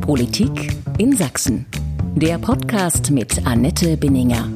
Politik in Sachsen. Der Podcast mit Annette Binninger.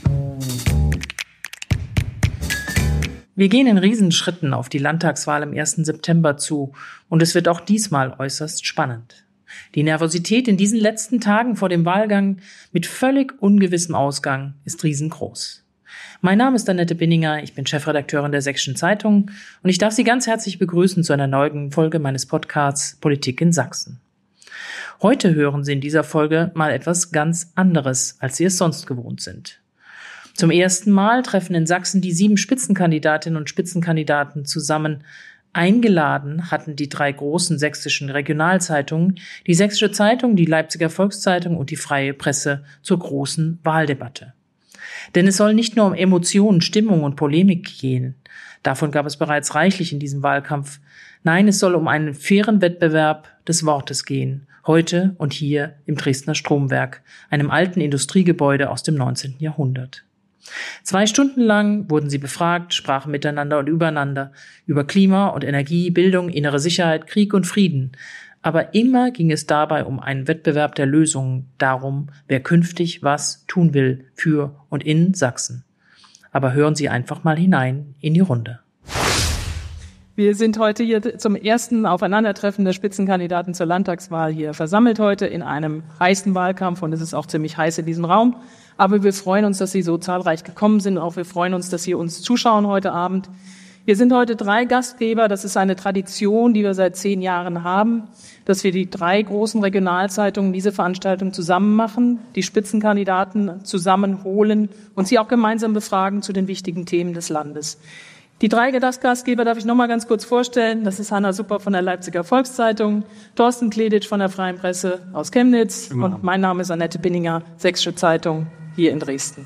Wir gehen in Riesenschritten auf die Landtagswahl am 1. September zu und es wird auch diesmal äußerst spannend. Die Nervosität in diesen letzten Tagen vor dem Wahlgang mit völlig ungewissem Ausgang ist riesengroß. Mein Name ist Annette Binninger, ich bin Chefredakteurin der Sächsischen Zeitung und ich darf Sie ganz herzlich begrüßen zu einer neuen Folge meines Podcasts Politik in Sachsen. Heute hören Sie in dieser Folge mal etwas ganz anderes, als Sie es sonst gewohnt sind. Zum ersten Mal treffen in Sachsen die 7 Spitzenkandidatinnen und Spitzenkandidaten zusammen. Eingeladen hatten die 3 großen sächsischen Regionalzeitungen, die Sächsische Zeitung, die Leipziger Volkszeitung und die Freie Presse zur großen Wahldebatte. Denn es soll nicht nur um Emotionen, Stimmung und Polemik gehen. Davon gab es bereits reichlich in diesem Wahlkampf. Nein, es soll um einen fairen Wettbewerb des Wortes gehen. Heute und hier im Dresdner Stromwerk, einem alten Industriegebäude aus dem 19. Jahrhundert. 2 Stunden lang wurden sie befragt, sprachen miteinander und übereinander über Klima und Energie, Bildung, innere Sicherheit, Krieg und Frieden. Aber immer ging es dabei um einen Wettbewerb der Lösungen, darum, wer künftig was tun will für und in Sachsen. Aber hören Sie einfach mal hinein in die Runde. Wir sind heute hier zum ersten Aufeinandertreffen der Spitzenkandidaten zur Landtagswahl hier versammelt heute in einem heißen Wahlkampf und es ist auch ziemlich heiß in diesem Raum. Aber wir freuen uns, dass Sie so zahlreich gekommen sind. Auch wir freuen uns, dass Sie uns zuschauen heute Abend. Wir sind heute 3 Gastgeber. Das ist eine Tradition, die wir seit 10 Jahren haben, dass wir die 3 großen Regionalzeitungen diese Veranstaltung zusammen machen, die Spitzenkandidaten zusammenholen und sie auch gemeinsam befragen zu den wichtigen Themen des Landes. Die 3 Gastgeber darf ich noch mal ganz kurz vorstellen. Das ist Hanna Supper von der Leipziger Volkszeitung, Thorsten Kleditsch von der Freien Presse aus Chemnitz und mein Name ist Annette Binninger, Sächsische Zeitung hier in Dresden.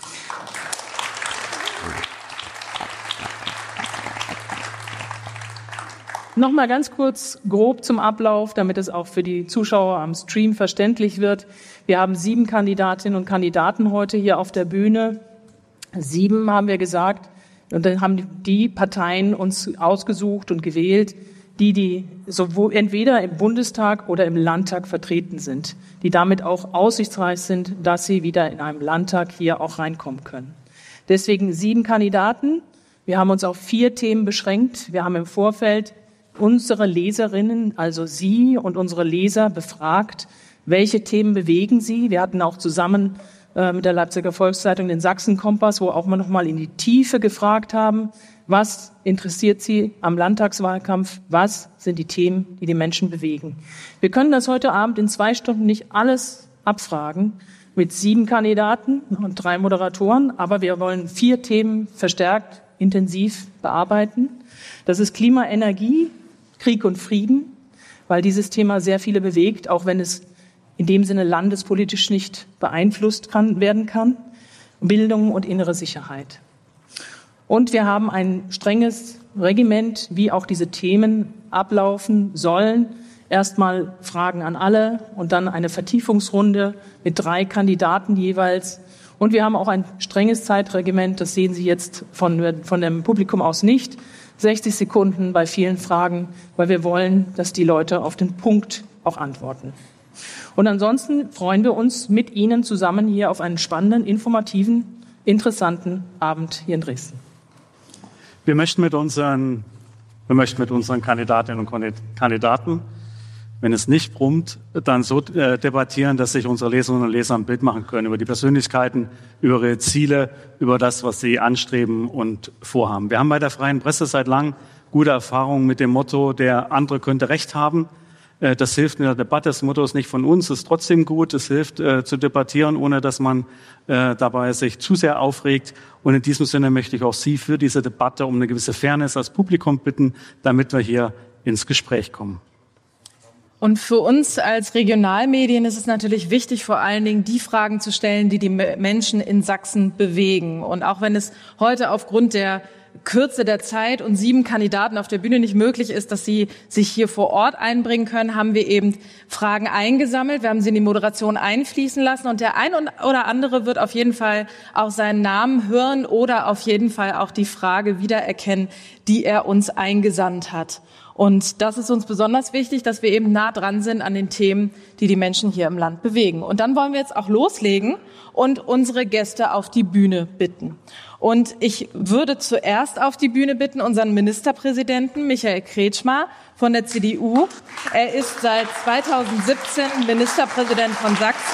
Noch mal ganz kurz grob zum Ablauf, damit es auch für die Zuschauer am Stream verständlich wird. Wir haben 7 Kandidatinnen und Kandidaten heute hier auf der Bühne. 7 haben wir gesagt. Und dann haben die Parteien uns ausgesucht und gewählt, die sowohl entweder im Bundestag oder im Landtag vertreten sind, die damit auch aussichtsreich sind, dass sie wieder in einem Landtag hier auch reinkommen können. Deswegen 7 Kandidaten. Wir haben uns auf 4 Themen beschränkt. Wir haben im Vorfeld unsere Leserinnen, also Sie und unsere Leser, befragt, welche Themen bewegen Sie. Wir hatten auch zusammen mit der Leipziger Volkszeitung den Sachsen-Kompass, wo auch mal noch mal in die Tiefe gefragt haben, was interessiert Sie am Landtagswahlkampf, was sind die Themen, die die Menschen bewegen. Wir können das heute Abend in 2 Stunden nicht alles abfragen mit 7 Kandidaten und 3 Moderatoren, aber wir wollen 4 Themen verstärkt, intensiv bearbeiten. Das ist Klima, Energie, Krieg und Frieden, weil dieses Thema sehr viele bewegt, auch wenn es in dem Sinne landespolitisch nicht beeinflusst werden kann. Bildung und innere Sicherheit. Und wir haben ein strenges Regiment, wie auch diese Themen ablaufen sollen. Erstmal Fragen an alle und dann eine Vertiefungsrunde mit 3 Kandidaten jeweils. Und wir haben auch ein strenges Zeitregiment, das sehen Sie jetzt von dem Publikum aus nicht. 60 Sekunden bei vielen Fragen, weil wir wollen, dass die Leute auf den Punkt auch antworten. Und ansonsten freuen wir uns mit Ihnen zusammen hier auf einen spannenden, informativen, interessanten Abend hier in Dresden. Wir möchten mit unseren Kandidatinnen und Kandidaten, wenn es nicht brummt, dann so debattieren, dass sich unsere Leserinnen und Leser ein Bild machen können über die Persönlichkeiten, über ihre Ziele, über das, was sie anstreben und vorhaben. Wir haben bei der Freien Presse seit langem gute Erfahrungen mit dem Motto, der andere könnte Recht haben. Das hilft in der Debatte. Das Motto ist nicht von uns, ist trotzdem gut. Es hilft zu debattieren, ohne dass man dabei sich zu sehr aufregt. Und in diesem Sinne möchte ich auch Sie für diese Debatte um eine gewisse Fairness als Publikum bitten, damit wir hier ins Gespräch kommen. Und für uns als Regionalmedien ist es natürlich wichtig, vor allen Dingen die Fragen zu stellen, die die Menschen in Sachsen bewegen. Und auch wenn es heute aufgrund der Kürze der Zeit und 7 Kandidaten auf der Bühne nicht möglich ist, dass sie sich hier vor Ort einbringen können, haben wir eben Fragen eingesammelt. Wir haben sie in die Moderation einfließen lassen und der ein oder andere wird auf jeden Fall auch seinen Namen hören oder auf jeden Fall auch die Frage wiedererkennen, die er uns eingesandt hat. Und das ist uns besonders wichtig, dass wir eben nah dran sind an den Themen, die die Menschen hier im Land bewegen. Und dann wollen wir jetzt auch loslegen und unsere Gäste auf die Bühne bitten. Und ich würde zuerst auf die Bühne bitten unseren Ministerpräsidenten Michael Kretschmer von der CDU. Er ist seit 2017 Ministerpräsident von Sachsen.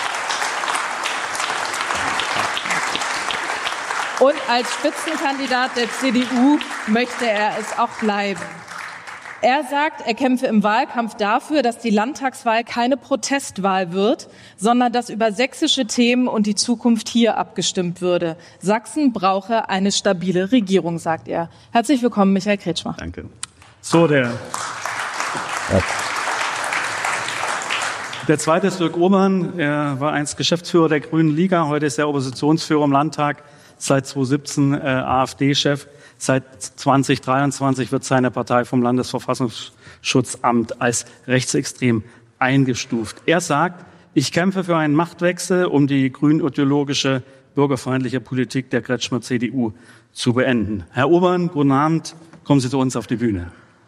Und als Spitzenkandidat der CDU möchte er es auch bleiben. Er sagt, er kämpfe im Wahlkampf dafür, dass die Landtagswahl keine Protestwahl wird, sondern dass über sächsische Themen und die Zukunft hier abgestimmt würde. Sachsen brauche eine stabile Regierung, sagt er. Herzlich willkommen, Michael Kretschmer. Danke. So, der zweite ist Dirk Urban. Er war einst Geschäftsführer der Grünen Liga. Heute ist er Oppositionsführer im Landtag. Seit 2017 AfD-Chef. Seit 2023 wird seine Partei vom Landesverfassungsschutzamt als rechtsextrem eingestuft. Er sagt, ich kämpfe für einen Machtwechsel, um die grün-ideologische, bürgerfeindliche Politik der Kretschmer CDU zu beenden. Herr Urban, guten Abend. Kommen Sie zu uns auf die Bühne.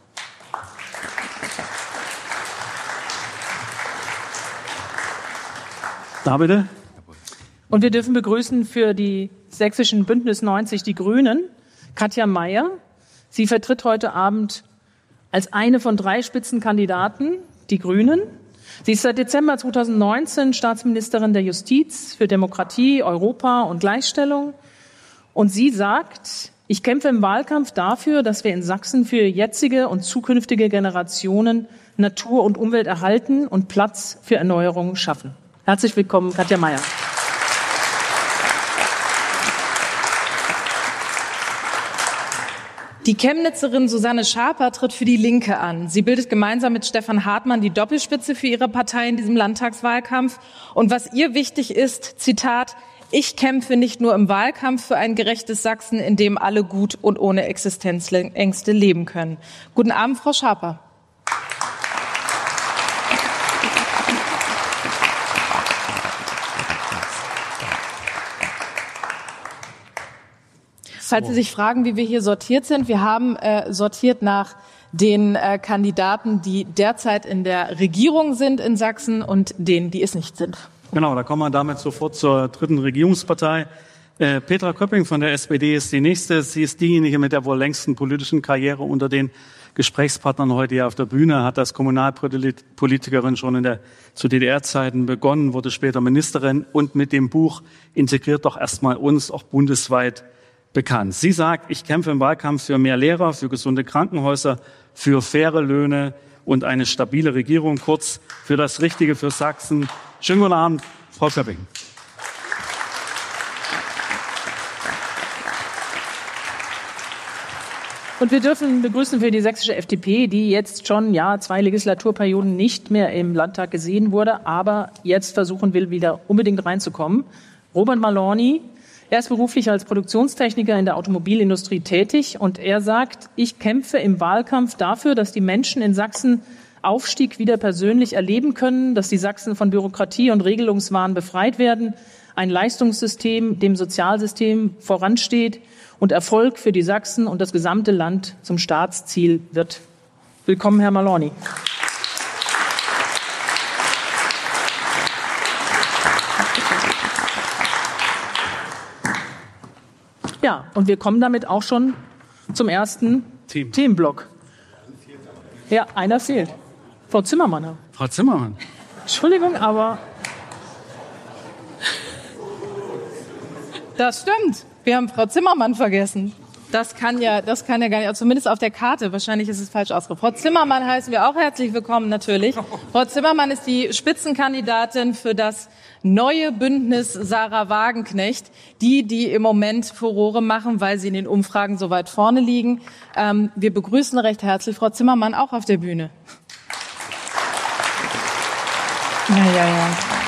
Da bitte. Und wir dürfen begrüßen für die sächsischen Bündnis 90 die Grünen, Katja Mayer. Sie vertritt heute Abend als eine von 3 Spitzenkandidaten die Grünen. Sie ist seit Dezember 2019 Staatsministerin der Justiz für Demokratie, Europa und Gleichstellung. Und sie sagt, ich kämpfe im Wahlkampf dafür, dass wir in Sachsen für jetzige und zukünftige Generationen Natur und Umwelt erhalten und Platz für Erneuerungen schaffen. Herzlich willkommen, Katja Mayer. Die Chemnitzerin Susanne Schaper tritt für die Linke an. Sie bildet gemeinsam mit Stefan Hartmann die Doppelspitze für ihre Partei in diesem Landtagswahlkampf. Und was ihr wichtig ist, Zitat, ich kämpfe nicht nur im Wahlkampf für ein gerechtes Sachsen, in dem alle gut und ohne Existenzängste leben können. Guten Abend, Frau Schaper. Falls Sie sich fragen, wie wir hier sortiert sind, wir haben sortiert nach den Kandidaten, die derzeit in der Regierung sind in Sachsen und denen, die es nicht sind. Genau, da kommen wir damit sofort zur dritten Regierungspartei. Petra Köpping von der SPD ist die nächste. Sie ist diejenige mit der wohl längsten politischen Karriere unter den Gesprächspartnern heute hier auf der Bühne, hat als Kommunalpolitikerin schon zu DDR-Zeiten begonnen, wurde später Ministerin und mit dem Buch Integriert doch erstmal uns auch bundesweit bekannt. Sie sagt, ich kämpfe im Wahlkampf für mehr Lehrer, für gesunde Krankenhäuser, für faire Löhne und eine stabile Regierung, kurz für das Richtige für Sachsen. Schönen guten Abend, Frau Köpping. Und wir dürfen begrüßen für die sächsische FDP, die jetzt schon 2 Legislaturperioden nicht mehr im Landtag gesehen wurde, aber jetzt versuchen will, wieder unbedingt reinzukommen. Robert Malorny. Er ist beruflich als Produktionstechniker in der Automobilindustrie tätig und er sagt, ich kämpfe im Wahlkampf dafür, dass die Menschen in Sachsen Aufstieg wieder persönlich erleben können, dass die Sachsen von Bürokratie und Regelungswahn befreit werden, ein Leistungssystem dem Sozialsystem voransteht und Erfolg für die Sachsen und das gesamte Land zum Staatsziel wird. Willkommen, Herr Malorny. Ja, und wir kommen damit auch schon zum ersten Themenblock. Ja, einer fehlt. Frau Zimmermann. Frau Zimmermann. Entschuldigung, aber... Das stimmt. Wir haben Frau Zimmermann vergessen. Das kann ja gar nicht, zumindest auf der Karte. Wahrscheinlich ist es falsch ausgedrückt. Frau Zimmermann heißen wir auch herzlich willkommen, natürlich. Frau Zimmermann ist die Spitzenkandidatin für das neue Bündnis Sarah Wagenknecht. Die im Moment Furore machen, weil sie in den Umfragen so weit vorne liegen. Wir begrüßen recht herzlich Frau Zimmermann auch auf der Bühne. Ja.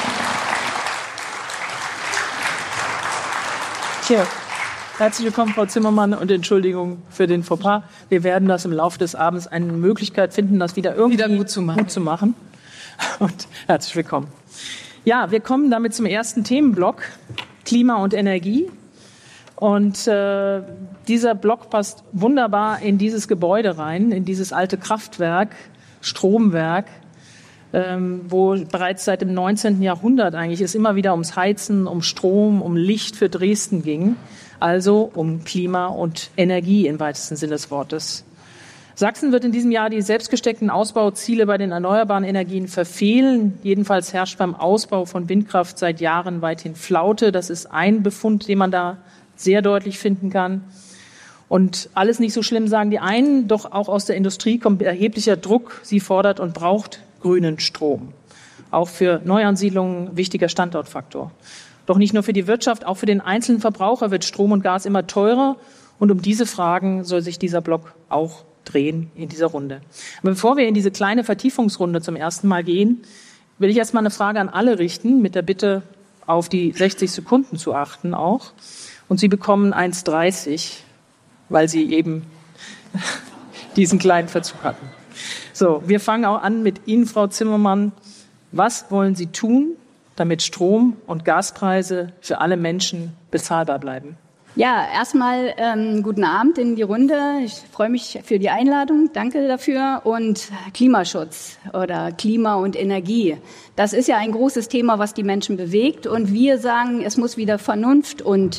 Tja. Herzlich willkommen, Frau Zimmermann, und Entschuldigung für den Fauxpas. Wir werden das im Laufe des Abends eine Möglichkeit finden, das wieder irgendwie gut zu machen. Und herzlich willkommen. Ja, wir kommen damit zum ersten Themenblock, Klima und Energie. Und dieser Block passt wunderbar in dieses Gebäude rein, in dieses alte Kraftwerk, Stromwerk, wo bereits seit dem 19. Jahrhundert eigentlich es immer wieder ums Heizen, um Strom, um Licht für Dresden ging, also um Klima und Energie im weitesten Sinne des Wortes. Sachsen wird in diesem Jahr die selbstgesteckten Ausbauziele bei den erneuerbaren Energien verfehlen. Jedenfalls herrscht beim Ausbau von Windkraft seit Jahren weithin Flaute. Das ist ein Befund, den man da sehr deutlich finden kann. Und alles nicht so schlimm, sagen die einen, doch auch aus der Industrie kommt erheblicher Druck. Sie fordert und braucht grünen Strom. Auch für Neuansiedlungen wichtiger Standortfaktor. Doch nicht nur für die Wirtschaft, auch für den einzelnen Verbraucher wird Strom und Gas immer teurer. Und um diese Fragen soll sich dieser Block auch drehen in dieser Runde. Aber bevor wir in diese kleine Vertiefungsrunde zum ersten Mal gehen, will ich erstmal eine Frage an alle richten, mit der Bitte, auf die 60 Sekunden zu achten auch. Und Sie bekommen 1,30, weil Sie eben diesen kleinen Verzug hatten. So, wir fangen auch an mit Ihnen, Frau Zimmermann. Was wollen Sie tun, damit Strom- und Gaspreise für alle Menschen bezahlbar bleiben? Ja, erstmal guten Abend in die Runde. Ich freue mich für die Einladung. Danke dafür. Und Klimaschutz oder Klima und Energie. Das ist ja ein großes Thema, was die Menschen bewegt. Und wir sagen, es muss wieder Vernunft und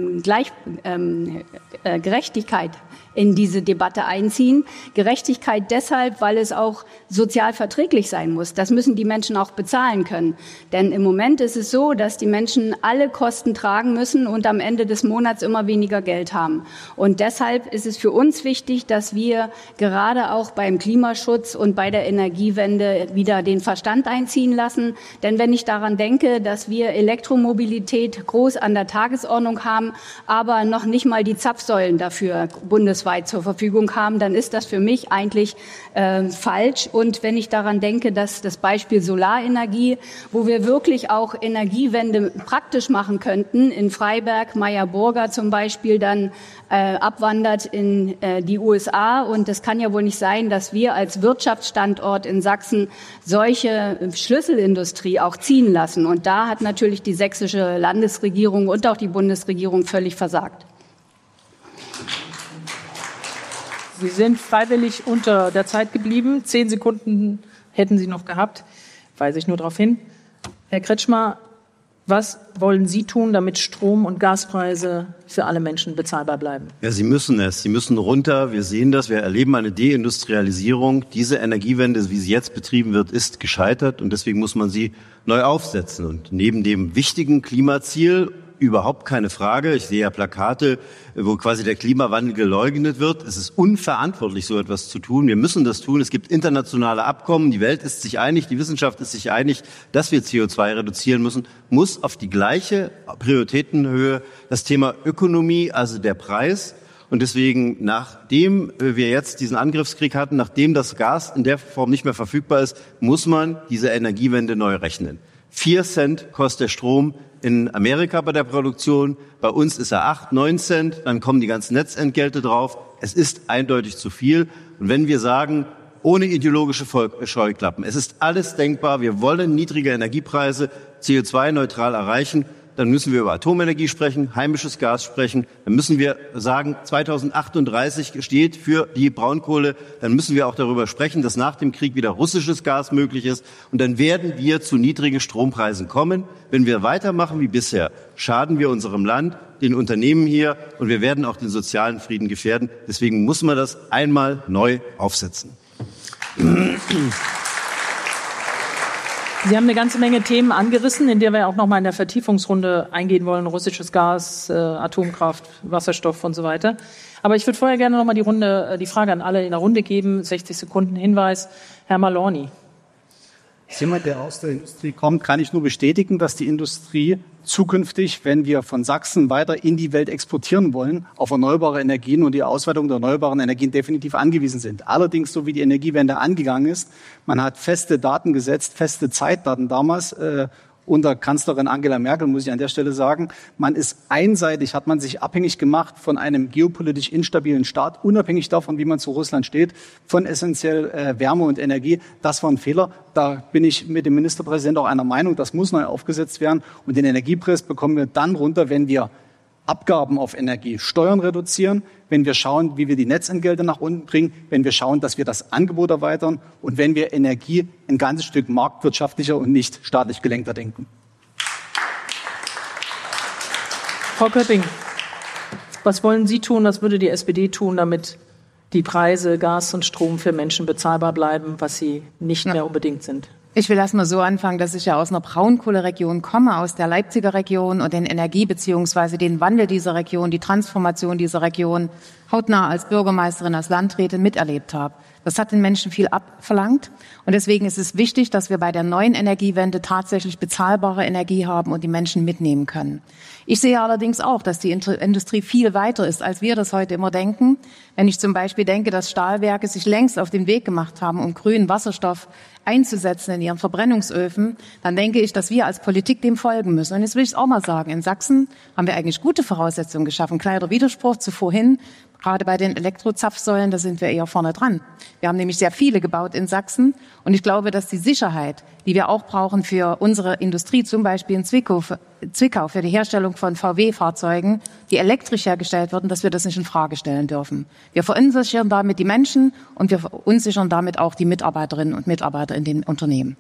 Gerechtigkeit in diese Debatte einziehen. Gerechtigkeit deshalb, weil es auch sozial verträglich sein muss. Das müssen die Menschen auch bezahlen können. Denn im Moment ist es so, dass die Menschen alle Kosten tragen müssen und am Ende des Monats immer weniger Geld haben. Und deshalb ist es für uns wichtig, dass wir gerade auch beim Klimaschutz und bei der Energiewende wieder den Verstand einziehen lassen. Denn wenn ich daran denke, dass wir Elektromobilität groß an der Tagesordnung haben, aber noch nicht mal die Zapfsäulen dafür bundesweit zur Verfügung haben, dann ist das für mich eigentlich falsch. Und wenn ich daran denke, dass das Beispiel Solarenergie, wo wir wirklich auch Energiewende praktisch machen könnten, in Freiberg, Meyer Burger zum Beispiel, dann abwandert in die USA. Und es kann ja wohl nicht sein, dass wir als Wirtschaftsstandort in Sachsen solche Schlüsselindustrie auch ziehen lassen. Und da hat natürlich die sächsische Landesregierung und auch die Bundesregierung völlig versagt. Sie sind freiwillig unter der Zeit geblieben. 10 Sekunden hätten Sie noch gehabt. Weise ich nur darauf hin. Herr Kretschmer, was wollen Sie tun, damit Strom- und Gaspreise für alle Menschen bezahlbar bleiben? Ja, sie müssen es. Sie müssen runter. Wir sehen das. Wir erleben eine Deindustrialisierung. Diese Energiewende, wie sie jetzt betrieben wird, ist gescheitert. Und deswegen muss man sie neu aufsetzen. Und neben dem wichtigen Klimaziel, überhaupt keine Frage. Ich sehe ja Plakate, wo quasi der Klimawandel geleugnet wird. Es ist unverantwortlich, so etwas zu tun. Wir müssen das tun. Es gibt internationale Abkommen. Die Welt ist sich einig, die Wissenschaft ist sich einig, dass wir CO2 reduzieren müssen. Muss auf die gleiche Prioritätenhöhe das Thema Ökonomie, also der Preis. Und deswegen, nachdem wir jetzt diesen Angriffskrieg hatten, nachdem das Gas in der Form nicht mehr verfügbar ist, muss man diese Energiewende neu rechnen. 4 Cent kostet der Strom in Amerika bei der Produktion. Bei uns ist er 8, 9 Cent. Dann kommen die ganzen Netzentgelte drauf. Es ist eindeutig zu viel. Und wenn wir sagen, ohne ideologische Scheuklappen, es ist alles denkbar, wir wollen niedrige Energiepreise, CO2-neutral erreichen, dann müssen wir über Atomenergie sprechen, heimisches Gas sprechen. Dann müssen wir sagen, 2038 steht für die Braunkohle. Dann müssen wir auch darüber sprechen, dass nach dem Krieg wieder russisches Gas möglich ist. Und dann werden wir zu niedrigen Strompreisen kommen. Wenn wir weitermachen wie bisher, schaden wir unserem Land, den Unternehmen hier, und wir werden auch den sozialen Frieden gefährden. Deswegen muss man das einmal neu aufsetzen. Sie haben eine ganze Menge Themen angerissen, in der wir auch noch mal in der Vertiefungsrunde eingehen wollen. Russisches Gas, Atomkraft, Wasserstoff und so weiter. Aber ich würde vorher gerne noch mal die Frage an alle in der Runde geben. 60 Sekunden Hinweis. Herr Malorni. Als jemand, der aus der Industrie kommt, kann ich nur bestätigen, dass die Industrie zukünftig, wenn wir von Sachsen weiter in die Welt exportieren wollen, auf erneuerbare Energien und die Ausweitung der erneuerbaren Energien definitiv angewiesen sind. Allerdings, so wie die Energiewende angegangen ist, man hat feste Daten gesetzt, feste Zeitdaten damals, unter Kanzlerin Angela Merkel, muss ich an der Stelle sagen. Man ist einseitig, hat man sich abhängig gemacht von einem geopolitisch instabilen Staat, unabhängig davon, wie man zu Russland steht, von essentiell Wärme und Energie. Das war ein Fehler. Da bin ich mit dem Ministerpräsidenten auch einer Meinung, das muss neu aufgesetzt werden. Und den Energiepreis bekommen wir dann runter, wenn wir Abgaben auf Energie, Steuern reduzieren, wenn wir schauen, wie wir die Netzentgelte nach unten bringen, wenn wir schauen, dass wir das Angebot erweitern und wenn wir Energie ein ganzes Stück marktwirtschaftlicher und nicht staatlich gelenkter denken. Frau Köpping, was wollen Sie tun, was würde die SPD tun, damit die Preise Gas und Strom für Menschen bezahlbar bleiben, was sie nicht mehr unbedingt sind? Ich will erst mal so anfangen, dass ich ja aus einer Braunkohleregion komme, aus der Leipziger Region und den Energie- bzw. den Wandel dieser Region, die Transformation dieser Region hautnah als Bürgermeisterin, als Landrätin miterlebt habe. Das hat den Menschen viel abverlangt und deswegen ist es wichtig, dass wir bei der neuen Energiewende tatsächlich bezahlbare Energie haben und die Menschen mitnehmen können. Ich sehe allerdings auch, dass die Industrie viel weiter ist, als wir das heute immer denken. Wenn ich zum Beispiel denke, dass Stahlwerke sich längst auf den Weg gemacht haben, um grünen Wasserstoff einzusetzen in ihren Verbrennungsöfen, dann denke ich, dass wir als Politik dem folgen müssen. Und jetzt will ich es auch mal sagen, in Sachsen haben wir eigentlich gute Voraussetzungen geschaffen. Kleiner Widerspruch zu vorhin, gerade bei den Elektrozapfsäulen, da sind wir eher vorne dran. Wir haben nämlich sehr viele gebaut in Sachsen und ich glaube, dass die Sicherheit, die wir auch brauchen für unsere Industrie, zum Beispiel in Zwickau für die Herstellung von VW-Fahrzeugen, die elektrisch hergestellt werden, dass wir das nicht in Frage stellen dürfen. Wir verunsichern damit die Menschen und wir verunsichern damit auch die Mitarbeiterinnen und Mitarbeiter in den Unternehmen.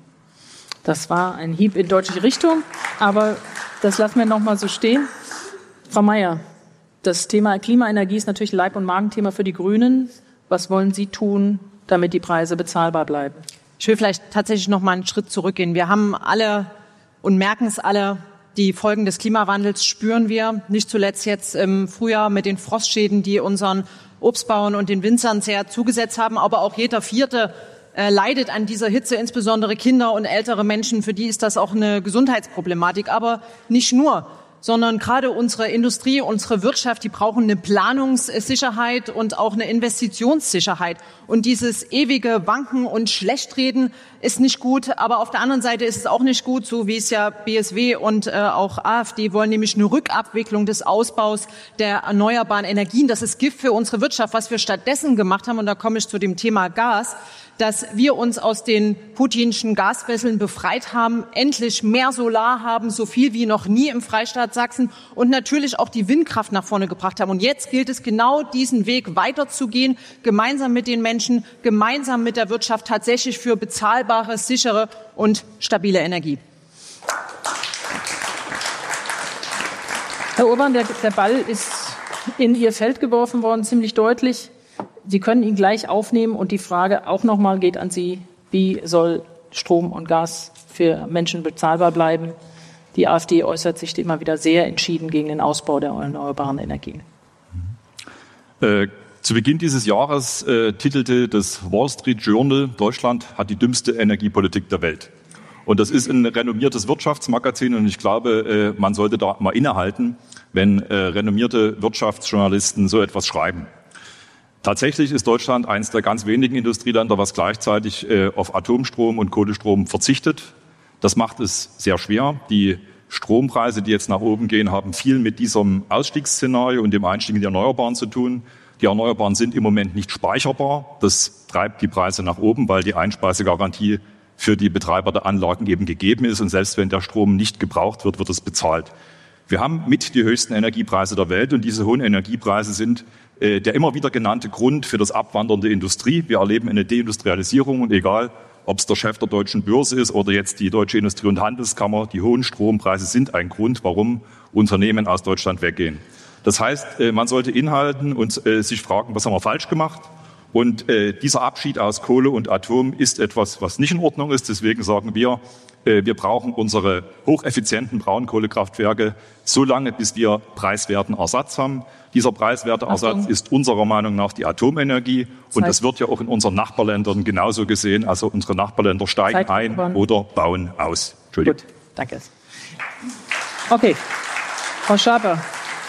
Das war ein Hieb in deutliche Richtung, aber das lassen wir noch mal so stehen. Frau Mayer, das Thema Klimaenergie ist natürlich Leib- und Magenthema für die Grünen. Was wollen Sie tun, damit die Preise bezahlbar bleiben? Ich will vielleicht tatsächlich noch mal einen Schritt zurückgehen. Wir haben alle und merken es alle, die Folgen des Klimawandels spüren wir. Nicht zuletzt jetzt im Frühjahr mit den Frostschäden, die unseren Obstbauern und den Winzern sehr zugesetzt haben. Aber auch jeder Vierte leidet an dieser Hitze, insbesondere Kinder und ältere Menschen. Für die ist das auch eine Gesundheitsproblematik. Aber nicht nur, sondern gerade unsere Industrie, unsere Wirtschaft, die brauchen eine Planungssicherheit und auch eine Investitionssicherheit. Und dieses ewige Wanken und Schlechtreden ist nicht gut, aber auf der anderen Seite ist es auch nicht gut, so wie es ja BSW und auch AfD wollen, nämlich eine Rückabwicklung des Ausbaus der erneuerbaren Energien. Das ist Gift für unsere Wirtschaft. Was wir stattdessen gemacht haben, und da komme ich zu dem Thema Gas, dass wir uns aus den putinschen Gasfesseln befreit haben, endlich mehr Solar haben, so viel wie noch nie im Freistaat Sachsen und natürlich auch die Windkraft nach vorne gebracht haben. Und jetzt gilt es genau diesen Weg weiterzugehen, gemeinsam mit den Menschen, gemeinsam mit der Wirtschaft tatsächlich für bezahlbare, sichere und stabile Energie. Herr Urban, der Ball ist in Ihr Feld geworfen worden, ziemlich deutlich. Sie können ihn gleich aufnehmen und die Frage auch nochmal geht an Sie. Wie soll Strom und Gas für Menschen bezahlbar bleiben? Die AfD äußert sich immer wieder sehr entschieden gegen den Ausbau der erneuerbaren Energien. Zu Beginn dieses Jahres titelte das Wall Street Journal, Deutschland hat die dümmste Energiepolitik der Welt. Und das ist ein renommiertes Wirtschaftsmagazin und ich glaube, man sollte da mal innehalten, wenn renommierte Wirtschaftsjournalisten so etwas schreiben. Tatsächlich ist Deutschland eines der ganz wenigen Industrieländer, was gleichzeitig auf Atomstrom und Kohlestrom verzichtet. Das macht es sehr schwer. Die Strompreise, die jetzt nach oben gehen, haben viel mit diesem Ausstiegsszenario und dem Einstieg in die Erneuerbaren zu tun. Die Erneuerbaren sind im Moment nicht speicherbar. Das treibt die Preise nach oben, weil die Einspeisegarantie für die Betreiber der Anlagen eben gegeben ist. Und selbst wenn der Strom nicht gebraucht wird, wird es bezahlt. Wir haben mit die höchsten Energiepreise der Welt und diese hohen Energiepreise sind der immer wieder genannte Grund für das Abwandern der Industrie. Wir erleben eine Deindustrialisierung und egal, ob es der Chef der deutschen Börse ist oder jetzt die Deutsche Industrie- und Handelskammer, die hohen Strompreise sind ein Grund, warum Unternehmen aus Deutschland weggehen. Das heißt, man sollte innehalten und sich fragen, was haben wir falsch gemacht? Und dieser Abschied aus Kohle und Atom ist etwas, was nicht in Ordnung ist. Deswegen sagen wir, wir brauchen unsere hocheffizienten Braunkohlekraftwerke so lange, bis wir preiswerten Ersatz haben. Dieser preiswerte Ersatz ist unserer Meinung nach die Atomenergie. Und das wird ja auch in unseren Nachbarländern genauso gesehen. Also unsere Nachbarländer steigen ein oder bauen aus. Entschuldigung. Gut, danke. Okay, Frau Schaper,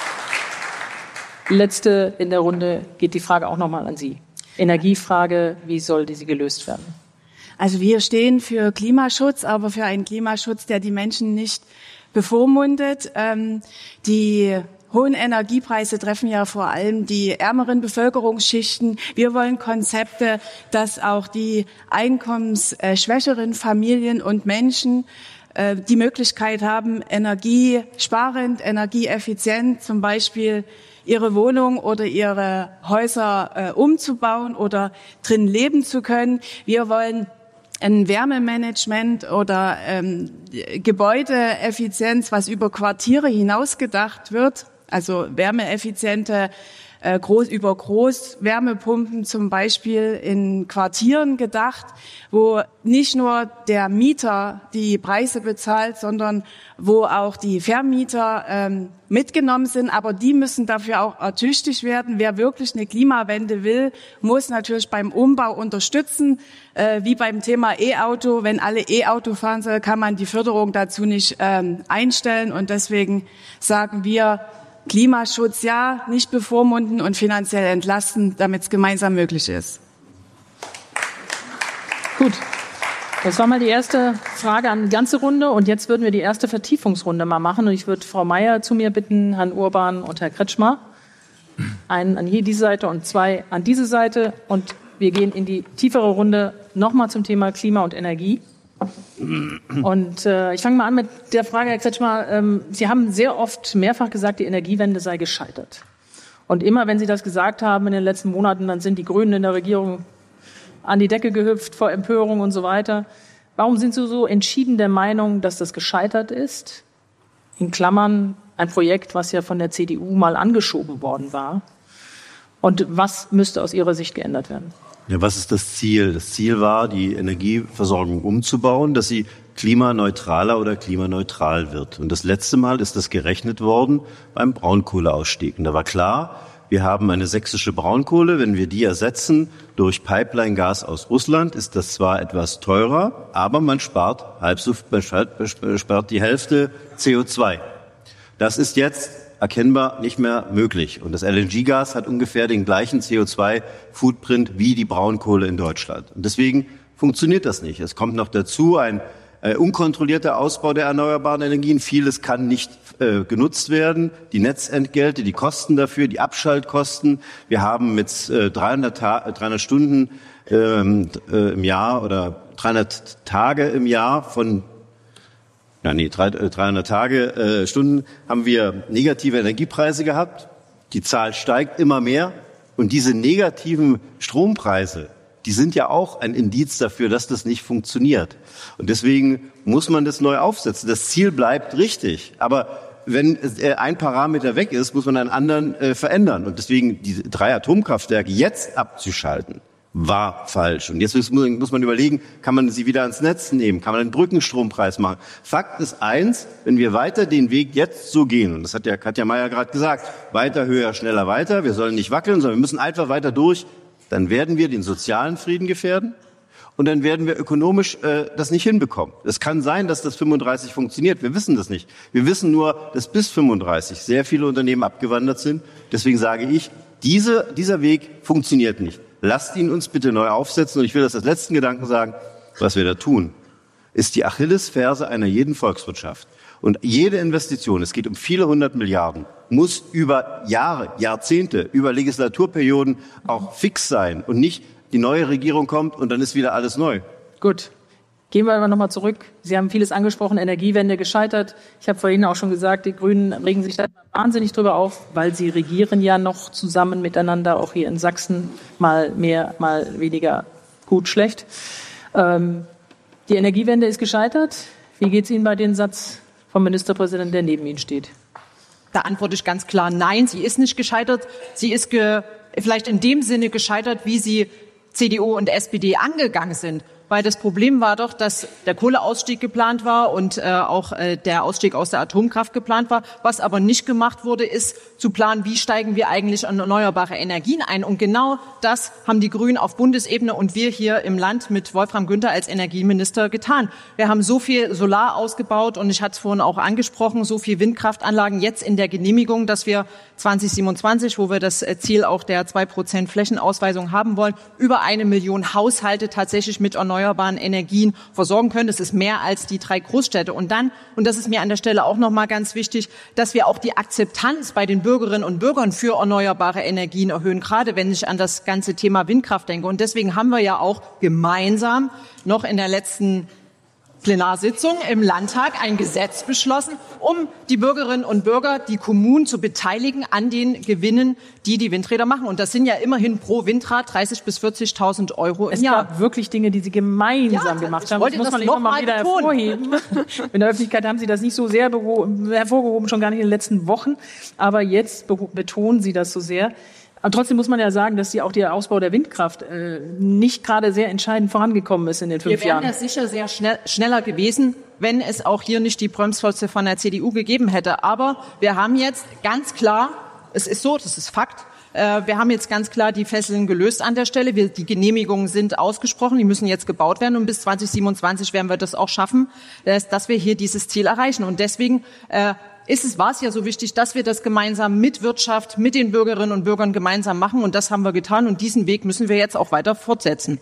letzte in der Runde geht die Frage auch nochmal an Sie. Energiefrage, wie soll diese gelöst werden? Also wir stehen für Klimaschutz, aber für einen Klimaschutz, der die Menschen nicht bevormundet. Die hohen Energiepreise treffen ja vor allem die ärmeren Bevölkerungsschichten. Wir wollen Konzepte, dass auch die einkommensschwächeren Familien und Menschen die Möglichkeit haben, energiesparend, energieeffizient zum Beispiel ihre Wohnung oder ihre Häuser umzubauen oder drin leben zu können. Wir wollen ein Wärmemanagement oder Gebäudeeffizienz, was über Quartiere hinaus gedacht wird, also wärmeeffiziente über Großwärmepumpen zum Beispiel in Quartieren gedacht, wo nicht nur der Mieter die Preise bezahlt, sondern wo auch die Vermieter mitgenommen sind. Aber die müssen dafür auch ertüchtigt werden. Wer wirklich eine Klimawende will, muss natürlich beim Umbau unterstützen. Wie beim Thema E-Auto. Wenn alle E-Auto fahren sollen, kann man die Förderung dazu nicht einstellen. Und deswegen sagen wir, Klimaschutz ja, nicht bevormunden und finanziell entlasten, damit es gemeinsam möglich ist. Gut, das war mal die erste Frage an die ganze Runde und jetzt würden wir die erste Vertiefungsrunde mal machen und ich würde Frau Mayer zu mir bitten, Herrn Urban und Herr Kretschmer, einen an hier diese Seite und zwei an diese Seite und wir gehen in die tiefere Runde nochmal zum Thema Klima und Energie. Und ich fange mal an mit der Frage, Herr Kretschmer, Sie haben sehr oft mehrfach gesagt, die Energiewende sei gescheitert. Und immer, wenn Sie das gesagt haben in den letzten Monaten, dann sind die Grünen in der Regierung an die Decke gehüpft vor Empörung und so weiter. Warum sind Sie so entschieden der Meinung, dass das gescheitert ist? In Klammern ein Projekt, was ja von der CDU mal angeschoben worden war. Und was müsste aus Ihrer Sicht geändert werden? Ja, was ist das Ziel? Das Ziel war, die Energieversorgung umzubauen, dass sie klimaneutraler oder klimaneutral wird. Und das letzte Mal ist das gerechnet worden beim Braunkohleausstieg. Und da war klar, wir haben eine sächsische Braunkohle. Wenn wir die ersetzen durch Pipeline-Gas aus Russland, ist das zwar etwas teurer, aber man spart die Hälfte CO2. Das ist jetzt erkennbar nicht mehr möglich. Und das LNG-Gas hat ungefähr den gleichen CO2-Footprint wie die Braunkohle in Deutschland. Und deswegen funktioniert das nicht. Es kommt noch dazu ein unkontrollierter Ausbau der erneuerbaren Energien. Vieles kann nicht genutzt werden. Die Netzentgelte, die Kosten dafür, die Abschaltkosten. Wir haben mit 300 Stunden im Jahr oder 300 Tage im Jahr von 300 Stunden haben wir negative Energiepreise gehabt. Die Zahl steigt immer mehr. Und diese negativen Strompreise, die sind ja auch ein Indiz dafür, dass das nicht funktioniert. Und deswegen muss man das neu aufsetzen. Das Ziel bleibt richtig. Aber wenn ein Parameter weg ist, muss man einen anderen verändern. Und deswegen diese 3 Atomkraftwerke jetzt abzuschalten, war falsch. Und jetzt muss man überlegen, kann man sie wieder ans Netz nehmen? Kann man einen Brückenstrompreis machen? Fakt ist eins, wenn wir weiter den Weg jetzt so gehen, und das hat ja Katja Mayer gerade gesagt, weiter, höher, schneller, weiter, wir sollen nicht wackeln, sondern wir müssen einfach weiter durch, dann werden wir den sozialen Frieden gefährden und dann werden wir ökonomisch das nicht hinbekommen. Es kann sein, dass das 35 funktioniert, wir wissen das nicht. Wir wissen nur, dass bis 35 sehr viele Unternehmen abgewandert sind. Deswegen sage ich, dieser Weg funktioniert nicht. Lasst ihn uns bitte neu aufsetzen. Und ich will das als letzten Gedanken sagen, was wir da tun, ist die Achillesferse einer jeden Volkswirtschaft. Und jede Investition, es geht um viele 100 Milliarden, muss über Jahre, Jahrzehnte, über Legislaturperioden auch fix sein. Und nicht die neue Regierung kommt und dann ist wieder alles neu. Gut. Gehen wir aber nochmal zurück. Sie haben vieles angesprochen, Energiewende gescheitert. Ich habe vorhin auch schon gesagt, die Grünen regen sich da wahnsinnig drüber auf, weil sie regieren ja noch zusammen miteinander, auch hier in Sachsen, mal mehr, mal weniger, gut, schlecht. Die Energiewende ist gescheitert. Wie geht es Ihnen bei dem Satz vom Ministerpräsidenten, der neben Ihnen steht? Da antworte ich ganz klar, nein, sie ist nicht gescheitert. Sie ist vielleicht in dem Sinne gescheitert, wie sie CDU und SPD angegangen sind. Weil das Problem war doch, dass der Kohleausstieg geplant war und auch der Ausstieg aus der Atomkraft geplant war. Was aber nicht gemacht wurde, ist zu planen, wie steigen wir eigentlich an erneuerbare Energien ein. Und genau das haben die Grünen auf Bundesebene und wir hier im Land mit Wolfram Günther als Energieminister getan. Wir haben so viel Solar ausgebaut und ich hatte es vorhin auch angesprochen, so viel Windkraftanlagen jetzt in der Genehmigung, dass wir 2027, wo wir das Ziel auch der 2% Flächenausweisung haben wollen, über 1 Million Haushalte tatsächlich mit erneuerbaren Energien versorgen können. Das ist mehr als die 3 Großstädte. Und dann, und das ist mir an der Stelle auch nochmal ganz wichtig, dass wir auch die Akzeptanz bei den Bürgerinnen und Bürgern für erneuerbare Energien erhöhen, gerade wenn ich an das ganze Thema Windkraft denke. Und deswegen haben wir ja auch gemeinsam noch in der letzten Plenarsitzung im Landtag ein Gesetz beschlossen, um die Bürgerinnen und Bürger, die Kommunen zu beteiligen an den Gewinnen, die die Windräder machen. Und das sind ja immerhin pro Windrad 30.000 bis 40.000 € im Jahr. Es gab wirklich Dinge, die Sie gemeinsam gemacht haben. Das muss man immer mal wieder hervorheben. In der Öffentlichkeit haben Sie das nicht so sehr hervorgehoben, schon gar nicht in den letzten Wochen. Aber jetzt betonen Sie das so sehr. Aber trotzdem muss man ja sagen, dass auch der Ausbau der Windkraft nicht gerade sehr entscheidend vorangekommen ist in den 5 Jahren. Wir wären ja sicher sehr schneller gewesen, wenn es auch hier nicht die Bremsklötze von der CDU gegeben hätte. Aber wir haben jetzt ganz klar, es ist so, das ist Fakt, wir haben jetzt ganz klar die Fesseln gelöst an der Stelle. Die Genehmigungen sind ausgesprochen, die müssen jetzt gebaut werden und bis 2027 werden wir das auch schaffen, dass wir hier dieses Ziel erreichen. Und deswegen war es ja so wichtig, dass wir das gemeinsam mit Wirtschaft, mit den Bürgerinnen und Bürgern gemeinsam machen. Und das haben wir getan. Und diesen Weg müssen wir jetzt auch weiter fortsetzen.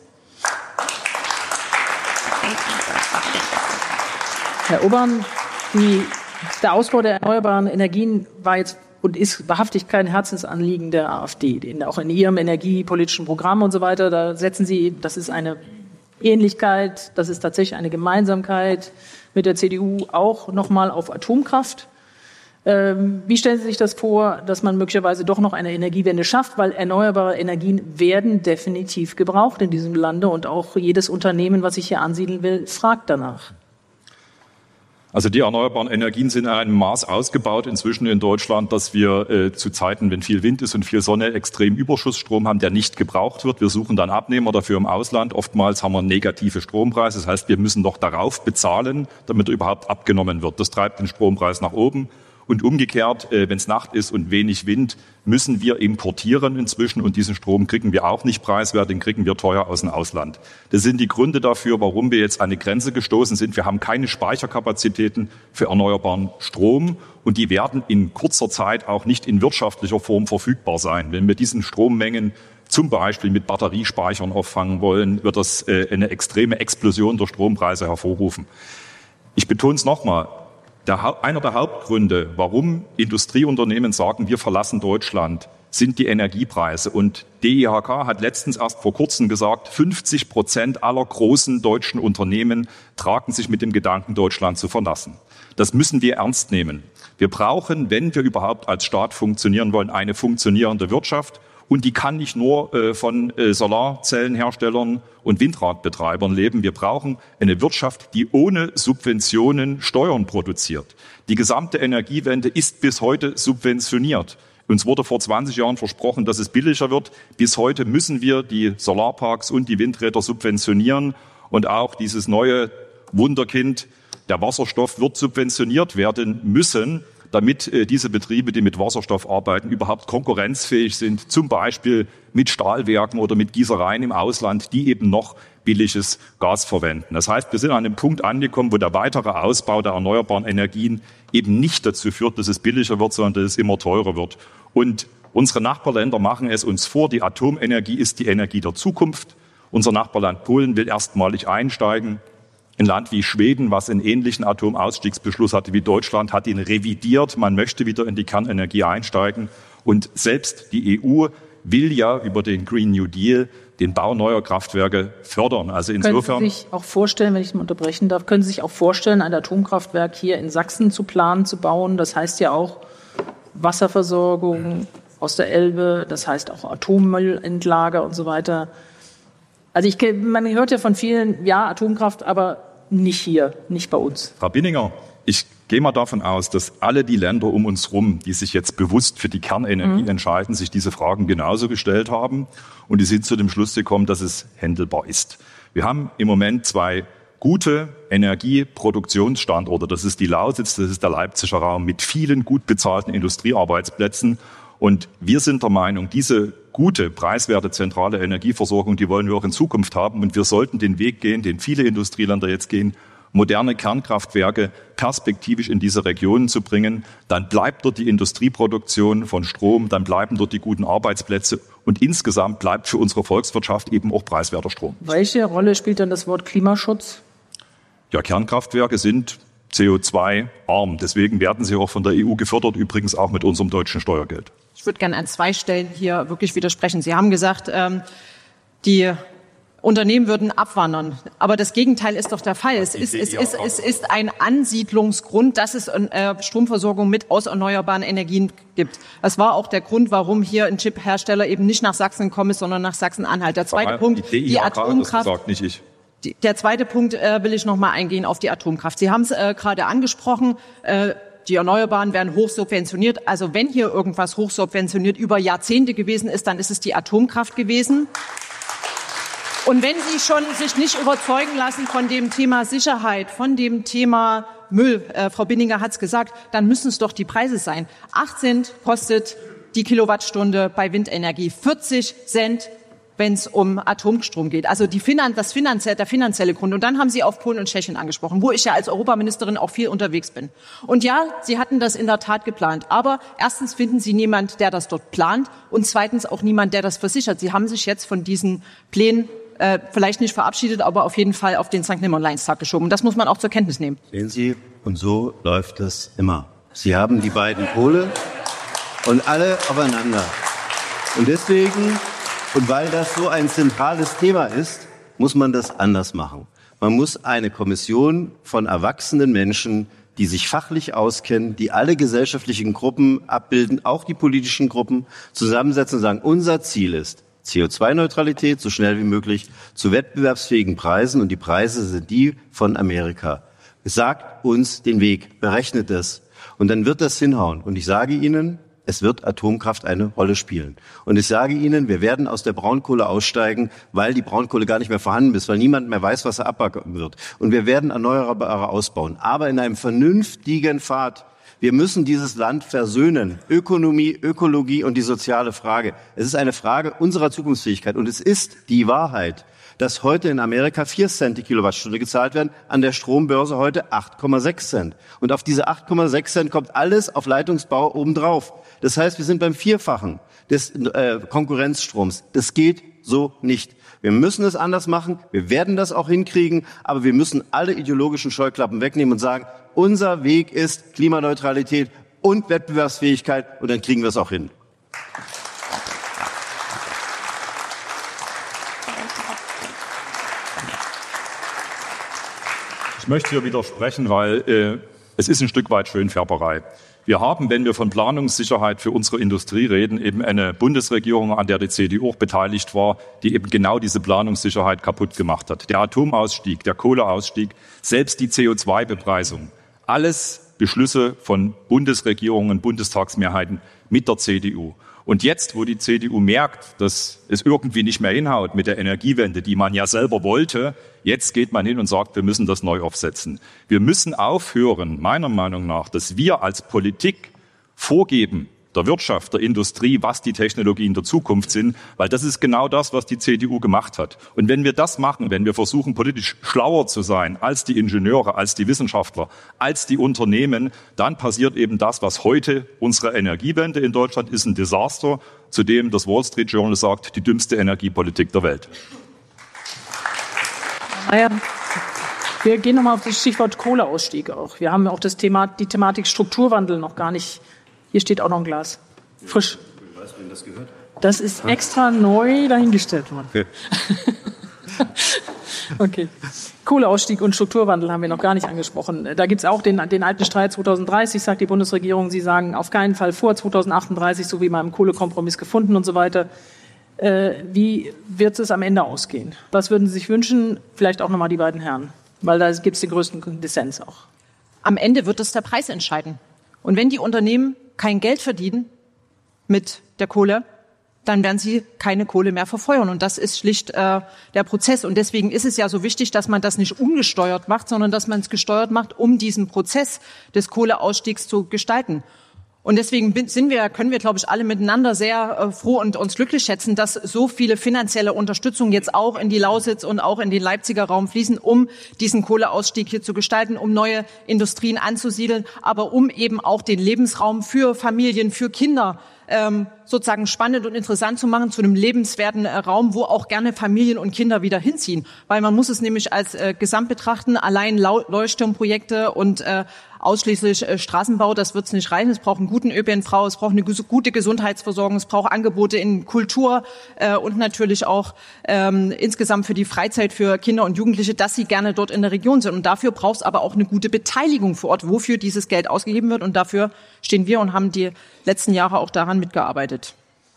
Herr Obern, der Ausbau der erneuerbaren Energien war jetzt und ist wahrhaftig kein Herzensanliegen der AfD. Auch in Ihrem energiepolitischen Programm und so weiter, da setzen Sie, das ist eine Ähnlichkeit, das ist tatsächlich eine Gemeinsamkeit mit der CDU auch nochmal auf Atomkraft. Wie stellen Sie sich das vor, dass man möglicherweise doch noch eine Energiewende schafft? Weil erneuerbare Energien werden definitiv gebraucht in diesem Lande und auch jedes Unternehmen, was sich hier ansiedeln will, fragt danach. Also die erneuerbaren Energien sind in einem Maß ausgebaut inzwischen in Deutschland, dass wir zu Zeiten, wenn viel Wind ist und viel Sonne, extrem Überschussstrom haben, der nicht gebraucht wird. Wir suchen dann Abnehmer dafür im Ausland. Oftmals haben wir negative Strompreise. Das heißt, wir müssen doch darauf bezahlen, damit er überhaupt abgenommen wird. Das treibt den Strompreis nach oben. Und umgekehrt, wenn es Nacht ist und wenig Wind, müssen wir importieren inzwischen. Und diesen Strom kriegen wir auch nicht preiswert, den kriegen wir teuer aus dem Ausland. Das sind die Gründe dafür, warum wir jetzt an eine Grenze gestoßen sind. Wir haben keine Speicherkapazitäten für erneuerbaren Strom. Und die werden in kurzer Zeit auch nicht in wirtschaftlicher Form verfügbar sein. Wenn wir diesen Strommengen zum Beispiel mit Batteriespeichern auffangen wollen, wird das eine extreme Explosion der Strompreise hervorrufen. Ich betone es nochmal. Einer der Hauptgründe, warum Industrieunternehmen sagen, wir verlassen Deutschland, sind die Energiepreise. Und DIHK hat letztens erst vor kurzem gesagt, 50% aller großen deutschen Unternehmen tragen sich mit dem Gedanken, Deutschland zu verlassen. Das müssen wir ernst nehmen. Wir brauchen, wenn wir überhaupt als Staat funktionieren wollen, eine funktionierende Wirtschaft. Und die kann nicht nur von Solarzellenherstellern und Windradbetreibern leben. Wir brauchen eine Wirtschaft, die ohne Subventionen Steuern produziert. Die gesamte Energiewende ist bis heute subventioniert. Uns wurde vor 20 Jahren versprochen, dass es billiger wird. Bis heute müssen wir die Solarparks und die Windräder subventionieren. Und auch dieses neue Wunderkind, der Wasserstoff, wird subventioniert werden müssen, damit diese Betriebe, die mit Wasserstoff arbeiten, überhaupt konkurrenzfähig sind, zum Beispiel mit Stahlwerken oder mit Gießereien im Ausland, die eben noch billiges Gas verwenden. Das heißt, wir sind an einem Punkt angekommen, wo der weitere Ausbau der erneuerbaren Energien eben nicht dazu führt, dass es billiger wird, sondern dass es immer teurer wird. Und unsere Nachbarländer machen es uns vor, die Atomenergie ist die Energie der Zukunft. Unser Nachbarland Polen will erstmalig einsteigen. Ein Land wie Schweden, was einen ähnlichen Atomausstiegsbeschluss hatte wie Deutschland, hat ihn revidiert. Man möchte wieder in die Kernenergie einsteigen. Und selbst die EU will ja über den Green New Deal den Bau neuer Kraftwerke fördern. Also insofern. Können Sie sich auch vorstellen, wenn ich mal unterbrechen darf, können Sie sich auch vorstellen, ein Atomkraftwerk hier in Sachsen zu planen, zu bauen? Das heißt ja auch Wasserversorgung aus der Elbe, das heißt auch Atommüllendlager und so weiter. Also man hört ja von vielen, ja, Atomkraft, aber nicht hier, nicht bei uns. Frau Binninger, ich gehe mal davon aus, dass alle die Länder um uns herum, die sich jetzt bewusst für die Kernenergie entscheiden, sich diese Fragen genauso gestellt haben. Und die sind zu dem Schluss gekommen, dass es händelbar ist. Wir haben im Moment 2 gute Energieproduktionsstandorte. Das ist die Lausitz, das ist der Leipziger Raum mit vielen gut bezahlten Industriearbeitsplätzen. Und wir sind der Meinung, diese gute, preiswerte, zentrale Energieversorgung, die wollen wir auch in Zukunft haben. Und wir sollten den Weg gehen, den viele Industrieländer jetzt gehen, moderne Kernkraftwerke perspektivisch in diese Regionen zu bringen. Dann bleibt dort die Industrieproduktion von Strom, dann bleiben dort die guten Arbeitsplätze. Und insgesamt bleibt für unsere Volkswirtschaft eben auch preiswerter Strom. Welche Rolle spielt dann das Wort Klimaschutz? Ja, Kernkraftwerke sind CO2-arm. Deswegen werden sie auch von der EU gefördert, übrigens auch mit unserem deutschen Steuergeld. Ich würde gerne an 2 Stellen hier wirklich widersprechen. Sie haben gesagt, Unternehmen würden abwandern. Aber das Gegenteil ist doch der Fall. Es ist ein Ansiedlungsgrund, dass es Stromversorgung mit aus erneuerbaren Energien gibt. Das war auch der Grund, warum hier ein Chiphersteller eben nicht nach Sachsen gekommen ist, sondern nach Sachsen-Anhalt. Der zweite Punkt, die Atomkraft. Gesagt, nicht ich. Der zweite Punkt will ich noch mal eingehen auf die Atomkraft. Sie haben es gerade angesprochen. Die Erneuerbaren werden hochsubventioniert. Also wenn hier irgendwas hochsubventioniert über Jahrzehnte gewesen ist, dann ist es die Atomkraft gewesen. Und wenn Sie schon sich nicht überzeugen lassen von dem Thema Sicherheit, von dem Thema Müll, Frau Binninger hat es gesagt, dann müssen es doch die Preise sein. 8 Cent kostet die Kilowattstunde bei Windenergie, 40 Cent, wenn es um Atomstrom geht. Also der finanzielle Grund. Und dann haben Sie auf Polen und Tschechien angesprochen, wo ich ja als Europaministerin auch viel unterwegs bin. Und ja, Sie hatten das in der Tat geplant. Aber erstens finden Sie niemand, der das dort plant, und zweitens auch niemand, der das versichert. Sie haben sich jetzt von diesen Plänen vielleicht nicht verabschiedet, aber auf jeden Fall auf den St. Nimmerleinstag geschoben. Das muss man auch zur Kenntnis nehmen. Sehen Sie, und so läuft es immer. Sie haben die beiden Pole und alle aufeinander. Und deswegen, und weil das so ein zentrales Thema ist, muss man das anders machen. Man muss eine Kommission von erwachsenen Menschen, die sich fachlich auskennen, die alle gesellschaftlichen Gruppen abbilden, auch die politischen Gruppen, zusammensetzen und sagen, unser Ziel ist CO2-Neutralität, so schnell wie möglich, zu wettbewerbsfähigen Preisen. Und die Preise sind die von Amerika. Sagt uns den Weg, berechnet es. Und dann wird das hinhauen. Und ich sage Ihnen, es wird Atomkraft eine Rolle spielen. Und ich sage Ihnen, wir werden aus der Braunkohle aussteigen, weil die Braunkohle gar nicht mehr vorhanden ist, weil niemand mehr weiß, was er abbauen wird. Und wir werden Erneuerbare ausbauen, aber in einem vernünftigen Pfad. Wir müssen dieses Land versöhnen. Ökonomie, Ökologie und die soziale Frage. Es ist eine Frage unserer Zukunftsfähigkeit. Und es ist die Wahrheit, dass heute in Amerika 4 Cent die Kilowattstunde gezahlt werden, an der Strombörse heute 8,6 Cent. Und auf diese 8,6 Cent kommt alles auf Leitungsbau obendrauf. Das heißt, wir sind beim Vierfachen des Konkurrenzstroms. Das geht so nicht. Wir müssen es anders machen, wir werden das auch hinkriegen, aber wir müssen alle ideologischen Scheuklappen wegnehmen und sagen, unser Weg ist Klimaneutralität und Wettbewerbsfähigkeit, und dann kriegen wir es auch hin. Ich möchte hier widersprechen, weil es ist ein Stück weit Schönfärberei. Wir haben, wenn wir von Planungssicherheit für unsere Industrie reden, eben eine Bundesregierung, an der die CDU auch beteiligt war, die eben genau diese Planungssicherheit kaputt gemacht hat. Der Atomausstieg, der Kohleausstieg, selbst die CO2-Bepreisung, alles Beschlüsse von Bundesregierungen, Bundestagsmehrheiten mit der CDU. Und jetzt, wo die CDU merkt, dass es irgendwie nicht mehr hinhaut mit der Energiewende, die man ja selber wollte, jetzt geht man hin und sagt, wir müssen das neu aufsetzen. Wir müssen aufhören, meiner Meinung nach, dass wir als Politik vorgeben, der Wirtschaft, der Industrie, was die Technologien der Zukunft sind, weil das ist genau das, was die CDU gemacht hat. Und wenn wir das machen, wenn wir versuchen, politisch schlauer zu sein als die Ingenieure, als die Wissenschaftler, als die Unternehmen, dann passiert eben das, was heute unsere Energiewende in Deutschland ist, ein Desaster, zu dem das Wall Street Journal sagt, die dümmste Energiepolitik der Welt. Wir gehen nochmal auf das Stichwort Kohleausstieg auch. Wir haben auch die Thematik Strukturwandel noch gar nicht. Hier steht auch noch ein Glas. Frisch. Ich weiß, wem das gehört. Das ist extra neu dahingestellt worden. Okay. Okay. Kohleausstieg und Strukturwandel haben wir noch gar nicht angesprochen. Da gibt es auch den alten Streit 2030, sagt die Bundesregierung. Sie sagen auf keinen Fall vor 2038, so wie man im Kohlekompromiss gefunden und so weiter. Wie wird es am Ende ausgehen? Was würden Sie sich wünschen? Vielleicht auch nochmal die beiden Herren, weil da gibt es den größten Dissens auch. Am Ende wird es der Preis entscheiden. Und wenn die Unternehmen kein Geld verdienen mit der Kohle, dann werden sie keine Kohle mehr verfeuern. Und das ist schlicht der Prozess. Und deswegen ist es ja so wichtig, dass man das nicht ungesteuert macht, sondern dass man es gesteuert macht, um diesen Prozess des Kohleausstiegs zu gestalten. Und deswegen können wir, glaube ich, alle miteinander sehr froh und uns glücklich schätzen, dass so viele finanzielle Unterstützung jetzt auch in die Lausitz und auch in den Leipziger Raum fließen, um diesen Kohleausstieg hier zu gestalten, um neue Industrien anzusiedeln, aber um eben auch den Lebensraum für Familien, für Kinder sozusagen spannend und interessant zu machen, zu einem lebenswerten Raum, wo auch gerne Familien und Kinder wieder hinziehen. Weil man muss es nämlich als Gesamt betrachten, allein Leuchtturmprojekte und ausschließlich Straßenbau, das wird es nicht reichen. Es braucht einen guten ÖPNV, es braucht eine gute Gesundheitsversorgung, es braucht Angebote in Kultur und natürlich auch insgesamt für die Freizeit für Kinder und Jugendliche, dass sie gerne dort in der Region sind. Und dafür braucht es aber auch eine gute Beteiligung vor Ort, wofür dieses Geld ausgegeben wird. Und dafür stehen wir und haben die letzten Jahre auch daran mitgearbeitet.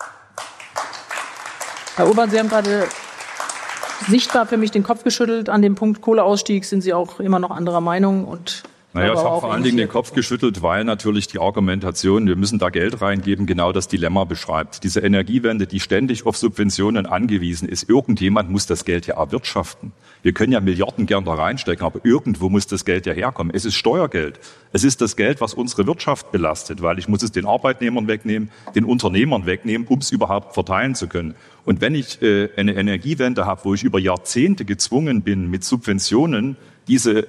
Herr Urban, Sie haben gerade sichtbar für mich den Kopf geschüttelt. An dem Punkt Kohleausstieg sind Sie auch immer noch anderer Meinung. Und naja, ich habe vor allen Dingen den Kopf geschüttelt, weil natürlich die Argumentation, wir müssen da Geld reingeben, genau das Dilemma beschreibt. Diese Energiewende, die ständig auf Subventionen angewiesen ist, irgendjemand muss das Geld ja erwirtschaften. Wir können ja Milliarden gern da reinstecken, aber irgendwo muss das Geld ja herkommen. Es ist Steuergeld. Es ist das Geld, was unsere Wirtschaft belastet, weil ich muss es den Arbeitnehmern wegnehmen, den Unternehmern wegnehmen, um es überhaupt verteilen zu können. Und wenn ich eine Energiewende habe, wo ich über Jahrzehnte gezwungen bin, mit Subventionen diese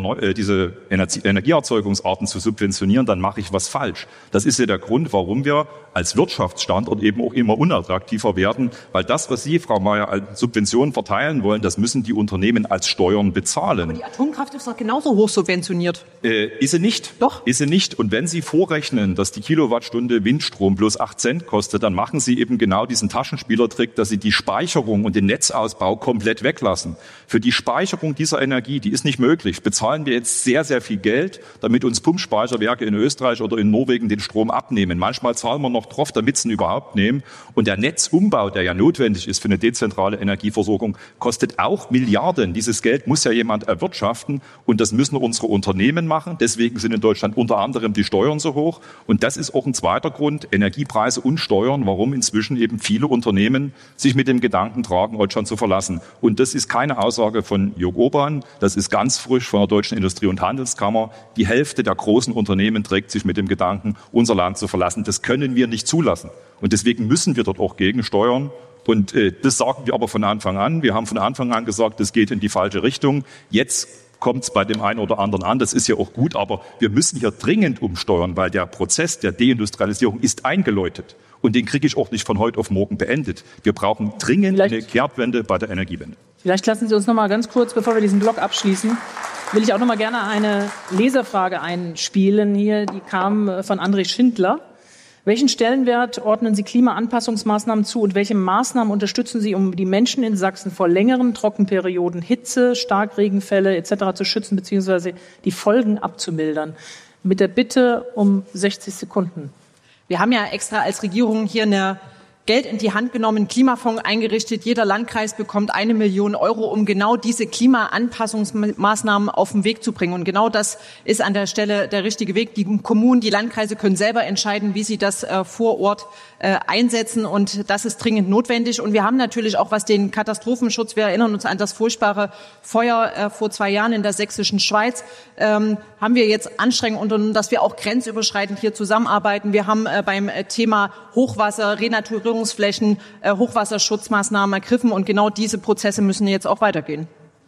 Energieerzeugungsarten zu subventionieren, dann mache ich was falsch. Das ist ja der Grund, warum wir als Wirtschaftsstandort eben auch immer unattraktiver werden, weil das, was Sie, Frau Mayer, als Subventionen verteilen wollen, das müssen die Unternehmen als Steuern bezahlen. Aber die Atomkraft ist doch genauso hoch subventioniert. Ist sie nicht. Doch. Ist sie nicht. Und wenn Sie vorrechnen, dass die Kilowattstunde Windstrom bloß 8 Cent kostet, dann machen Sie eben genau diesen Taschenspielertrick, dass Sie die Speicherung und den Netzausbau komplett weglassen. Für die Speicherung dieser Energie, die ist nicht möglich, bezahlen wir jetzt sehr, sehr viel Geld, damit uns Pumpspeicherwerke in Österreich oder in Norwegen den Strom abnehmen. Manchmal zahlen wir noch drauf, damit sie ihn überhaupt nehmen. Und der Netzumbau, der ja notwendig ist für eine dezentrale Energieversorgung, kostet auch Milliarden. Dieses Geld muss ja jemand erwirtschaften und das müssen unsere Unternehmen machen. Deswegen sind in Deutschland unter anderem die Steuern so hoch. Und das ist auch ein zweiter Grund, Energiepreise und Steuern, warum inzwischen eben viele Unternehmen sich mit dem Gedanken tragen, Deutschland zu verlassen. Und das ist keine Aussage von Jörg Urban, das ist ganz frisch von der Deutschen Industrie- und Handelskammer. Die Hälfte der großen Unternehmen trägt sich mit dem Gedanken, unser Land zu verlassen. Das können wir nicht zulassen. Und deswegen müssen wir dort auch gegensteuern. Und das sagen wir aber von Anfang an. Wir haben von Anfang an gesagt, das geht in die falsche Richtung. Jetzt kommt es bei dem einen oder anderen an. Das ist ja auch gut. Aber wir müssen hier dringend umsteuern, weil der Prozess der Deindustrialisierung ist eingeläutet. Und den kriege ich auch nicht von heute auf morgen beendet. Wir brauchen dringend eine Kehrtwende bei der Energiewende. Vielleicht lassen Sie uns noch mal ganz kurz, bevor wir diesen Block abschließen, will ich auch noch mal gerne eine Leserfrage einspielen hier. Die kam von André Schindler. Welchen Stellenwert ordnen Sie Klimaanpassungsmaßnahmen zu und welche Maßnahmen unterstützen Sie, um die Menschen in Sachsen vor längeren Trockenperioden, Hitze, Starkregenfälle etc. zu schützen bzw. die Folgen abzumildern? Mit der Bitte um 60 Sekunden. Wir haben ja extra als Regierung hier eine Geld in die Hand genommen, einen Klimafonds eingerichtet. Jeder Landkreis bekommt 1 Million Euro, um genau diese Klimaanpassungsmaßnahmen auf den Weg zu bringen. Und genau das ist an der Stelle der richtige Weg. Die Kommunen, die Landkreise können selber entscheiden, wie sie das vor Ort einsetzen. Und das ist dringend notwendig. Und wir haben natürlich auch, was den Katastrophenschutz, wir erinnern uns an das furchtbare Feuer vor 2 Jahren in der sächsischen Schweiz, haben wir jetzt Anstrengungen unternommen, dass wir auch grenzüberschreitend hier zusammenarbeiten. Wir haben beim Thema Hochwasser, Renaturierungsflächen, Hochwasserschutzmaßnahmen ergriffen. Und genau diese Prozesse müssen jetzt auch weitergehen.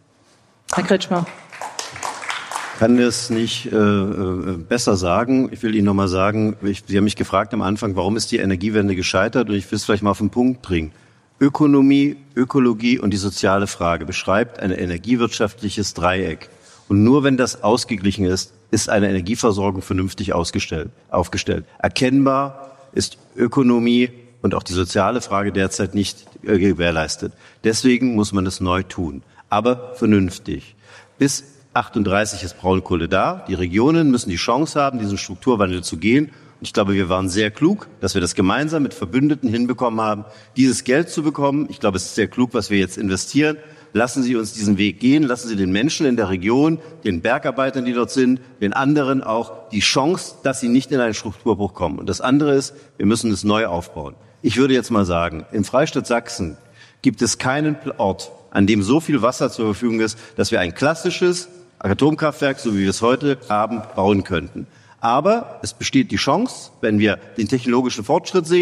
Herr Kretschmer. Ich kann es nicht besser sagen. Ich will Ihnen noch mal sagen, Sie haben mich gefragt am Anfang, warum ist die Energiewende gescheitert? Und ich will es vielleicht mal auf den Punkt bringen. Ökonomie, Ökologie und die soziale Frage beschreibt ein energiewirtschaftliches Dreieck. Und nur wenn das ausgeglichen ist, ist eine Energieversorgung vernünftig aufgestellt. Erkennbar ist Ökonomie und auch die soziale Frage derzeit nicht gewährleistet. Deswegen muss man es neu tun, aber vernünftig. Bis 38 ist Braunkohle da. Die Regionen müssen die Chance haben, diesen Strukturwandel zu gehen. Und ich glaube, wir waren sehr klug, dass wir das gemeinsam mit Verbündeten hinbekommen haben, dieses Geld zu bekommen. Ich glaube, es ist sehr klug, was wir jetzt investieren. Lassen Sie uns diesen Weg gehen. Lassen Sie den Menschen in der Region, den Bergarbeitern, die dort sind, den anderen auch die Chance, dass sie nicht in einen Strukturbruch kommen. Und das andere ist, wir müssen es neu aufbauen. Ich würde jetzt mal sagen, im Freistaat Sachsen gibt es keinen Ort, an dem so viel Wasser zur Verfügung ist, dass wir ein klassisches Atomkraftwerk, so wie wir es heute haben, bauen könnten. Aber es besteht die Chance, wenn wir den technologischen Fortschritt sehen,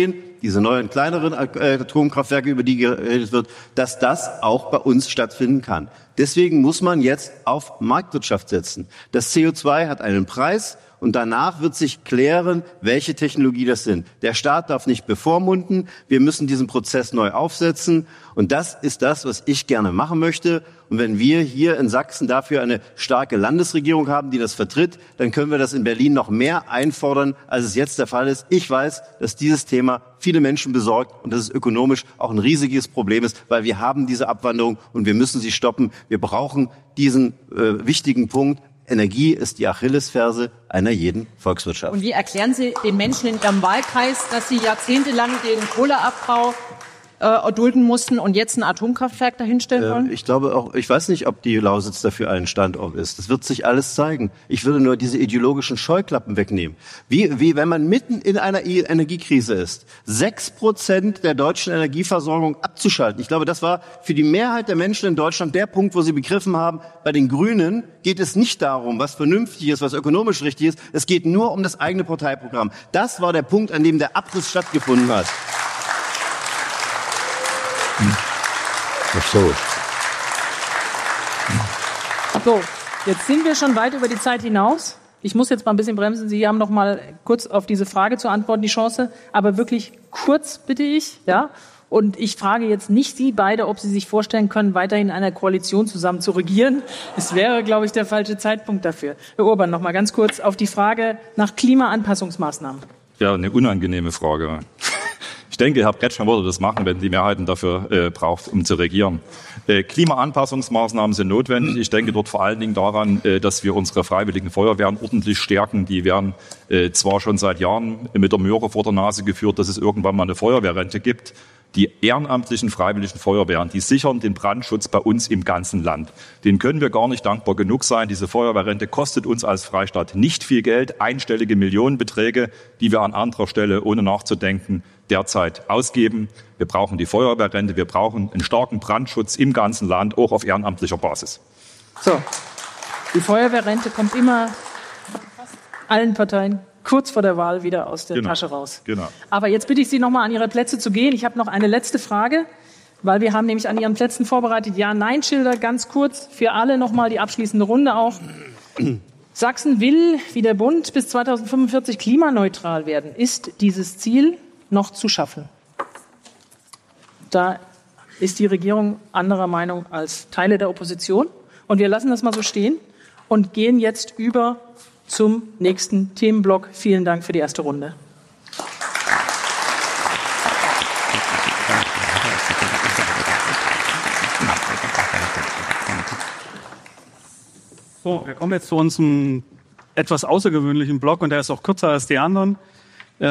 diese neuen kleineren Atomkraftwerke, über die geredet wird, dass das auch bei uns stattfinden kann. Deswegen muss man jetzt auf Marktwirtschaft setzen. Das CO2 hat einen Preis. Und danach wird sich klären, welche Technologie das sind. Der Staat darf nicht bevormunden. Wir müssen diesen Prozess neu aufsetzen. Und das ist das, was ich gerne machen möchte. Und wenn wir hier in Sachsen dafür eine starke Landesregierung haben, die das vertritt, dann können wir das in Berlin noch mehr einfordern, als es jetzt der Fall ist. Ich weiß, dass dieses Thema viele Menschen besorgt und dass es ökonomisch auch ein riesiges Problem ist, weil wir haben diese Abwanderung und wir müssen sie stoppen. Wir brauchen diesen wichtigen Punkt. Energie ist die Achillesferse einer jeden Volkswirtschaft. Und wie erklären Sie den Menschen in Ihrem Wahlkreis, dass sie jahrzehntelang den Kohleabbau erdulden mussten und jetzt ein Atomkraftwerk dahinstellen wollen? Ich glaube auch, ich weiß nicht, ob die Lausitz dafür ein Standort ist. Das wird sich alles zeigen. Ich würde nur diese ideologischen Scheuklappen wegnehmen. Wie wenn man mitten in einer Energiekrise ist, 6% der deutschen Energieversorgung abzuschalten. Ich glaube, das war für die Mehrheit der Menschen in Deutschland der Punkt, wo sie begriffen haben, bei den Grünen geht es nicht darum, was vernünftig ist, was ökonomisch richtig ist. Es geht nur um das eigene Parteiprogramm. Das war der Punkt, an dem der Abriss stattgefunden hat. So, jetzt sind wir schon weit über die Zeit hinaus. Ich muss jetzt mal ein bisschen bremsen. Sie haben noch mal kurz auf diese Frage zu antworten, die Chance. Aber wirklich kurz bitte ich, ja. Und ich frage jetzt nicht Sie beide, ob Sie sich vorstellen können, weiterhin in einer Koalition zusammen zu regieren. Es wäre, glaube ich, der falsche Zeitpunkt dafür. Herr Urban, noch mal ganz kurz auf die Frage nach Klimaanpassungsmaßnahmen. Ja, eine unangenehme Frage. Ich denke, Herr Kretschmer würde das machen, wenn die Mehrheiten dafür braucht, um zu regieren. Klimaanpassungsmaßnahmen sind notwendig. Ich denke dort vor allen Dingen daran, dass wir unsere freiwilligen Feuerwehren ordentlich stärken. Die werden zwar schon seit Jahren mit der Möhre vor der Nase geführt, dass es irgendwann mal eine Feuerwehrrente gibt. Die ehrenamtlichen freiwilligen Feuerwehren, die sichern den Brandschutz bei uns im ganzen Land. Denen können wir gar nicht dankbar genug sein. Diese Feuerwehrrente kostet uns als Freistaat nicht viel Geld, einstellige Millionenbeträge, die wir an anderer Stelle, ohne nachzudenken, derzeit ausgeben. Wir brauchen die Feuerwehrrente, wir brauchen einen starken Brandschutz im ganzen Land, auch auf ehrenamtlicher Basis. So, die Feuerwehrrente kommt immer allen Parteien kurz vor der Wahl wieder aus der Tasche raus. Genau. Aber jetzt bitte ich Sie noch mal an Ihre Plätze zu gehen. Ich habe noch eine letzte Frage, weil wir haben nämlich an Ihren Plätzen vorbereitet Ja-Nein-Schilder, ganz kurz für alle noch mal die abschließende Runde auch. Sachsen will, wie der Bund, bis 2045 klimaneutral werden. Ist dieses Ziel noch zu schaffen? Da ist die Regierung anderer Meinung als Teile der Opposition. Und wir lassen das mal so stehen und gehen jetzt über zum nächsten Themenblock. Vielen Dank für die erste Runde. So, wir kommen jetzt zu unserem etwas außergewöhnlichen Block und der ist auch kürzer als die anderen. Sie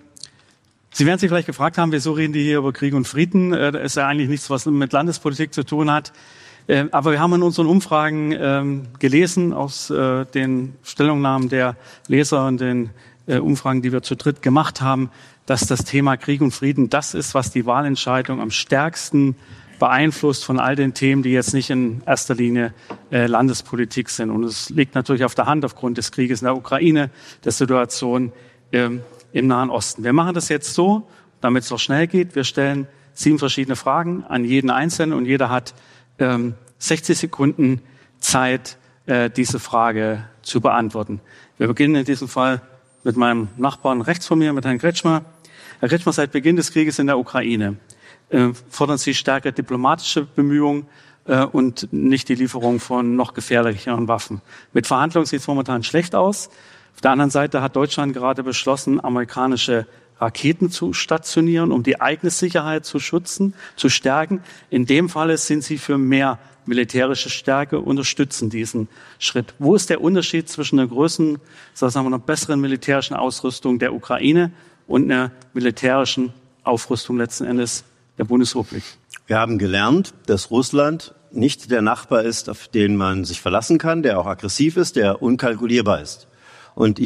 werden sich vielleicht gefragt haben, wieso reden die hier über Krieg und Frieden? Das ist ja eigentlich nichts, was mit Landespolitik zu tun hat. Aber wir haben in unseren Umfragen gelesen, aus den Stellungnahmen der Leser und den Umfragen, die wir zu dritt gemacht haben, dass das Thema Krieg und Frieden das ist, was die Wahlentscheidung am stärksten beeinflusst von all den Themen, die jetzt nicht in erster Linie Landespolitik sind. Und es liegt natürlich auf der Hand aufgrund des Krieges in der Ukraine, der Situation im Nahen Osten. Wir machen das jetzt so, damit es auch schnell geht. Wir stellen 7 verschiedene Fragen an jeden Einzelnen und jeder hat 60 Sekunden Zeit, diese Frage zu beantworten. Wir beginnen in diesem Fall mit meinem Nachbarn rechts von mir, mit Herrn Kretschmer. Herr Kretschmer, seit Beginn des Krieges in der Ukraine fordern Sie stärkere diplomatische Bemühungen und nicht die Lieferung von noch gefährlicheren Waffen. Mit Verhandlungen sieht es momentan schlecht aus. Auf der anderen Seite hat Deutschland gerade beschlossen, amerikanische Raketen zu stationieren, um die eigene Sicherheit zu schützen, zu stärken. In dem Falle sind Sie für mehr militärische Stärke, unterstützen diesen Schritt. Wo ist der Unterschied zwischen einer größeren, sagen wir, einer besseren militärischen Ausrüstung der Ukraine und einer militärischen Aufrüstung letzten Endes der Bundesrepublik? Wir haben gelernt, dass Russland nicht der Nachbar ist, auf den man sich verlassen kann, der auch aggressiv ist, der unkalkulierbar ist. Und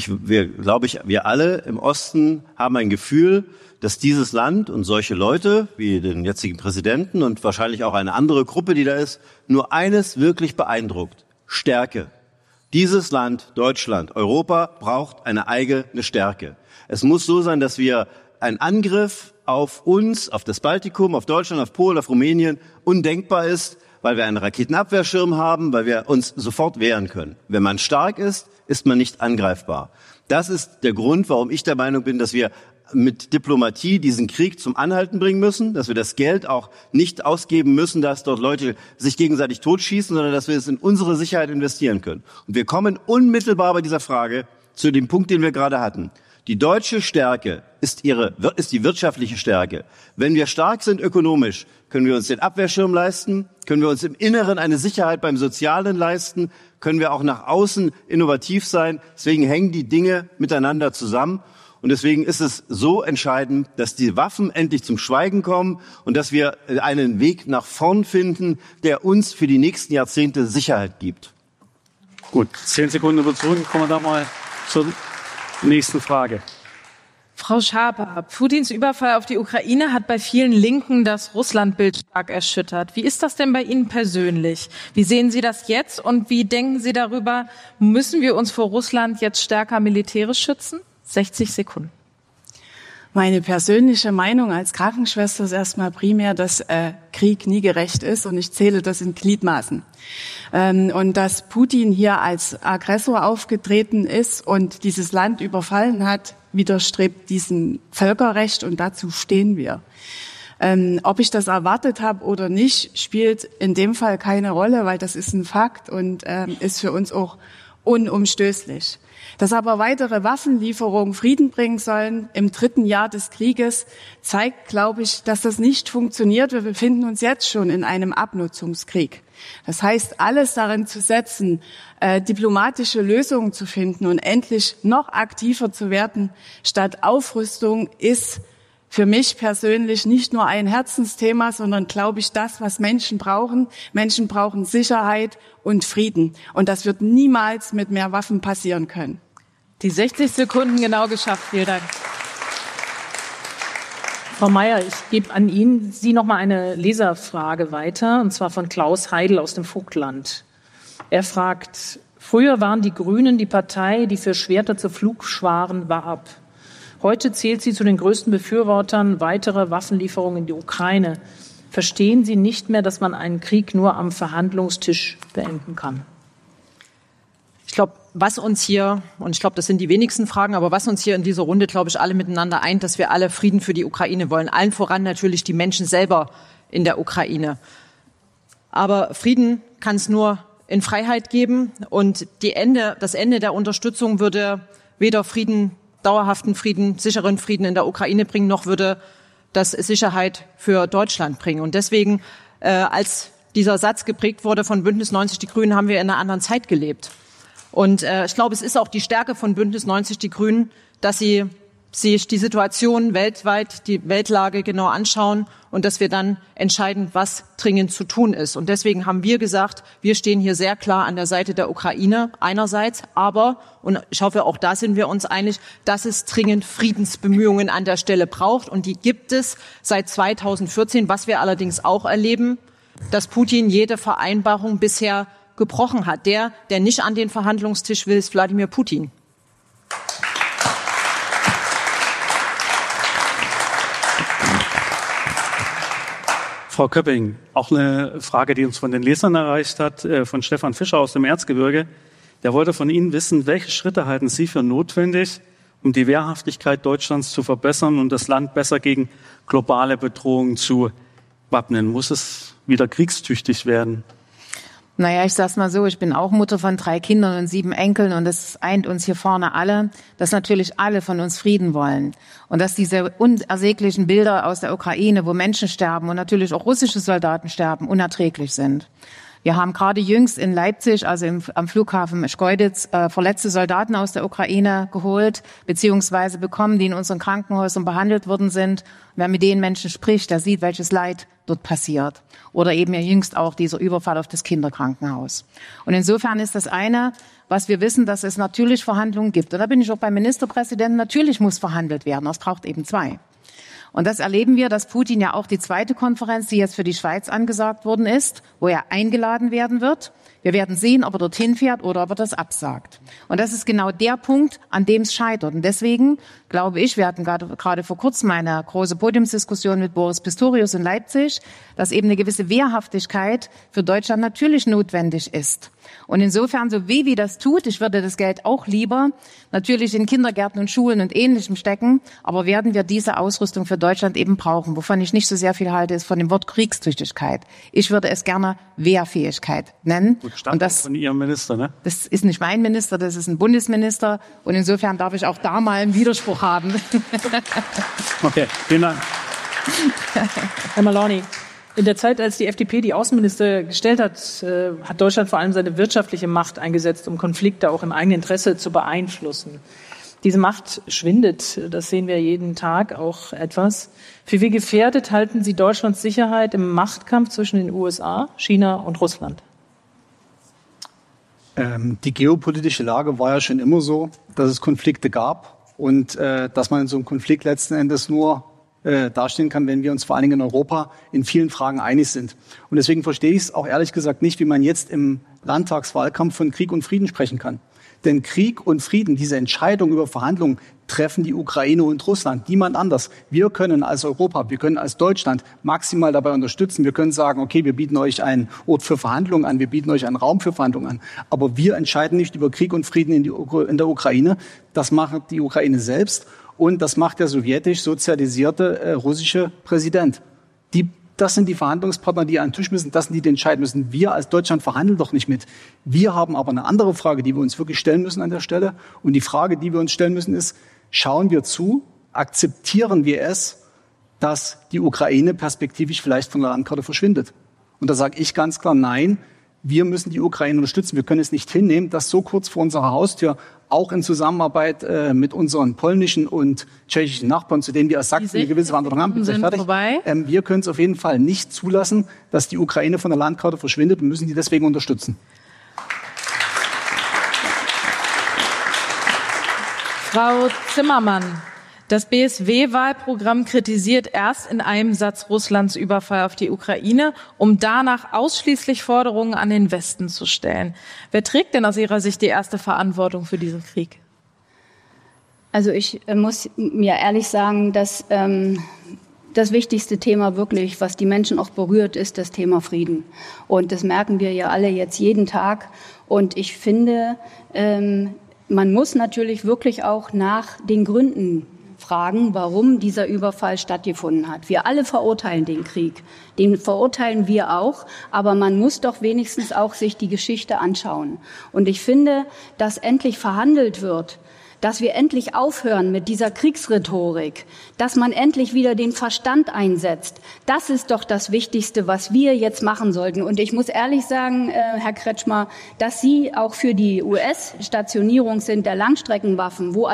wir alle im Osten haben ein Gefühl, dass dieses Land und solche Leute wie den jetzigen Präsidenten und wahrscheinlich auch eine andere Gruppe, die da ist, nur eines wirklich beeindruckt: Stärke. Dieses Land, Deutschland, Europa, braucht eine eigene Stärke. Es muss so sein, dass wir ein Angriff auf uns, auf das Baltikum, auf Deutschland, auf Polen, auf Rumänien undenkbar ist, weil wir einen Raketenabwehrschirm haben, weil wir uns sofort wehren können. Wenn man stark ist, ist man nicht angreifbar. Das ist der Grund, warum ich der Meinung bin, dass wir mit Diplomatie diesen Krieg zum Anhalten bringen müssen, dass wir das Geld auch nicht ausgeben müssen, dass dort Leute sich gegenseitig totschießen, sondern dass wir es in unsere Sicherheit investieren können. Und wir kommen unmittelbar bei dieser Frage zu dem Punkt, den wir gerade hatten. Die deutsche Stärke ist die wirtschaftliche Stärke. Wenn wir stark sind ökonomisch, können wir uns den Abwehrschirm leisten, können wir uns im Inneren eine Sicherheit beim Sozialen leisten, können wir auch nach außen innovativ sein. Deswegen hängen die Dinge miteinander zusammen. Und deswegen ist es so entscheidend, dass die Waffen endlich zum Schweigen kommen und dass wir einen Weg nach vorn finden, der uns für die nächsten Jahrzehnte Sicherheit gibt. Gut, 10 Sekunden überzogen. Kommen wir da mal zur nächsten Frage. Frau Schaper, Putins Überfall auf die Ukraine hat bei vielen Linken das Russlandbild stark erschüttert. Wie ist das denn bei Ihnen persönlich? Wie sehen Sie das jetzt und wie denken Sie darüber, müssen wir uns vor Russland jetzt stärker militärisch schützen? 60 Sekunden. Meine persönliche Meinung als Krankenschwester ist erstmal primär, dass Krieg nie gerecht ist und ich zähle das in Gliedmaßen. Und dass Putin hier als Aggressor aufgetreten ist und dieses Land überfallen hat, widerstrebt diesem Völkerrecht und dazu stehen wir. Ob ich das erwartet habe oder nicht, spielt in dem Fall keine Rolle, weil das ist ein Fakt und ist für uns auch unumstößlich. Dass aber weitere Waffenlieferungen Frieden bringen sollen im 3. Jahr des Krieges, zeigt, glaube ich, dass das nicht funktioniert. Wir befinden uns jetzt schon in einem Abnutzungskrieg. Das heißt, alles darin zu setzen, diplomatische Lösungen zu finden und endlich noch aktiver zu werden, statt Aufrüstung, ist für mich persönlich nicht nur ein Herzensthema, sondern, glaube ich, das, was Menschen brauchen. Menschen brauchen Sicherheit und Frieden. Und das wird niemals mit mehr Waffen passieren können. Die 60 Sekunden genau geschafft. Vielen Dank. Frau Mayer, ich gebe an Sie noch mal eine Leserfrage weiter, und zwar von Klaus Heidel aus dem Vogtland. Er fragt, früher waren die Grünen die Partei, die für Schwerter zu Pflugscharen warb. Heute zählt sie zu den größten Befürwortern weiterer Waffenlieferungen in die Ukraine. Verstehen Sie nicht mehr, dass man einen Krieg nur am Verhandlungstisch beenden kann? Ich glaube, was uns hier, und ich glaube, das sind die wenigsten Fragen, aber was uns hier in dieser Runde, glaube ich, alle miteinander eint, dass wir alle Frieden für die Ukraine wollen. Allen voran natürlich die Menschen selber in der Ukraine. Aber Frieden kann es nur in Freiheit geben. Und das Ende der Unterstützung würde weder dauerhaften Frieden, sicheren Frieden in der Ukraine bringen, noch würde das Sicherheit für Deutschland bringen. Und deswegen, als dieser Satz geprägt wurde von Bündnis 90 Die Grünen, haben wir in einer anderen Zeit gelebt. Und ich glaube, es ist auch die Stärke von Bündnis 90 Die Grünen, dass sie sich die Situation weltweit, die Weltlage genau anschauen und dass wir dann entscheiden, was dringend zu tun ist. Und deswegen haben wir gesagt, wir stehen hier sehr klar an der Seite der Ukraine einerseits, aber, und ich hoffe, auch da sind wir uns einig, dass es dringend Friedensbemühungen an der Stelle braucht. Und die gibt es seit 2014, was wir allerdings auch erleben, dass Putin jede Vereinbarung bisher gebrochen hat. Der nicht an den Verhandlungstisch will, ist Wladimir Putin. Frau Köpping, auch eine Frage, die uns von den Lesern erreicht hat, von Stefan Fischer aus dem Erzgebirge. Der wollte von Ihnen wissen, welche Schritte halten Sie für notwendig, um die Wehrhaftigkeit Deutschlands zu verbessern und das Land besser gegen globale Bedrohungen zu wappnen? Muss es wieder kriegstüchtig werden? Naja, ich sag's mal so, ich bin auch Mutter von 3 Kindern und 7 Enkeln und es eint uns hier vorne alle, dass natürlich alle von uns Frieden wollen. Und dass diese unersäglichen Bilder aus der Ukraine, wo Menschen sterben und natürlich auch russische Soldaten sterben, unerträglich sind. Wir haben gerade jüngst in Leipzig, also am Flughafen Schkeuditz, verletzte Soldaten aus der Ukraine geholt, beziehungsweise bekommen, die in unseren Krankenhäusern behandelt worden sind. Wer mit den Menschen spricht, der sieht, welches Leid dort passiert. Oder eben ja jüngst auch dieser Überfall auf das Kinderkrankenhaus. Und insofern ist das eine, was wir wissen, dass es natürlich Verhandlungen gibt. Und da bin ich auch beim Ministerpräsidenten, natürlich muss verhandelt werden. Es braucht eben 2. Und das erleben wir, dass Putin ja auch die 2. Konferenz, die jetzt für die Schweiz angesagt worden ist, wo er eingeladen werden wird, Wir werden sehen, ob er dorthin fährt oder ob er das absagt. Und das ist genau der Punkt, an dem es scheitert. Und deswegen glaube ich, wir hatten gerade vor kurzem eine große Podiumsdiskussion mit Boris Pistorius in Leipzig, dass eben eine gewisse Wehrhaftigkeit für Deutschland natürlich notwendig ist. Und insofern, so weh wie das tut, ich würde das Geld auch lieber natürlich in Kindergärten und Schulen und Ähnlichem stecken, aber werden wir diese Ausrüstung für Deutschland eben brauchen. Wovon ich nicht so sehr viel halte, ist von dem Wort Kriegstüchtigkeit. Ich würde es gerne Wehrfähigkeit nennen. Und das von Ihrem Minister, ne? Das ist nicht mein Minister, das ist ein Bundesminister. Und insofern darf ich auch da mal einen Widerspruch haben. Okay, vielen Dank. Herr Malorni, in der Zeit, als die FDP die Außenminister gestellt hat, hat Deutschland vor allem seine wirtschaftliche Macht eingesetzt, um Konflikte auch im eigenen Interesse zu beeinflussen. Diese Macht schwindet, das sehen wir jeden Tag auch etwas. Für wie gefährdet halten Sie Deutschlands Sicherheit im Machtkampf zwischen den USA, China und Russland? Die geopolitische Lage war ja schon immer so, dass es Konflikte gab und dass man in so einem Konflikt letzten Endes nur dastehen kann, wenn wir uns vor allen Dingen in Europa in vielen Fragen einig sind. Und deswegen verstehe ich es auch ehrlich gesagt nicht, wie man jetzt im Landtagswahlkampf von Krieg und Frieden sprechen kann. Denn Krieg und Frieden, diese Entscheidung über Verhandlungen, treffen die Ukraine und Russland, niemand anders. Wir können als Europa, wir können als Deutschland maximal dabei unterstützen. Wir können sagen, okay, wir bieten euch einen Ort für Verhandlungen an, wir bieten euch einen Raum für Verhandlungen an. Aber wir entscheiden nicht über Krieg und Frieden in der Ukraine. Das macht die Ukraine selbst und das macht der sowjetisch sozialisierte russische Präsident. Das sind die Verhandlungspartner, die an den Tisch müssen, das sind die, die entscheiden müssen. Wir als Deutschland verhandeln doch nicht mit. Wir haben aber eine andere Frage, die wir uns wirklich stellen müssen an der Stelle. Und die Frage, die wir uns stellen müssen, ist, schauen wir zu, akzeptieren wir es, dass die Ukraine perspektivisch vielleicht von der Landkarte verschwindet? Und da sage ich ganz klar, nein, wir müssen die Ukraine unterstützen. Wir können es nicht hinnehmen, dass so kurz vor unserer Haustür, auch in Zusammenarbeit mit unseren polnischen und tschechischen Nachbarn, zu denen wir als Sachsen eine gewisse Verantwortung haben, wir können es auf jeden Fall nicht zulassen, dass die Ukraine von der Landkarte verschwindet und müssen die deswegen unterstützen. Frau Zimmermann, das BSW-Wahlprogramm kritisiert erst in einem Satz Russlands Überfall auf die Ukraine, um danach ausschließlich Forderungen an den Westen zu stellen. Wer trägt denn aus Ihrer Sicht die erste Verantwortung für diesen Krieg? Also ich muss mir ehrlich sagen, dass das wichtigste Thema wirklich, was die Menschen auch berührt, ist das Thema Frieden. Und das merken wir ja alle jetzt jeden Tag. Und ich finde, man muss natürlich wirklich auch nach den Gründen fragen, warum dieser Überfall stattgefunden hat. Wir alle verurteilen den Krieg. Den verurteilen wir auch. Aber man muss doch wenigstens auch sich die Geschichte anschauen. Und ich finde, dass endlich verhandelt wird, dass wir endlich aufhören mit dieser Kriegsrhetorik, dass man endlich wieder den Verstand einsetzt. Das ist doch das Wichtigste, was wir jetzt machen sollten. Und ich muss ehrlich sagen, Herr Kretschmer, dass Sie auch für die US-Stationierung sind der Langstreckenwaffen, wo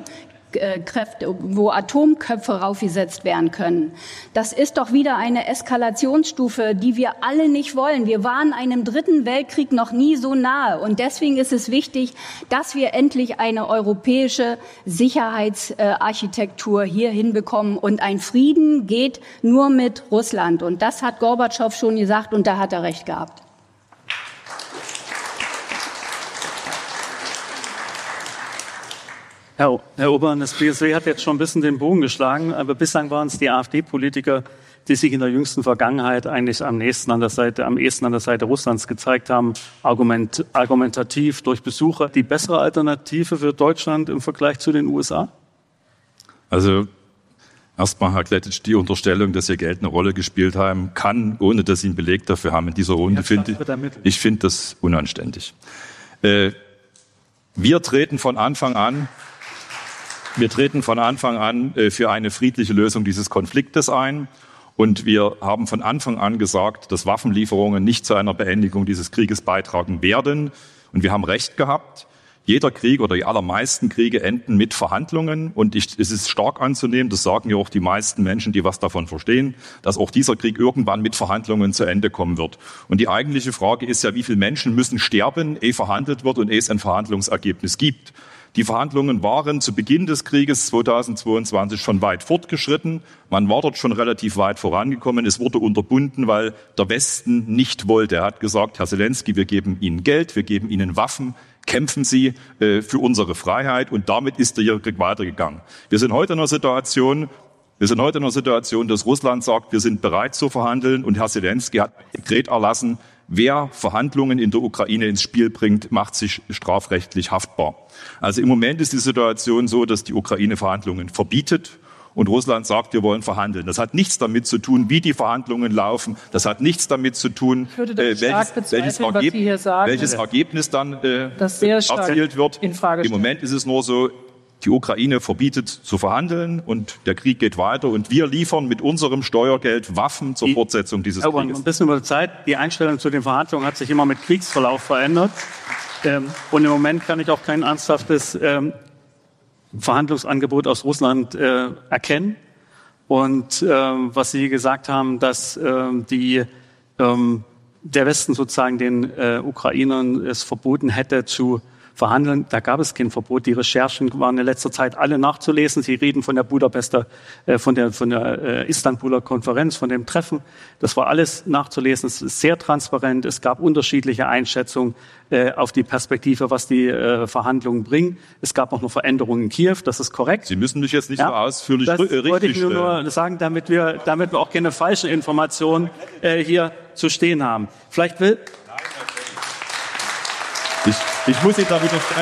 Atomköpfe raufgesetzt werden können. Das ist doch wieder eine Eskalationsstufe, die wir alle nicht wollen. Wir waren einem dritten Weltkrieg noch nie so nahe. Und deswegen ist es wichtig, dass wir endlich eine europäische Sicherheitsarchitektur hier hinbekommen. Und ein Frieden geht nur mit Russland. Und das hat Gorbatschow schon gesagt und da hat er recht gehabt. Herr Obern, das BSW hat jetzt schon ein bisschen den Bogen geschlagen, aber bislang waren es die AfD-Politiker, die sich in der jüngsten Vergangenheit eigentlich am ehesten an der Seite Russlands gezeigt haben, argumentativ durch Besucher. Die bessere Alternative für Deutschland im Vergleich zu den USA? Also erstmal, Herr Klettitsch, die Unterstellung, dass Ihr Geld eine Rolle gespielt haben kann, ohne dass Sie einen Beleg dafür haben in dieser Runde, finde das unanständig. Wir treten von Anfang an für eine friedliche Lösung dieses Konfliktes ein. Und wir haben von Anfang an gesagt, dass Waffenlieferungen nicht zu einer Beendigung dieses Krieges beitragen werden. Und wir haben recht gehabt. Jeder Krieg oder die allermeisten Kriege enden mit Verhandlungen. Und es ist stark anzunehmen, das sagen ja auch die meisten Menschen, die was davon verstehen, dass auch dieser Krieg irgendwann mit Verhandlungen zu Ende kommen wird. Und die eigentliche Frage ist ja, wie viele Menschen müssen sterben, ehe verhandelt wird und ehe es ein Verhandlungsergebnis gibt. Die Verhandlungen waren zu Beginn des Krieges 2022 schon weit fortgeschritten. Man war dort schon relativ weit vorangekommen. Es wurde unterbunden, weil der Westen nicht wollte. Er hat gesagt, Herr Zelensky, wir geben Ihnen Geld, wir geben Ihnen Waffen, kämpfen Sie für unsere Freiheit. Und damit ist der Krieg weitergegangen. Wir sind heute in einer Situation, dass Russland sagt, wir sind bereit zu verhandeln. Und Herr Zelensky hat ein Dekret erlassen, wer Verhandlungen in der Ukraine ins Spiel bringt, macht sich strafrechtlich haftbar. Also im Moment ist die Situation so, dass die Ukraine Verhandlungen verbietet und Russland sagt, wir wollen verhandeln. Das hat nichts damit zu tun, wie die Verhandlungen laufen. Das hat nichts damit zu tun, welches Ergebnis dann erzielt wird. Im Moment ist es nur so, die Ukraine verbietet zu verhandeln und der Krieg geht weiter und wir liefern mit unserem Steuergeld Waffen zur Fortsetzung dieses Krieges. Ein bisschen über die Zeit. Die Einstellung zu den Verhandlungen hat sich immer mit Kriegsverlauf verändert. Und im Moment kann ich auch kein ernsthaftes Verhandlungsangebot aus Russland erkennen. Und was Sie gesagt haben, dass der Westen sozusagen den Ukrainern es verboten hätte zu verhandeln, da gab es kein Verbot. Die Recherchen waren in letzter Zeit alle nachzulesen. Sie reden von der von der Istanbuler Konferenz, von dem Treffen. Das war alles nachzulesen. Es ist sehr transparent. Es gab unterschiedliche Einschätzungen auf die Perspektive, was die Verhandlungen bringen. Es gab auch noch Veränderungen in Kiew. Das ist korrekt. Sie müssen mich jetzt nicht so ausführlich richtig stellen. Das wollte ich nur sagen, damit wir auch keine falschen Informationen hier zu stehen haben. Vielleicht will Ich muss Ihnen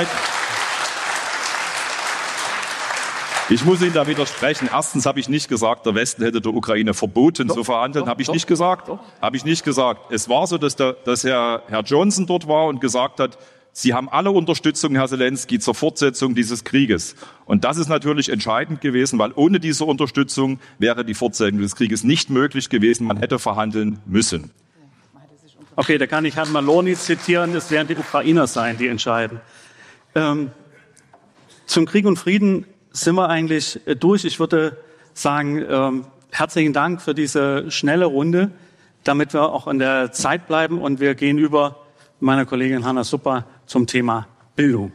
da widersprechen. Erstens habe ich nicht gesagt, der Westen hätte der Ukraine verboten zu verhandeln. Habe ich nicht gesagt. Es war so, dass Herr Johnson dort war und gesagt hat, Sie haben alle Unterstützung, Herr Zelensky, zur Fortsetzung dieses Krieges. Und das ist natürlich entscheidend gewesen, weil ohne diese Unterstützung wäre die Fortsetzung des Krieges nicht möglich gewesen. Man hätte verhandeln müssen. Okay, da kann ich Herrn Maloney zitieren, es werden die Ukrainer sein, die entscheiden. Zum Krieg und Frieden sind wir eigentlich durch. Ich würde sagen, herzlichen Dank für diese schnelle Runde, damit wir auch in der Zeit bleiben. Und wir gehen über meiner Kollegin Hanna Supper zum Thema Bildung.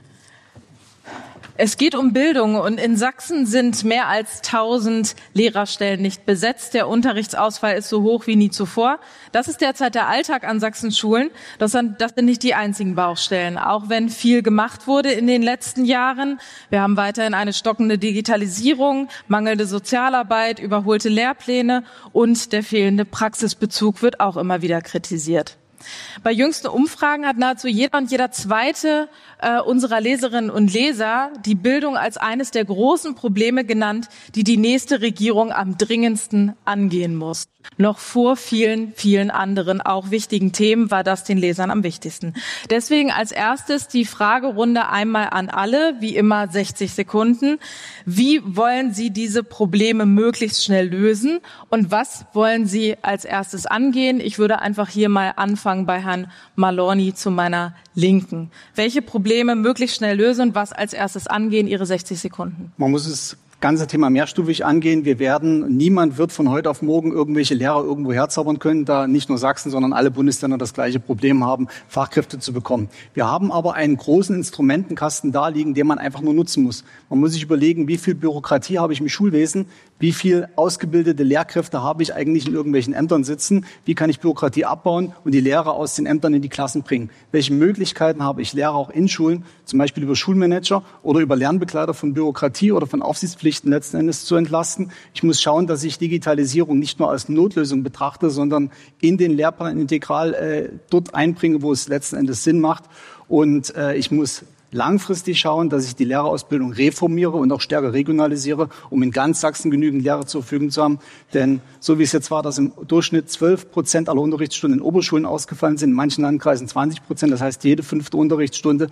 Es geht um Bildung und in Sachsen sind mehr als 1000 Lehrerstellen nicht besetzt. Der Unterrichtsausfall ist so hoch wie nie zuvor. Das ist derzeit der Alltag an Sachsens Schulen. Das sind nicht die einzigen Baustellen, auch wenn viel gemacht wurde in den letzten Jahren. Wir haben weiterhin eine stockende Digitalisierung, mangelnde Sozialarbeit, überholte Lehrpläne und der fehlende Praxisbezug wird auch immer wieder kritisiert. Bei jüngsten Umfragen hat nahezu jeder und jeder Zweite unserer Leserinnen und Leser die Bildung als eines der großen Probleme genannt, die die nächste Regierung am dringendsten angehen muss. Noch vor vielen, vielen anderen auch wichtigen Themen war das den Lesern am wichtigsten. Deswegen als erstes die Fragerunde einmal an alle, wie immer 60 Sekunden. Wie wollen Sie diese Probleme möglichst schnell lösen und was wollen Sie als erstes angehen? Ich würde einfach hier mal anfangen bei Herrn Maloney zu meiner Linken. Welche Probleme möglichst schnell lösen und was als erstes angehen? Ihre 60 Sekunden. Man muss das ganze Thema mehrstufig angehen. Niemand wird von heute auf morgen irgendwelche Lehrer irgendwo herzaubern können, da nicht nur Sachsen, sondern alle Bundesländer das gleiche Problem haben, Fachkräfte zu bekommen. Wir haben aber einen großen Instrumentenkasten da liegen, den man einfach nur nutzen muss. Man muss sich überlegen, wie viel Bürokratie habe ich im Schulwesen, wie viel ausgebildete Lehrkräfte habe ich eigentlich in irgendwelchen Ämtern sitzen, wie kann ich Bürokratie abbauen und die Lehrer aus den Ämtern in die Klassen bringen. Welche Möglichkeiten habe ich, Lehrer auch in Schulen, zum Beispiel über Schulmanager oder über Lernbegleiter von Bürokratie oder von Aufsichtspflichten letzten Endes zu entlasten. Ich muss schauen, dass ich Digitalisierung nicht nur als Notlösung betrachte, sondern in den Lehrplan integral dort einbringe, wo es letzten Endes Sinn macht. Und ich muss langfristig schauen, dass ich die Lehrerausbildung reformiere und auch stärker regionalisiere, um in ganz Sachsen genügend Lehrer zur Verfügung zu haben. Denn so wie es jetzt war, dass im Durchschnitt 12% aller Unterrichtsstunden in Oberschulen ausgefallen sind, in manchen Landkreisen 20%, das heißt jede 5. Unterrichtsstunde.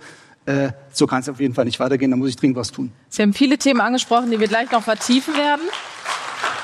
So kann es auf jeden Fall nicht weitergehen, da muss ich dringend was tun. Sie haben viele Themen angesprochen, die wir gleich noch vertiefen werden.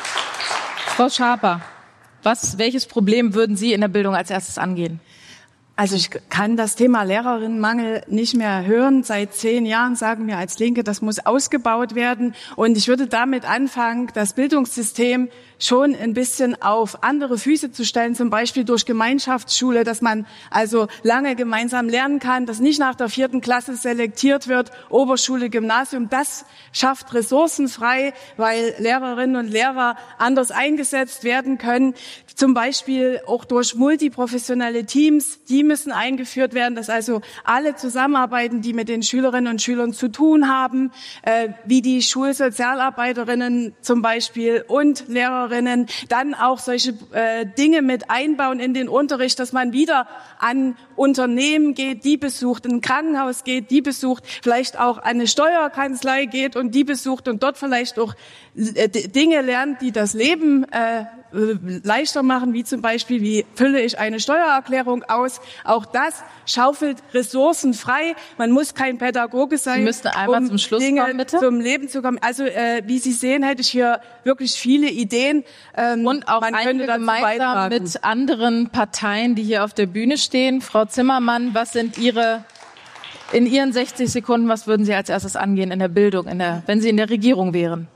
Frau Schaper, welches Problem würden Sie in der Bildung als erstes angehen? Also ich kann das Thema Lehrerinnenmangel nicht mehr hören. Seit 10 Jahren sagen wir als Linke, das muss ausgebaut werden. Und ich würde damit anfangen, das Bildungssystem schon ein bisschen auf andere Füße zu stellen, zum Beispiel durch Gemeinschaftsschule, dass man also lange gemeinsam lernen kann, dass nicht nach der 4. Klasse selektiert wird, Oberschule, Gymnasium. Das schafft Ressourcen frei, weil Lehrerinnen und Lehrer anders eingesetzt werden können. Zum Beispiel auch durch multiprofessionelle Teams, die müssen eingeführt werden, dass also alle zusammenarbeiten, die mit den Schülerinnen und Schülern zu tun haben, wie die Schulsozialarbeiterinnen zum Beispiel und Lehrerinnen, dann auch solche Dinge mit einbauen in den Unterricht, dass man wieder an Unternehmen geht, die besucht, in ein Krankenhaus geht, die besucht, vielleicht auch an eine Steuerkanzlei geht und die besucht und dort vielleicht auch Dinge lernt, die das Leben leichter machen, wie zum Beispiel, wie fülle ich eine Steuererklärung aus. Auch das schaufelt Ressourcen frei. Man muss kein Pädagoge sein, Sie müssten einmal zum Schluss Dinge kommen, bitte. zum Leben zu kommen. Also wie Sie sehen, hätte ich hier wirklich viele Ideen. Und auch einige gemeinsam mit anderen Parteien, die hier auf der Bühne stehen. Frau Zimmermann, was sind in Ihren 60 Sekunden, was würden Sie als erstes angehen in der Bildung, wenn Sie in der Regierung wären?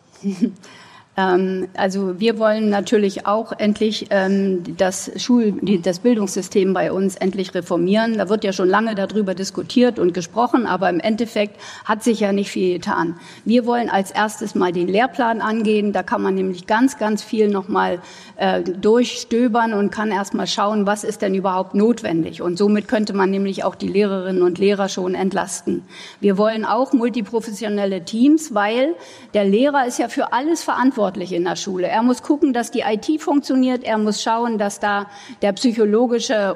Also wir wollen natürlich auch endlich das Bildungssystem bei uns endlich reformieren. Da wird ja schon lange darüber diskutiert und gesprochen, aber im Endeffekt hat sich ja nicht viel getan. Wir wollen als erstes mal den Lehrplan angehen. Da kann man nämlich ganz, ganz viel nochmal durchstöbern und kann erst mal schauen, was ist denn überhaupt notwendig. Und somit könnte man nämlich auch die Lehrerinnen und Lehrer schon entlasten. Wir wollen auch multiprofessionelle Teams, weil der Lehrer ist ja für alles verantwortlich in der Schule. Er muss gucken, dass die IT funktioniert. Er muss schauen, dass da die psychologische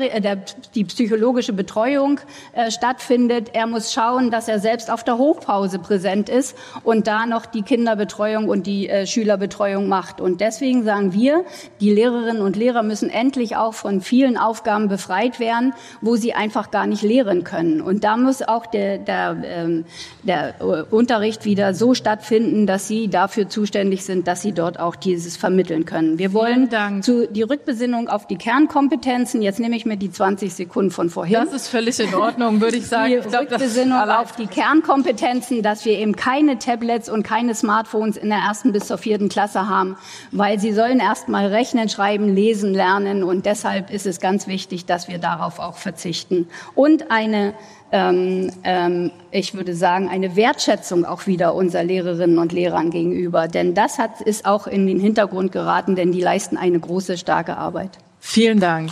Betreuung stattfindet. Er muss schauen, dass er selbst auf der Hofpause präsent ist und da noch die Kinderbetreuung und die Schülerbetreuung macht. Und deswegen sagen wir, die Lehrerinnen und Lehrer müssen endlich auch von vielen Aufgaben befreit werden, wo sie einfach gar nicht lehren können. Und da muss auch der Unterricht wieder so stattfinden, dass sie dafür zuständig sind, dass sie dort auch dieses vermitteln können. Wir wollen die Rückbesinnung auf die Kernkompetenzen. Jetzt nehme ich mir die 20 Sekunden von vorhin. Das ist völlig in Ordnung, würde ich sagen. Die Rückbesinnung auf die Kernkompetenzen, dass wir eben keine Tablets und keine Smartphones in der 1. bis zur 4. Klasse haben, weil sie sollen erst mal rechnen, schreiben, lesen, lernen. Und deshalb ist es ganz wichtig, dass wir darauf auch verzichten. Und ich würde sagen, eine Wertschätzung auch wieder unserer Lehrerinnen und Lehrern gegenüber. Denn das ist auch in den Hintergrund geraten, denn die leisten eine große, starke Arbeit. Vielen Dank.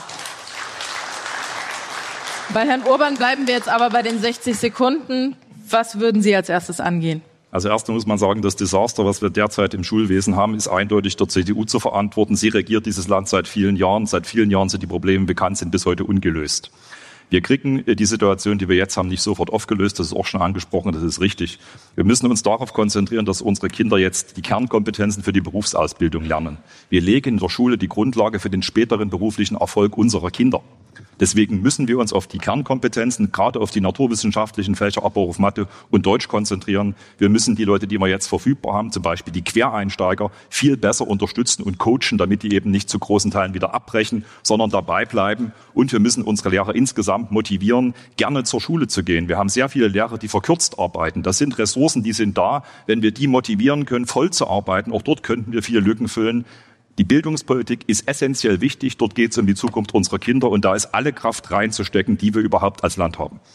Bei Herrn Urban bleiben wir jetzt aber bei den 60 Sekunden. Was würden Sie als erstes angehen? Also erst muss man sagen, das Desaster, was wir derzeit im Schulwesen haben, ist eindeutig der CDU zu verantworten. Sie regiert dieses Land seit vielen Jahren. Seit vielen Jahren sind die Probleme bekannt, sind bis heute ungelöst. Wir kriegen die Situation, die wir jetzt haben, nicht sofort aufgelöst. Das ist auch schon angesprochen, das ist richtig. Wir müssen uns darauf konzentrieren, dass unsere Kinder jetzt die Kernkompetenzen für die Berufsausbildung lernen. Wir legen in der Schule die Grundlage für den späteren beruflichen Erfolg unserer Kinder. Deswegen müssen wir uns auf die Kernkompetenzen, gerade auf die naturwissenschaftlichen Fächer, aber auch auf Mathe und Deutsch konzentrieren. Wir müssen die Leute, die wir jetzt verfügbar haben, zum Beispiel die Quereinsteiger, viel besser unterstützen und coachen, damit die eben nicht zu großen Teilen wieder abbrechen, sondern dabei bleiben. Und wir müssen unsere Lehrer insgesamt motivieren, gerne zur Schule zu gehen. Wir haben sehr viele Lehrer, die verkürzt arbeiten. Das sind Ressourcen, die sind da. Wenn wir die motivieren können, voll zu arbeiten, auch dort könnten wir viele Lücken füllen. Die Bildungspolitik ist essentiell wichtig. Dort geht es um die Zukunft unserer Kinder. Und da ist alle Kraft reinzustecken, die wir überhaupt als Land haben.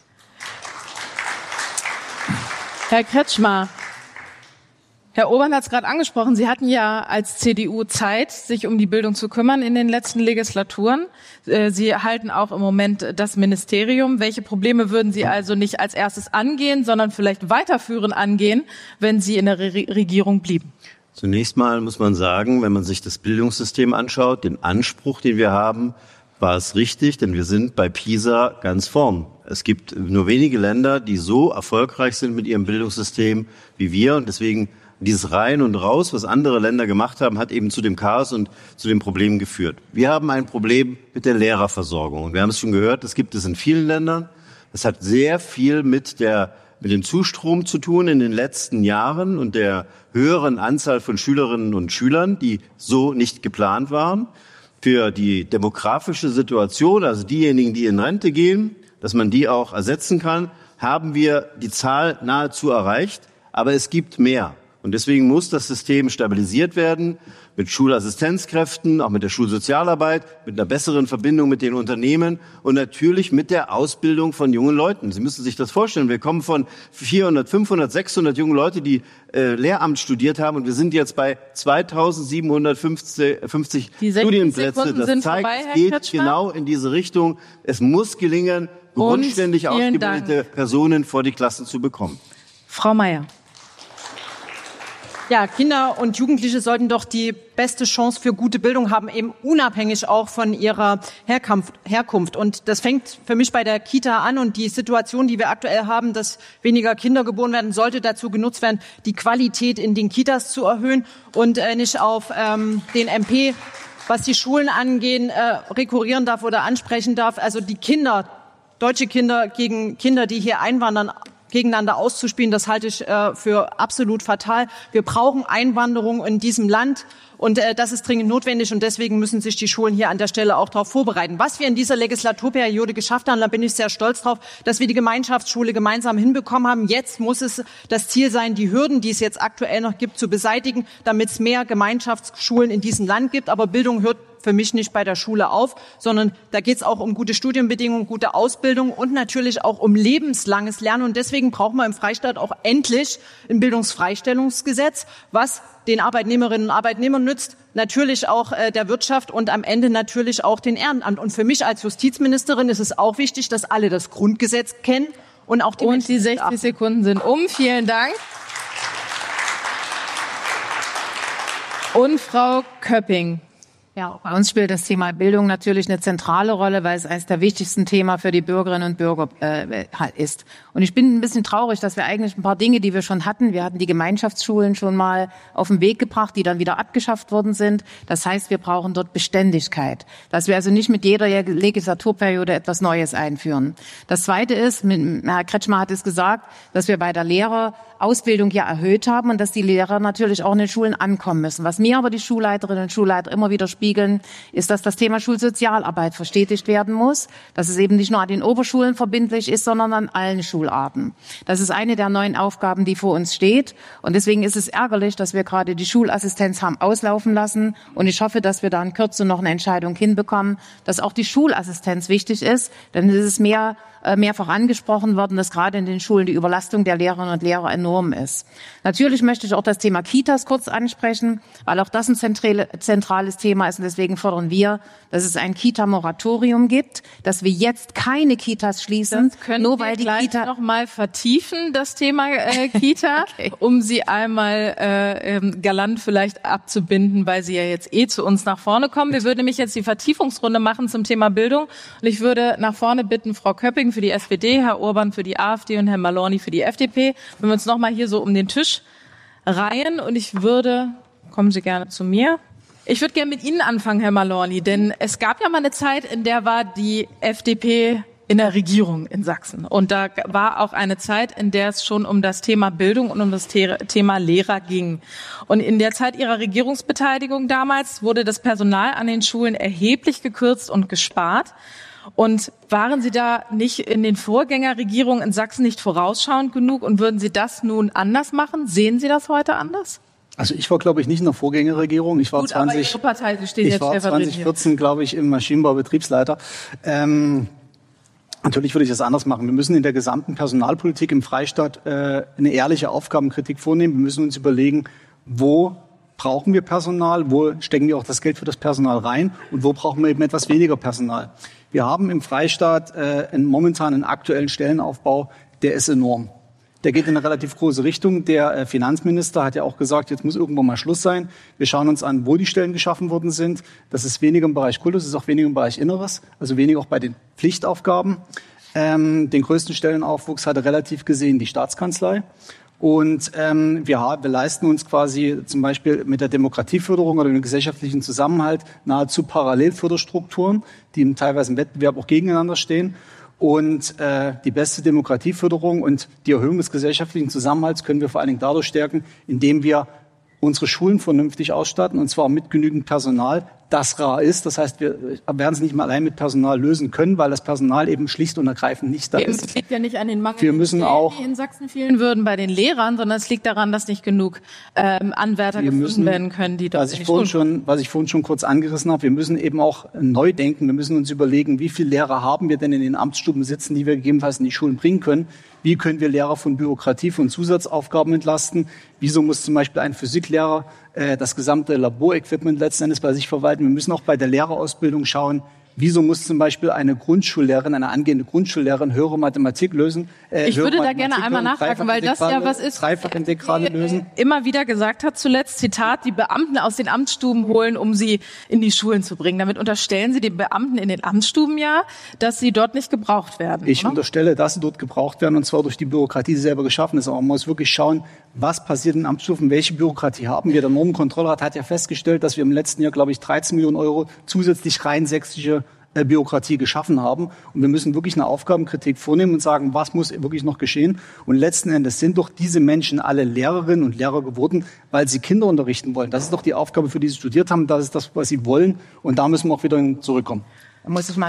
Herr Kretschmer, Herr Urban hat es gerade angesprochen. Sie hatten ja als CDU Zeit, sich um die Bildung zu kümmern in den letzten Legislaturen. Sie halten auch im Moment das Ministerium. Welche Probleme würden Sie also nicht als erstes angehen, sondern vielleicht weiterführend angehen, wenn Sie in der Regierung blieben? Zunächst mal muss man sagen, wenn man sich das Bildungssystem anschaut, den Anspruch, den wir haben, war es richtig, denn wir sind bei PISA ganz vorn. Es gibt nur wenige Länder, die so erfolgreich sind mit ihrem Bildungssystem wie wir. Und deswegen dieses Rein und Raus, was andere Länder gemacht haben, hat eben zu dem Chaos und zu den Problemen geführt. Wir haben ein Problem mit der Lehrerversorgung. Und wir haben es schon gehört, das gibt es in vielen Ländern. Das hat sehr viel mit dem Zustrom zu tun in den letzten Jahren und der höheren Anzahl von Schülerinnen und Schülern, die so nicht geplant waren. für die demografische Situation, also diejenigen, die in Rente gehen, dass man die auch ersetzen kann, haben wir die Zahl nahezu erreicht. Aber es gibt mehr. Und deswegen muss das System stabilisiert werden mit Schulassistenzkräften, auch mit der Schulsozialarbeit, mit einer besseren Verbindung mit den Unternehmen und natürlich mit der Ausbildung von jungen Leuten. Sie müssen sich das vorstellen. Wir kommen von 400, 500, 600 jungen Leute, die Lehramt studiert haben, und wir sind jetzt bei 2750 Studienplätze. Das zeigt, es geht genau in diese Richtung. Es muss gelingen, grundständig ausgebildete Personen vor die Klassen zu bekommen. Frau Mayer. Ja, Kinder und Jugendliche sollten doch die beste Chance für gute Bildung haben, eben unabhängig auch von ihrer Herkunft. Und das fängt für mich bei der Kita an, und die Situation, die wir aktuell haben, dass weniger Kinder geboren werden, sollte dazu genutzt werden, die Qualität in den Kitas zu erhöhen und nicht auf den MP, was die Schulen angehen, rekurrieren darf oder ansprechen darf. Also die Kinder, deutsche Kinder gegen Kinder, die hier einwandern, gegeneinander auszuspielen, das halte ich für absolut fatal. Wir brauchen Einwanderung in diesem Land, und das ist dringend notwendig, und deswegen müssen sich die Schulen hier an der Stelle auch darauf vorbereiten. Was wir in dieser Legislaturperiode geschafft haben, da bin ich sehr stolz drauf, dass wir die Gemeinschaftsschule gemeinsam hinbekommen haben. Jetzt muss es das Ziel sein, die Hürden, die es jetzt aktuell noch gibt, zu beseitigen, damit es mehr Gemeinschaftsschulen in diesem Land gibt. Aber Bildung hört für mich nicht bei der Schule auf, sondern da geht es auch um gute Studienbedingungen, gute Ausbildung und natürlich auch um lebenslanges Lernen. Und deswegen brauchen wir im Freistaat auch endlich ein Bildungsfreistellungsgesetz, was den Arbeitnehmerinnen und Arbeitnehmern nützt, natürlich auch der Wirtschaft und am Ende natürlich auch den Ehrenamt. Und für mich als Justizministerin ist es auch wichtig, dass alle das Grundgesetz kennen und auch die Und die 60 Sekunden sind um. Vielen Dank. Und Frau Köpping. Ja, bei uns spielt das Thema Bildung natürlich eine zentrale Rolle, weil es eines der wichtigsten Themen für die Bürgerinnen und Bürger ist. Und ich bin ein bisschen traurig, dass wir eigentlich ein paar Dinge, die wir schon hatten, wir hatten die Gemeinschaftsschulen schon mal auf den Weg gebracht, die dann wieder abgeschafft worden sind. Das heißt, wir brauchen dort Beständigkeit, dass wir also nicht mit jeder Legislaturperiode etwas Neues einführen. Das Zweite ist, Herr Kretschmer hat es gesagt, dass wir bei der Lehrerausbildung ja erhöht haben und dass die Lehrer natürlich auch in den Schulen ankommen müssen. Was mir aber die Schulleiterinnen und Schulleiter immer wieder spiegeln, ist, dass das Thema Schulsozialarbeit verstetigt werden muss, dass es eben nicht nur an den Oberschulen verbindlich ist, sondern an allen Schularten. Das ist eine der neuen Aufgaben, die vor uns steht. Und deswegen ist es ärgerlich, dass wir gerade die Schulassistenz haben auslaufen lassen. Und ich hoffe, dass wir da in Kürze noch eine Entscheidung hinbekommen, dass auch die Schulassistenz wichtig ist. Denn es ist mehrfach angesprochen worden, dass gerade in den Schulen die Überlastung der Lehrerinnen und Lehrer enorm ist. Natürlich möchte ich auch das Thema Kitas kurz ansprechen, weil auch das ein zentrales Thema ist. Und deswegen fordern wir, dass es ein Kita-Moratorium gibt, dass wir jetzt keine Kitas schließen, nur weil die Kita noch mal vertiefen, das Thema Kita, okay, um sie einmal galant vielleicht abzubinden, weil sie ja jetzt zu uns nach vorne kommen. Wir würden nämlich jetzt die Vertiefungsrunde machen zum Thema Bildung, und ich würde nach vorne bitten, Frau Köpping für die SPD, Herr Urban für die AfD und Herr Malorni für die FDP, wenn wir uns noch mal hier so um den Tisch reihen, und kommen Sie gerne zu mir. Ich würde gerne mit Ihnen anfangen, Herr Malorni, denn es gab ja mal eine Zeit, in der war die FDP in der Regierung in Sachsen. Und da war auch eine Zeit, in der es schon um das Thema Bildung und um das Thema Lehrer ging. Und in der Zeit Ihrer Regierungsbeteiligung damals wurde das Personal an den Schulen erheblich gekürzt und gespart. Und waren Sie da nicht in den Vorgängerregierungen in Sachsen nicht vorausschauend genug, und würden Sie das nun anders machen? Sehen Sie das heute anders? Also ich war, glaube ich, nicht in der Vorgängerregierung. Ich war Gut, aber Ihre Partei steht jetzt stellvertretend 2014, glaube ich, im Maschinenbau Betriebsleiter. Natürlich würde ich das anders machen. Wir müssen in der gesamten Personalpolitik im Freistaat eine ehrliche Aufgabenkritik vornehmen. Wir müssen uns überlegen, wo brauchen wir Personal, wo stecken wir auch das Geld für das Personal rein und wo brauchen wir eben etwas weniger Personal. Wir haben im Freistaat momentan einen aktuellen Stellenaufbau, der ist enorm. Der geht in eine relativ große Richtung. Der Finanzminister hat ja auch gesagt, jetzt muss irgendwann mal Schluss sein. Wir schauen uns an, wo die Stellen geschaffen worden sind. Das ist weniger im Bereich Kultus, das ist auch weniger im Bereich Inneres, also weniger auch bei den Pflichtaufgaben. Den größten Stellenaufwuchs hatte relativ gesehen die Staatskanzlei. Und wir leisten uns quasi zum Beispiel mit der Demokratieförderung oder dem gesellschaftlichen Zusammenhalt nahezu Parallelförderstrukturen, die teilweise im Wettbewerb auch gegeneinander stehen. Und die beste Demokratieförderung und die Erhöhung des gesellschaftlichen Zusammenhalts können wir vor allen Dingen dadurch stärken, indem wir unsere Schulen vernünftig ausstatten, und zwar mit genügend Personal, das rar ist. Das heißt, wir werden es nicht mehr allein mit Personal lösen können, weil das Personal eben schlicht und ergreifend nicht da ist. Es liegt ja nicht an den Wir müssen auch, die in Sachsen fehlen würden bei den Lehrern, sondern es liegt daran, dass nicht genug Anwärter gefunden werden können, die was ich vorhin schon kurz angerissen habe, wir müssen eben auch neu denken. Wir müssen uns überlegen, wie viele Lehrer haben wir denn in den Amtsstuben sitzen, die wir gegebenenfalls in die Schulen bringen können. Wie können wir Lehrer von Bürokratie, von Zusatzaufgaben entlasten? Wieso muss zum Beispiel ein Physiklehrer das gesamte Laborequipment letzten Endes bei sich verwalten? Wir müssen auch bei der Lehrerausbildung schauen, wieso muss zum Beispiel eine Grundschullehrerin, eine angehende Grundschullehrerin höhere Mathematik lösen? Ich würde da gerne einmal nachfragen, weil das ja was ist, Dreifachintegrale lösen. Immer wieder gesagt hat zuletzt, Zitat, die Beamten aus den Amtsstuben holen, um sie in die Schulen zu bringen. Damit unterstellen Sie den Beamten in den Amtsstuben ja, dass sie dort nicht gebraucht werden. Ich unterstelle, dass sie dort gebraucht werden, und zwar durch die Bürokratie, die selber geschaffen ist. Aber man muss wirklich schauen, was passiert in den Amtsstufen, welche Bürokratie haben wir. Der Normenkontrollrat hat ja festgestellt, dass wir im letzten Jahr, glaube ich, 13 Millionen Euro zusätzlich rein sächsische Bürokratie geschaffen haben. Und wir müssen wirklich eine Aufgabenkritik vornehmen und sagen, was muss wirklich noch geschehen. Und letzten Endes sind doch diese Menschen alle Lehrerinnen und Lehrer geworden, weil sie Kinder unterrichten wollen. Das ist doch die Aufgabe, für die sie studiert haben. Das ist das, was sie wollen. Und da müssen wir auch wieder zurückkommen. Da muss ich mal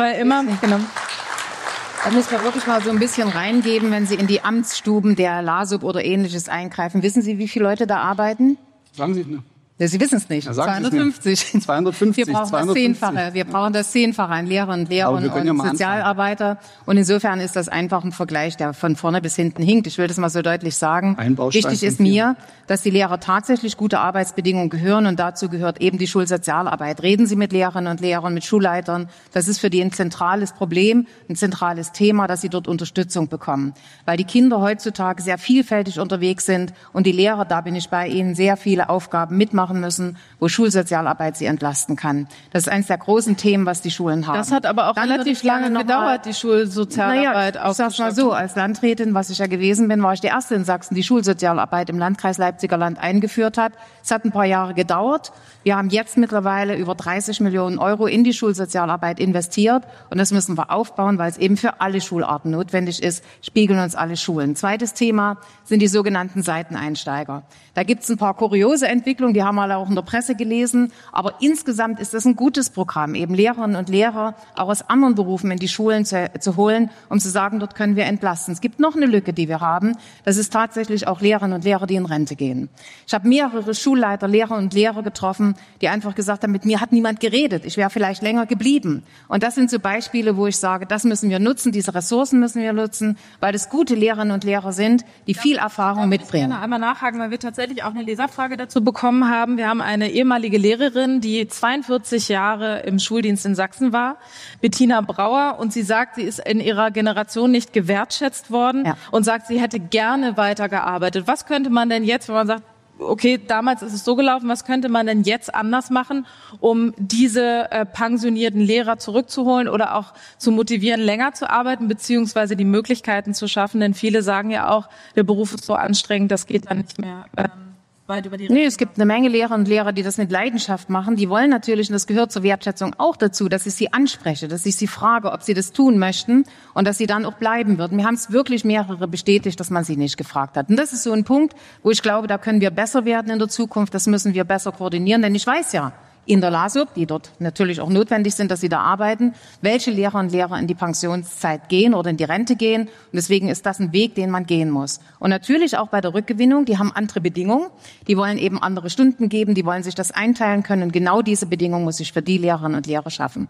Da müssen wir wirklich mal so ein bisschen reingeben, wenn Sie in die Amtsstuben der LASUB oder Ähnliches eingreifen. Wissen Sie, wie viele Leute da arbeiten? Sagen Sie es nicht. Ja, Sie wissen es nicht. 250. 250. Wir brauchen das Zehnfache. Wir brauchen das Zehnfache an Lehrern und Lehrern und Sozialarbeiter. Und insofern ist das einfach ein Vergleich, der von vorne bis hinten hinkt. Ich will das mal so deutlich sagen. Wichtig ist mir, dass die Lehrer tatsächlich gute Arbeitsbedingungen gehören, und dazu gehört eben die Schulsozialarbeit. Reden Sie mit Lehrerinnen und Lehrern, mit Schulleitern. Das ist für die ein zentrales Problem, ein zentrales Thema, dass sie dort Unterstützung bekommen. Weil die Kinder heutzutage sehr vielfältig unterwegs sind und die Lehrer, da bin ich bei Ihnen, sehr viele Aufgaben mitmachen müssen, wo Schulsozialarbeit sie entlasten kann. Das ist eines der großen Themen, was die Schulen haben. Das hat aber auch relativ lange gedauert, die Schulsozialarbeit. Ich sag's mal so, als Landrätin, was ich ja gewesen bin, war ich die erste in Sachsen, die Schulsozialarbeit im Landkreis Leipziger Land eingeführt hat. Es hat ein paar Jahre gedauert. Wir haben jetzt mittlerweile über 30 Millionen Euro in die Schulsozialarbeit investiert, und das müssen wir aufbauen, weil es eben für alle Schularten notwendig ist, spiegeln uns alle Schulen. Zweites Thema sind die sogenannten Seiteneinsteiger. Da gibt's ein paar kuriose Entwicklungen, die haben wir auch in der Presse gelesen, aber insgesamt ist das ein gutes Programm, eben Lehrerinnen und Lehrer auch aus anderen Berufen in die Schulen zu holen, um zu sagen, dort können wir entlasten. Es gibt noch eine Lücke, die wir haben, das ist tatsächlich auch Lehrerinnen und Lehrer, die in Rente gehen. Ich habe mehrere Schulleiter, Lehrer und Lehrer getroffen, die einfach gesagt haben, mit mir hat niemand geredet, ich wäre vielleicht länger geblieben. Und das sind so Beispiele, wo ich sage, das müssen wir nutzen, diese Ressourcen müssen wir nutzen, weil es gute Lehrerinnen und Lehrer sind, die viel Erfahrung mitbringen. Ich gerne einmal nachhaken, weil wir tatsächlich auch eine Leserfrage dazu bekommen haben. Wir haben eine ehemalige Lehrerin, die 42 Jahre im Schuldienst in Sachsen war, Bettina Brauer, und sie sagt, sie ist in ihrer Generation nicht gewertschätzt worden und sagt, sie hätte gerne weitergearbeitet. Was könnte man denn jetzt, wenn man sagt, okay, damals ist es so gelaufen, was könnte man denn jetzt anders machen, um diese pensionierten Lehrer zurückzuholen oder auch zu motivieren, länger zu arbeiten, beziehungsweise die Möglichkeiten zu schaffen? Denn viele sagen ja auch, der Beruf ist so anstrengend, das geht dann nicht mehr weit über die es gibt eine Menge Lehrerinnen und Lehrer, die das mit Leidenschaft machen. Die wollen natürlich, und das gehört zur Wertschätzung auch dazu, dass ich sie anspreche, dass ich sie frage, ob sie das tun möchten und dass sie dann auch bleiben würden. Mir haben es wirklich mehrere bestätigt, dass man sie nicht gefragt hat. Und das ist so ein Punkt, wo ich glaube, da können wir besser werden in der Zukunft. Das müssen wir besser koordinieren, denn ich weiß ja, in der LASUB, die dort natürlich auch notwendig sind, dass sie da arbeiten, welche Lehrer und Lehrer in die Pensionszeit gehen oder in die Rente gehen. Und deswegen ist das ein Weg, den man gehen muss. Und natürlich auch bei der Rückgewinnung, die haben andere Bedingungen. Die wollen eben andere Stunden geben, die wollen sich das einteilen können. Und genau diese Bedingungen muss ich für die Lehrerinnen und Lehrer schaffen.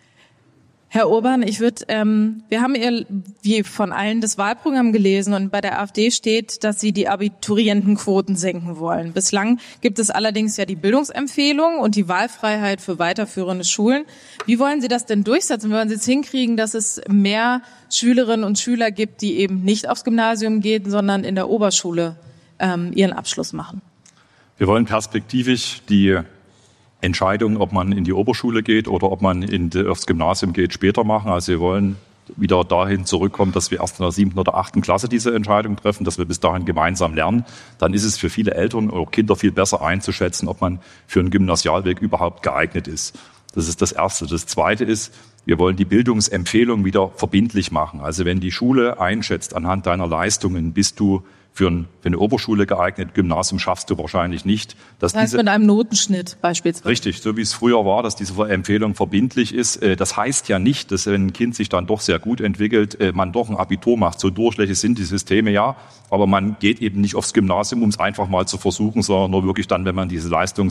Herr Urban, wir haben wie von allen das Wahlprogramm gelesen, und bei der AfD steht, dass sie die Abiturientenquoten senken wollen. Bislang gibt es allerdings ja die Bildungsempfehlung und die Wahlfreiheit für weiterführende Schulen. Wie wollen Sie das denn durchsetzen? Wie wollen Sie es hinkriegen, dass es mehr Schülerinnen und Schüler gibt, die eben nicht aufs Gymnasium gehen, sondern in der Oberschule ihren Abschluss machen? Wir wollen perspektivisch die Entscheidung, ob man in die Oberschule geht oder ob man aufs Gymnasium geht, später machen. Also wir wollen wieder dahin zurückkommen, dass wir erst in der 7. oder 8. Klasse diese Entscheidung treffen, dass wir bis dahin gemeinsam lernen. Dann ist es für viele Eltern oder Kinder viel besser einzuschätzen, ob man für einen Gymnasialweg überhaupt geeignet ist. Das ist das Erste. Das Zweite ist, wir wollen die Bildungsempfehlung wieder verbindlich machen. Also wenn die Schule einschätzt, anhand deiner Leistungen bist du für eine Oberschule geeignet, Gymnasium schaffst du wahrscheinlich nicht. Das heißt mit einem Notenschnitt beispielsweise. Richtig, so wie es früher war, dass diese Empfehlung verbindlich ist. Das heißt ja nicht, dass wenn ein Kind sich dann doch sehr gut entwickelt, man doch ein Abitur macht. So durchlässig sind die Systeme ja, aber man geht eben nicht aufs Gymnasium, um es einfach mal zu versuchen, sondern nur wirklich dann, wenn man diese Leistung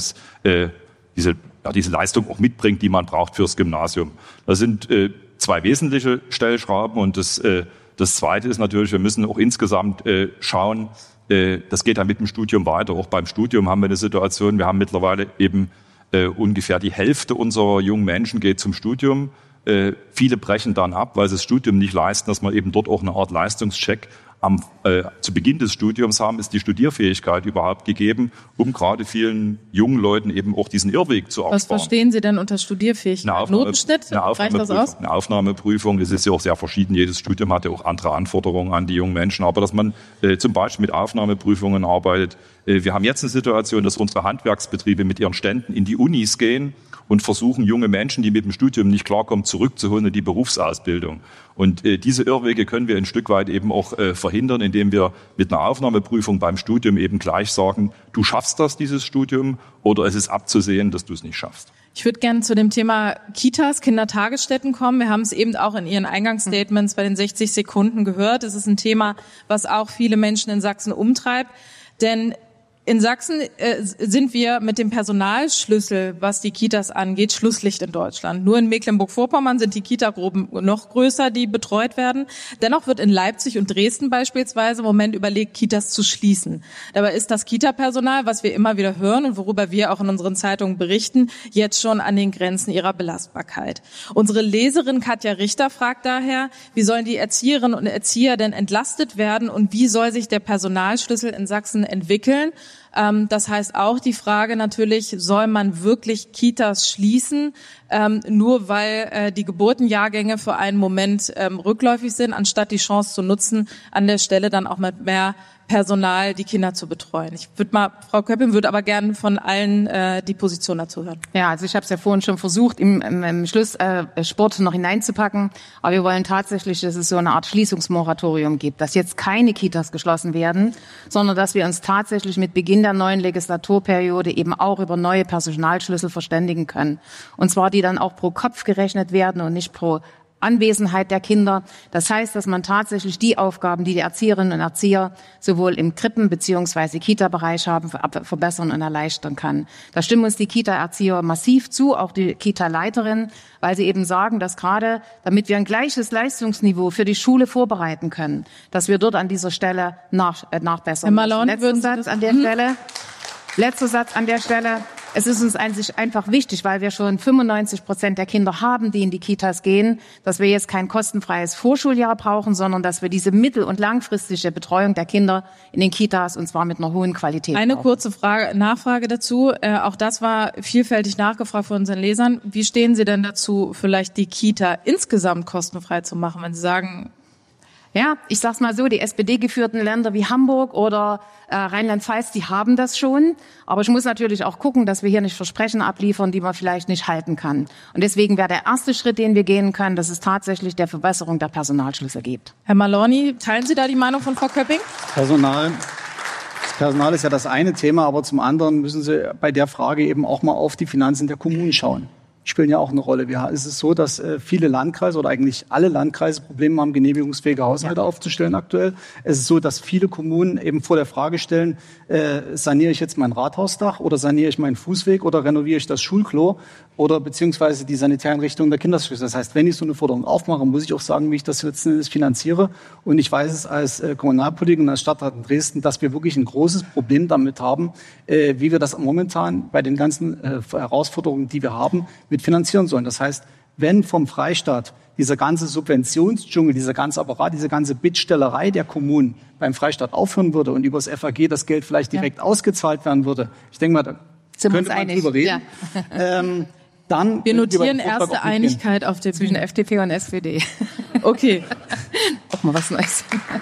auch mitbringt, die man braucht fürs Gymnasium. Das sind zwei wesentliche Stellschrauben und das Zweite ist natürlich, wir müssen auch insgesamt schauen, das geht dann mit dem Studium weiter. Auch beim Studium haben wir eine Situation, wir haben mittlerweile eben ungefähr die Hälfte unserer jungen Menschen geht zum Studium. Viele brechen dann ab, weil sie das Studium nicht leisten, dass man eben dort auch eine Art Leistungscheck zu Beginn des Studiums haben, ist die Studierfähigkeit überhaupt gegeben, um gerade vielen jungen Leuten eben auch diesen Irrweg zu ersparen. Was verstehen Sie denn unter Studierfähigkeit? Notenschnitt? Reicht das aus? Eine Aufnahmeprüfung, es ist ja auch sehr verschieden. Jedes Studium hat ja auch andere Anforderungen an die jungen Menschen. Aber dass man zum Beispiel mit Aufnahmeprüfungen arbeitet. Wir haben jetzt eine Situation, dass unsere Handwerksbetriebe mit ihren Ständen in die Unis gehen und versuchen, junge Menschen, die mit dem Studium nicht klarkommen, zurückzuholen in die Berufsausbildung. Und diese Irrwege können wir ein Stück weit eben auch verhindern, indem wir mit einer Aufnahmeprüfung beim Studium eben gleich sagen, du schaffst das, dieses Studium, oder es ist abzusehen, dass du es nicht schaffst. Ich würde gerne zu dem Thema Kitas, Kindertagesstätten kommen. Wir haben es eben auch in Ihren Eingangsstatements bei den 60 Sekunden gehört. Es ist ein Thema, was auch viele Menschen in Sachsen umtreibt. Denn in Sachsen sind wir mit dem Personalschlüssel, was die Kitas angeht, Schlusslicht in Deutschland. Nur in Mecklenburg-Vorpommern sind die Kitagruppen noch größer, die betreut werden. Dennoch wird in Leipzig und Dresden beispielsweise im Moment überlegt, Kitas zu schließen. Dabei ist das Kita-Personal, was wir immer wieder hören und worüber wir auch in unseren Zeitungen berichten, jetzt schon an den Grenzen ihrer Belastbarkeit. Unsere Leserin Katja Richter fragt daher, wie sollen die Erzieherinnen und Erzieher denn entlastet werden und wie soll sich der Personalschlüssel in Sachsen entwickeln? Das heißt auch die Frage natürlich, soll man wirklich Kitas schließen, nur weil die Geburtenjahrgänge für einen Moment rückläufig sind, anstatt die Chance zu nutzen, an der Stelle dann auch mit mehr Personal die Kinder zu betreuen. Frau Köpping würde aber gerne von allen die Position dazu hören. Ja, also ich habe es ja vorhin schon versucht, im Schluss Sport noch hineinzupacken, aber wir wollen tatsächlich, dass es so eine Art Schließungsmoratorium gibt, dass jetzt keine Kitas geschlossen werden, sondern dass wir uns tatsächlich mit Beginn der neuen Legislaturperiode eben auch über neue Personalschlüssel verständigen können. Und zwar die dann auch pro Kopf gerechnet werden und nicht pro Anwesenheit der Kinder. Das heißt, dass man tatsächlich die Aufgaben, die die Erzieherinnen und Erzieher sowohl im Krippen- bzw. Kita-Bereich haben, verbessern und erleichtern kann. Da stimmen uns die Kita-Erzieher massiv zu, auch die Kita-Leiterin, weil sie eben sagen, dass gerade, damit wir ein gleiches Leistungsniveau für die Schule vorbereiten können, dass wir dort an dieser Stelle nachbessern. Herr Malone, Letzter Satz an der Stelle. Es ist uns einfach wichtig, weil wir schon 95% der Kinder haben, die in die Kitas gehen, dass wir jetzt kein kostenfreies Vorschuljahr brauchen, sondern dass wir diese mittel- und langfristige Betreuung der Kinder in den Kitas, und zwar mit einer hohen Qualität, Eine brauchen. kurze Nachfrage dazu. Auch das war vielfältig nachgefragt von unseren Lesern. Wie stehen Sie denn dazu, vielleicht die Kita insgesamt kostenfrei zu machen, wenn Sie sagen... Ja, ich sag's mal so, die SPD-geführten Länder wie Hamburg oder Rheinland-Pfalz, die haben das schon. Aber ich muss natürlich auch gucken, dass wir hier nicht Versprechen abliefern, die man vielleicht nicht halten kann. Und deswegen wäre der erste Schritt, den wir gehen können, dass es tatsächlich der Verbesserung der Personalschlüssel gibt. Herr Malorni, teilen Sie da die Meinung von Frau Köpping? Das Personal ist ja das eine Thema, aber zum anderen müssen Sie bei der Frage eben auch mal auf die Finanzen der Kommunen schauen. Die spielen ja auch eine Rolle. Es ist so, dass viele Landkreise oder eigentlich alle Landkreise Probleme haben, genehmigungsfähige Haushalte aufzustellen aktuell. Es ist so, dass viele Kommunen eben vor der Frage stellen, saniere ich jetzt mein Rathausdach oder saniere ich meinen Fußweg oder renoviere ich das Schulklo oder beziehungsweise die Sanitäreinrichtung der Kindertagesstätte. Das heißt, wenn ich so eine Forderung aufmache, muss ich auch sagen, wie ich das letzten Endes finanziere. Und ich weiß es als Kommunalpolitiker und als Stadtrat in Dresden, dass wir wirklich ein großes Problem damit haben, wie wir das momentan bei den ganzen Herausforderungen, die wir haben, mit finanzieren sollen. Das heißt, wenn vom Freistaat dieser ganze Subventionsdschungel, dieser ganze Apparat, diese ganze Bittstellerei der Kommunen beim Freistaat aufhören würde und über das FAG das Geld vielleicht direkt ausgezahlt werden würde, ich denke mal, da könnte man drüber reden. Ja. Dann wir notieren erste Einigkeit auf der Bühne. Zwischen FDP und SPD. Okay. Auch mal was Neues.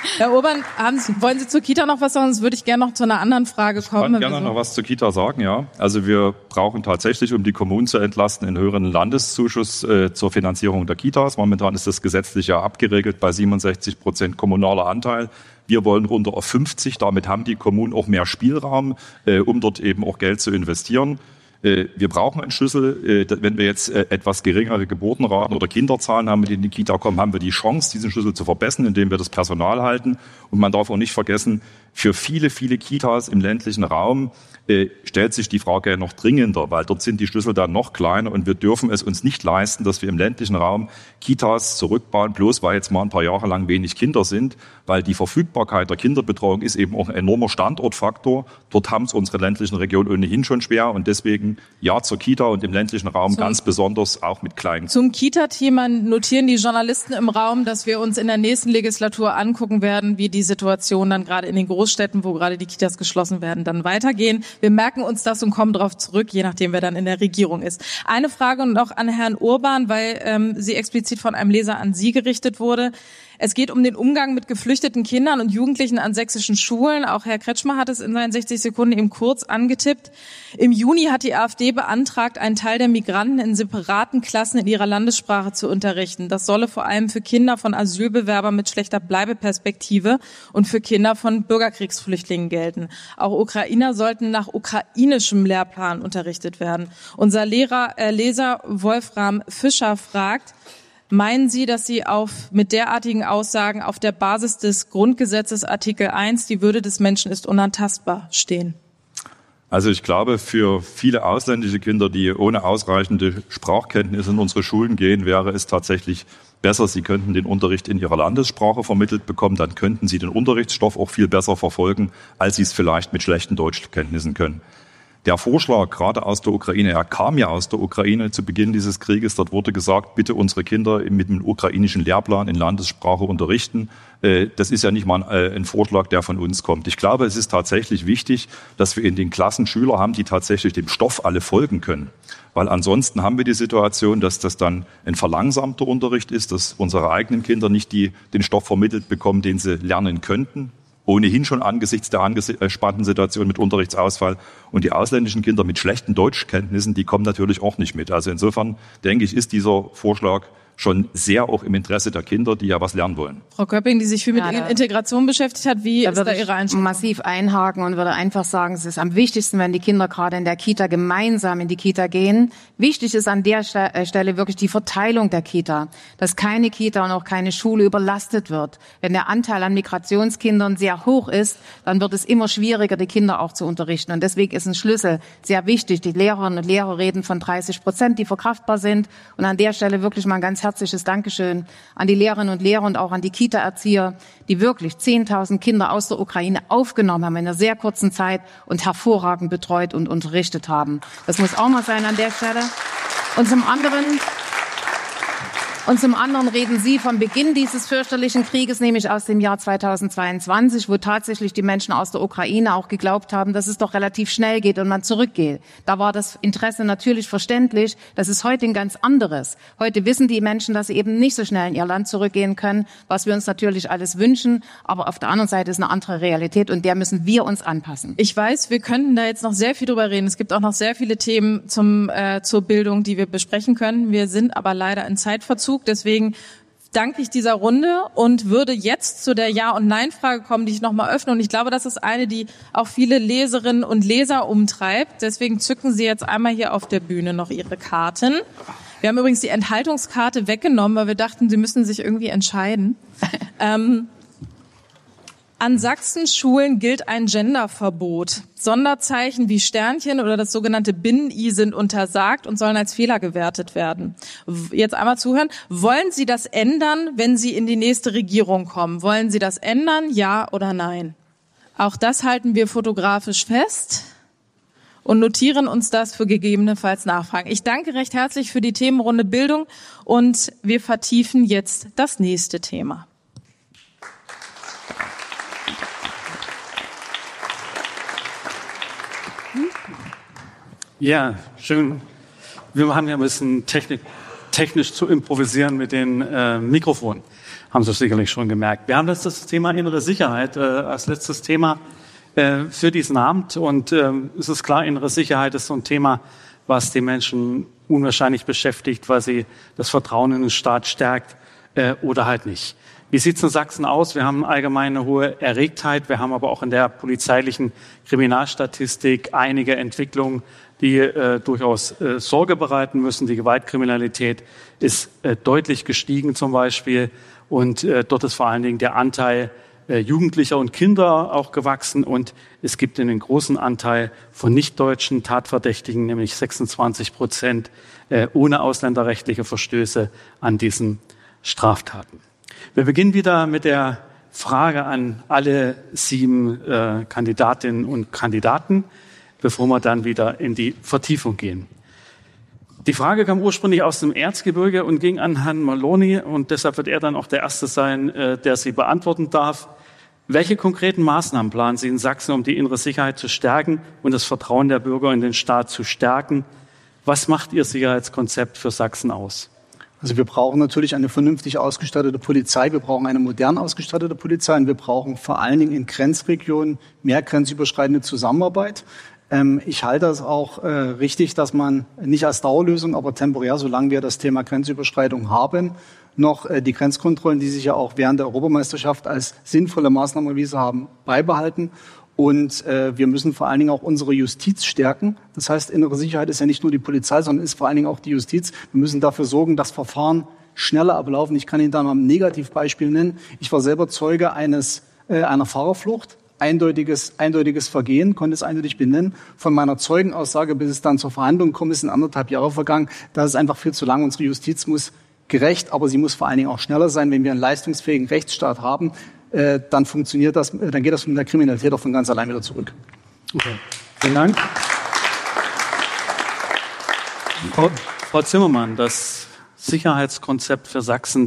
Herr Urban, wollen Sie zur Kita noch was sagen? Sonst würde ich gerne noch zu einer anderen Frage kommen. Ich kann gerne noch was zur Kita sagen, ja. Also wir brauchen tatsächlich, um die Kommunen zu entlasten, einen höheren Landeszuschuss zur Finanzierung der Kitas. Momentan ist das gesetzlich ja abgeregelt bei 67% kommunaler Anteil. Wir wollen runter auf 50. Damit haben die Kommunen auch mehr Spielraum, um dort eben auch Geld zu investieren. Wir brauchen einen Schlüssel. Wenn wir jetzt etwas geringere Geburtenraten oder Kinderzahlen haben, die in die Kita kommen, haben wir die Chance, diesen Schlüssel zu verbessern, indem wir das Personal halten. Und man darf auch nicht vergessen, für viele, viele Kitas im ländlichen Raum stellt sich die Frage ja noch dringender, weil dort sind die Schlüssel dann noch kleiner und wir dürfen es uns nicht leisten, dass wir im ländlichen Raum Kitas zurückbauen, bloß weil jetzt mal ein paar Jahre lang wenig Kinder sind, weil die Verfügbarkeit der Kinderbetreuung ist eben auch ein enormer Standortfaktor. Dort haben es unsere ländlichen Regionen ohnehin schon schwer und deswegen ja zur Kita und im ländlichen Raum ganz besonders auch mit kleinen. Zum Kita-Thema notieren die Journalisten im Raum, dass wir uns in der nächsten Legislatur angucken werden, wie die Situation dann gerade in den Großstädten, wo gerade die Kitas geschlossen werden, dann weitergehen. Wir merken uns das und kommen darauf zurück, je nachdem, wer dann in der Regierung ist. Eine Frage noch an Herrn Urban, weil sie explizit von einem Leser an Sie gerichtet wurde. Es geht um den Umgang mit geflüchteten Kindern und Jugendlichen an sächsischen Schulen. Auch Herr Kretschmer hat es in seinen 60 Sekunden eben kurz angetippt. Im Juni hat die AfD beantragt, einen Teil der Migranten in separaten Klassen in ihrer Landessprache zu unterrichten. Das solle vor allem für Kinder von Asylbewerbern mit schlechter Bleibeperspektive und für Kinder von Bürgerkriegsflüchtlingen gelten. Auch Ukrainer sollten nach ukrainischem Lehrplan unterrichtet werden. Unser Leser Wolfram Fischer fragt: Meinen Sie, dass Sie mit derartigen Aussagen auf der Basis des Grundgesetzes Artikel 1, die Würde des Menschen ist unantastbar, stehen? Also ich glaube, für viele ausländische Kinder, die ohne ausreichende Sprachkenntnisse in unsere Schulen gehen, wäre es tatsächlich besser, sie könnten den Unterricht in ihrer Landessprache vermittelt bekommen, dann könnten sie den Unterrichtsstoff auch viel besser verfolgen, als sie es vielleicht mit schlechten Deutschkenntnissen können. Der Vorschlag, gerade aus der Ukraine, er kam ja aus der Ukraine zu Beginn dieses Krieges, dort wurde gesagt, bitte unsere Kinder mit dem ukrainischen Lehrplan in Landessprache unterrichten. Das ist ja nicht mal ein Vorschlag, der von uns kommt. Ich glaube, es ist tatsächlich wichtig, dass wir in den Klassen Schüler haben, die tatsächlich dem Stoff alle folgen können. Weil ansonsten haben wir die Situation, dass das dann ein verlangsamter Unterricht ist, dass unsere eigenen Kinder nicht den Stoff vermittelt bekommen, den sie lernen könnten. Ohnehin schon angesichts der angespannten Situation mit Unterrichtsausfall. Und die ausländischen Kinder mit schlechten Deutschkenntnissen, die kommen natürlich auch nicht mit. Also insofern, denke ich, ist dieser Vorschlag schon sehr auch im Interesse der Kinder, die ja was lernen wollen. Frau Köpping, die sich viel mit Integration beschäftigt hat, wie ist da Ihre Einschätzung? Massiv einhaken und würde einfach sagen, es ist am wichtigsten, wenn die Kinder gerade in der Kita gemeinsam in die Kita gehen. Wichtig ist an der Stelle wirklich die Verteilung der Kita, dass keine Kita und auch keine Schule überlastet wird. Wenn der Anteil an Migrationskindern sehr hoch ist, dann wird es immer schwieriger, die Kinder auch zu unterrichten. Und deswegen ist ein Schlüssel sehr wichtig. Die Lehrerinnen und Lehrer reden von 30%, die verkraftbar sind. Und an der Stelle wirklich mal ein ganz herzliches Dankeschön an die Lehrerinnen und Lehrer und auch an die Kita-Erzieher, die wirklich 10.000 Kinder aus der Ukraine aufgenommen haben in einer sehr kurzen Zeit und hervorragend betreut und unterrichtet haben. Das muss auch mal sein an der Stelle. Und zum anderen reden Sie vom Beginn dieses fürchterlichen Krieges, nämlich aus dem Jahr 2022, wo tatsächlich die Menschen aus der Ukraine auch geglaubt haben, dass es doch relativ schnell geht und man zurückgeht. Da war das Interesse natürlich verständlich. Das ist heute ein ganz anderes. Heute wissen die Menschen, dass sie eben nicht so schnell in ihr Land zurückgehen können, was wir uns natürlich alles wünschen. Aber auf der anderen Seite ist eine andere Realität und der müssen wir uns anpassen. Ich weiß, wir könnten da jetzt noch sehr viel drüber reden. Es gibt auch noch sehr viele Themen zur Bildung, die wir besprechen können. Wir sind aber leider in Zeitverzug. Deswegen danke ich dieser Runde und würde jetzt zu der Ja- und Nein-Frage kommen, die ich nochmal öffne. Und ich glaube, das ist eine, die auch viele Leserinnen und Leser umtreibt. Deswegen zücken Sie jetzt einmal hier auf der Bühne noch Ihre Karten. Wir haben übrigens die Enthaltungskarte weggenommen, weil wir dachten, Sie müssen sich irgendwie entscheiden. An Sachsen-Schulen gilt ein Genderverbot. Sonderzeichen wie Sternchen oder das sogenannte Binnen-I sind untersagt und sollen als Fehler gewertet werden. Jetzt einmal zuhören. Wollen Sie das ändern, wenn Sie in die nächste Regierung kommen? Wollen Sie das ändern, ja oder nein? Auch das halten wir fotografisch fest und notieren uns das für gegebenenfalls Nachfragen. Ich danke recht herzlich für die Themenrunde Bildung und wir vertiefen jetzt das nächste Thema. Ja, schön. Wir haben ja ein bisschen technisch zu improvisisen mit den Mikrofonen. Haben Sie sicherlich schon gemerkt. Wir haben jetzt das Thema innere Sicherheit als letztes Thema für diesen Abend. Und es ist klar, innere Sicherheit ist so ein Thema, was die Menschen unwahrscheinlich beschäftigt, weil sie das Vertrauen in den Staat stärkt oder halt nicht. Wie sieht es in Sachsen aus? Wir haben allgemein eine hohe Erregtheit. Wir haben aber auch in der polizeilichen Kriminalstatistik einige Entwicklungen, die durchaus Sorge bereiten müssen. Die Gewaltkriminalität ist deutlich gestiegen zum Beispiel. Und dort ist vor allen Dingen der Anteil Jugendlicher und Kinder auch gewachsen. Und es gibt einen großen Anteil von nicht-deutschen Tatverdächtigen, nämlich 26% ohne ausländerrechtliche Verstöße an diesen Straftaten. Wir beginnen wieder mit der Frage an alle 7 Kandidatinnen und Kandidaten, bevor wir dann wieder in die Vertiefung gehen. Die Frage kam ursprünglich aus dem Erzgebirge und ging an Herrn Maloney, und deshalb wird er dann auch der Erste sein, der sie beantworten darf. Welche konkreten Maßnahmen planen Sie in Sachsen, um die innere Sicherheit zu stärken und das Vertrauen der Bürger in den Staat zu stärken? Was macht Ihr Sicherheitskonzept für Sachsen aus? Also wir brauchen natürlich eine vernünftig ausgestattete Polizei, wir brauchen eine modern ausgestattete Polizei und wir brauchen vor allen Dingen in Grenzregionen mehr grenzüberschreitende Zusammenarbeit. Ich halte es auch richtig, dass man nicht als Dauerlösung, aber temporär, solange wir das Thema Grenzüberschreitung haben, noch die Grenzkontrollen, die sich ja auch während der Europameisterschaft als sinnvolle Maßnahme erwiesen haben, beibehalten. Und wir müssen vor allen Dingen auch unsere Justiz stärken. Das heißt, innere Sicherheit ist ja nicht nur die Polizei, sondern ist vor allen Dingen auch die Justiz. Wir müssen dafür sorgen, dass Verfahren schneller ablaufen. Ich kann Ihnen da mal ein Negativbeispiel nennen. Ich war selber Zeuge einer Fahrerflucht. Eindeutiges Vergehen, konnte es eindeutig benennen. Von meiner Zeugenaussage, bis es dann zur Verhandlung kommt, ist 1,5 Jahre vergangen. Das ist einfach viel zu lang. Unsere Justiz muss gerecht, aber sie muss vor allen Dingen auch schneller sein. Wenn wir einen leistungsfähigen Rechtsstaat haben, dann funktioniert das, dann geht das mit der Kriminalität auch von ganz allein wieder zurück. Okay. Vielen Dank. Frau Zimmermann, das Sicherheitskonzept für Sachsen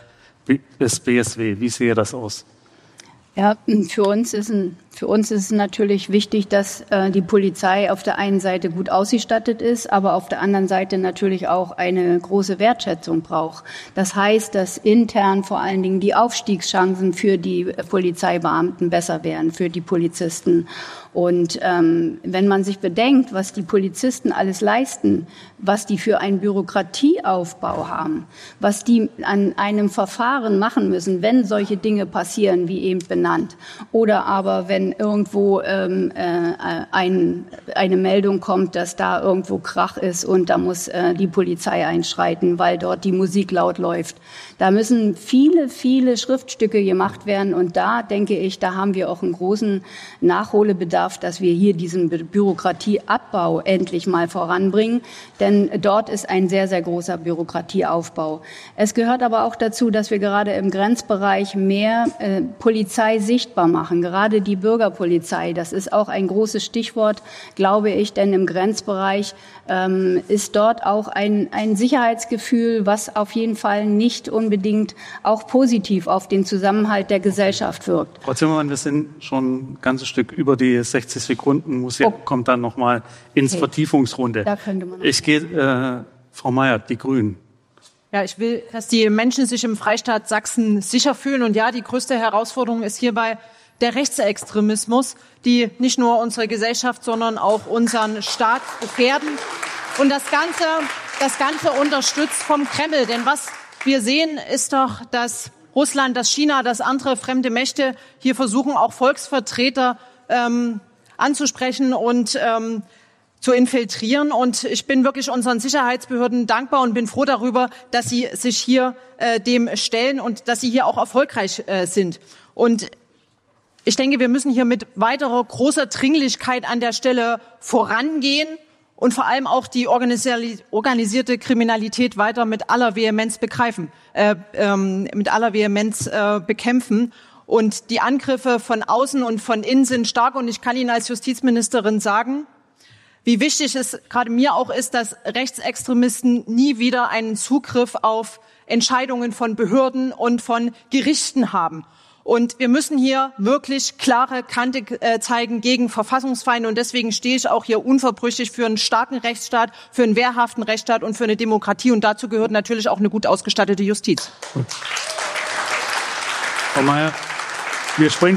des BSW, wie sehe das aus? Ja, für uns ist es natürlich wichtig, dass die Polizei auf der einen Seite gut ausgestattet ist, aber auf der anderen Seite natürlich auch eine große Wertschätzung braucht. Das heißt, dass intern vor allen Dingen die Aufstiegschancen für die Polizeibeamten besser werden, für die Polizisten. Und wenn man sich bedenkt, was die Polizisten alles leisten, was die für einen Bürokratieaufbau haben, was die an einem Verfahren machen müssen, wenn solche Dinge passieren, wie eben benannt, oder aber wenn irgendwo eine Meldung kommt, dass da irgendwo Krach ist und da muss die Polizei einschreiten, weil dort die Musik laut läuft. Da müssen viele, viele Schriftstücke gemacht werden und da denke ich, da haben wir auch einen großen Nachholbedarf, dass wir hier diesen Bürokratieabbau endlich mal voranbringen, denn dort ist ein sehr, sehr großer Bürokratieaufbau. Es gehört aber auch dazu, dass wir gerade im Grenzbereich mehr Polizei sichtbar machen, gerade die Bürgerpolizei. Das ist auch ein großes Stichwort, glaube ich, denn im Grenzbereich ist dort auch ein Sicherheitsgefühl, was auf jeden Fall nicht unbedingt auch positiv auf den Zusammenhalt der Gesellschaft wirkt. Frau Zimmermann, wir sind schon ein ganzes Stück über die 60 Sekunden, kommt dann noch mal ins Vertiefungsrunde. Da könnte man ich gehe, Frau Mayer, die Grünen. Ja, ich will, dass die Menschen sich im Freistaat Sachsen sicher fühlen. Und ja, die größte Herausforderung ist hierbei der Rechtsextremismus, die nicht nur unsere Gesellschaft, sondern auch unseren Staat gefährden. Und das Ganze unterstützt vom Kreml. Denn was wir sehen, ist doch, dass Russland, dass China, dass andere fremde Mächte hier versuchen, auch Volksvertreter anzusprechen und zu infiltrieren. Und ich bin wirklich unseren Sicherheitsbehörden dankbar und bin froh darüber, dass sie sich hier dem stellen und dass sie hier auch erfolgreich sind. Und ich denke, wir müssen hier mit weiterer großer Dringlichkeit an der Stelle vorangehen und vor allem auch die organisierte Kriminalität weiter mit aller Vehemenz bekämpfen. Und die Angriffe von außen und von innen sind stark. Und ich kann Ihnen als Justizministerin sagen, wie wichtig es gerade mir auch ist, dass Rechtsextremisten nie wieder einen Zugriff auf Entscheidungen von Behörden und von Gerichten haben. Und wir müssen hier wirklich klare Kante zeigen gegen Verfassungsfeinde. Und deswegen stehe ich auch hier unverbrüchlich für einen starken Rechtsstaat, für einen wehrhaften Rechtsstaat und für eine Demokratie. Und dazu gehört natürlich auch eine gut ausgestattete Justiz. Frau Mayer, wir springen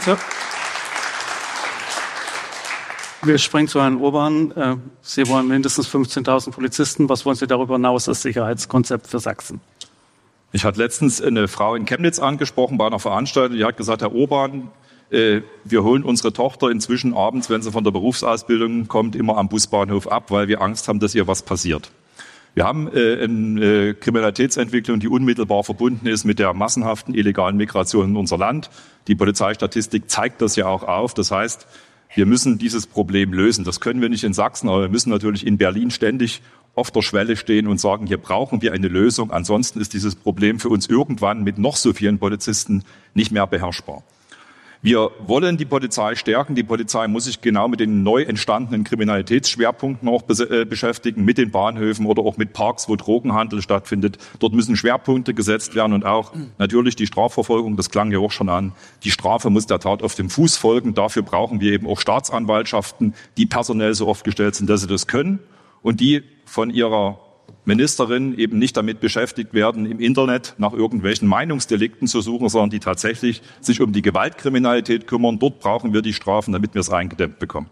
zu Herrn Urban. Sie wollen mindestens 15.000 Polizisten. Was wollen Sie darüber hinaus als Sicherheitskonzept für Sachsen? Ich hatte letztens eine Frau in Chemnitz angesprochen bei einer Veranstaltung, die hat gesagt, Herr Urban, wir holen unsere Tochter inzwischen abends, wenn sie von der Berufsausbildung kommt, immer am Busbahnhof ab, weil wir Angst haben, dass ihr was passiert. Wir haben eine Kriminalitätsentwicklung, die unmittelbar verbunden ist mit der massenhaften illegalen Migration in unser Land. Die Polizeistatistik zeigt das ja auch auf. Das heißt, wir müssen dieses Problem lösen. Das können wir nicht in Sachsen, aber wir müssen natürlich in Berlin ständig auf der Schwelle stehen und sagen, hier brauchen wir eine Lösung. Ansonsten ist dieses Problem für uns irgendwann mit noch so vielen Polizisten nicht mehr beherrschbar. Wir wollen die Polizei stärken. Die Polizei muss sich genau mit den neu entstandenen Kriminalitätsschwerpunkten auch beschäftigen, mit den Bahnhöfen oder auch mit Parks, wo Drogenhandel stattfindet. Dort müssen Schwerpunkte gesetzt werden und auch natürlich die Strafverfolgung, das klang ja auch schon an. Die Strafe muss der Tat auf dem Fuß folgen. Dafür brauchen wir eben auch Staatsanwaltschaften, die personell so aufgestellt sind, dass sie das können und die von ihrer Ministerin eben nicht damit beschäftigt werden, im Internet nach irgendwelchen Meinungsdelikten zu suchen, sondern die tatsächlich sich um die Gewaltkriminalität kümmern. Dort brauchen wir die Strafen, damit wir es eingedämmt bekommen.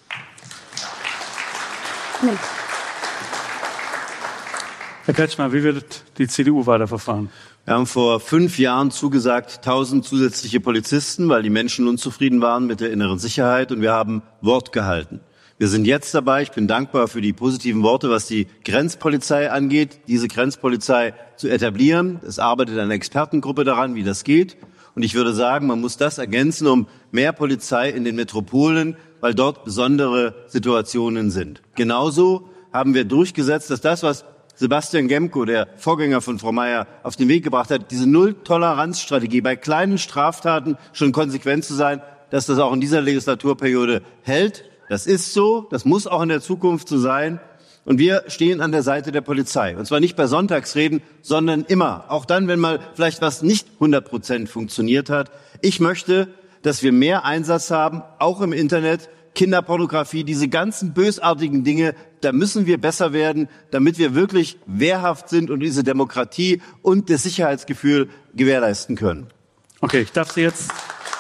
Herr Kretschmer, wie wird die CDU weiterverfahren? Wir haben vor 5 Jahren zugesagt, 1000 zusätzliche Polizisten, weil die Menschen unzufrieden waren mit der inneren Sicherheit, und wir haben Wort gehalten. Wir sind jetzt dabei, ich bin dankbar für die positiven Worte, was die Grenzpolizei angeht, diese Grenzpolizei zu etablieren. Es arbeitet eine Expertengruppe daran, wie das geht. Und ich würde sagen, man muss das ergänzen um mehr Polizei in den Metropolen, weil dort besondere Situationen sind. Genauso haben wir durchgesetzt, dass das, was Sebastian Gemko, der Vorgänger von Frau Mayer, auf den Weg gebracht hat, diese Null-Toleranz-Strategie, bei kleinen Straftaten schon konsequent zu sein, dass das auch in dieser Legislaturperiode hält. Das ist so, das muss auch in der Zukunft so sein. Und wir stehen an der Seite der Polizei. Und zwar nicht bei Sonntagsreden, sondern immer. Auch dann, wenn mal vielleicht was nicht 100% funktioniert hat. Ich möchte, dass wir mehr Einsatz haben, auch im Internet. Kinderpornografie, diese ganzen bösartigen Dinge, da müssen wir besser werden, damit wir wirklich wehrhaft sind und diese Demokratie und das Sicherheitsgefühl gewährleisten können. Okay, ich darf Sie jetzt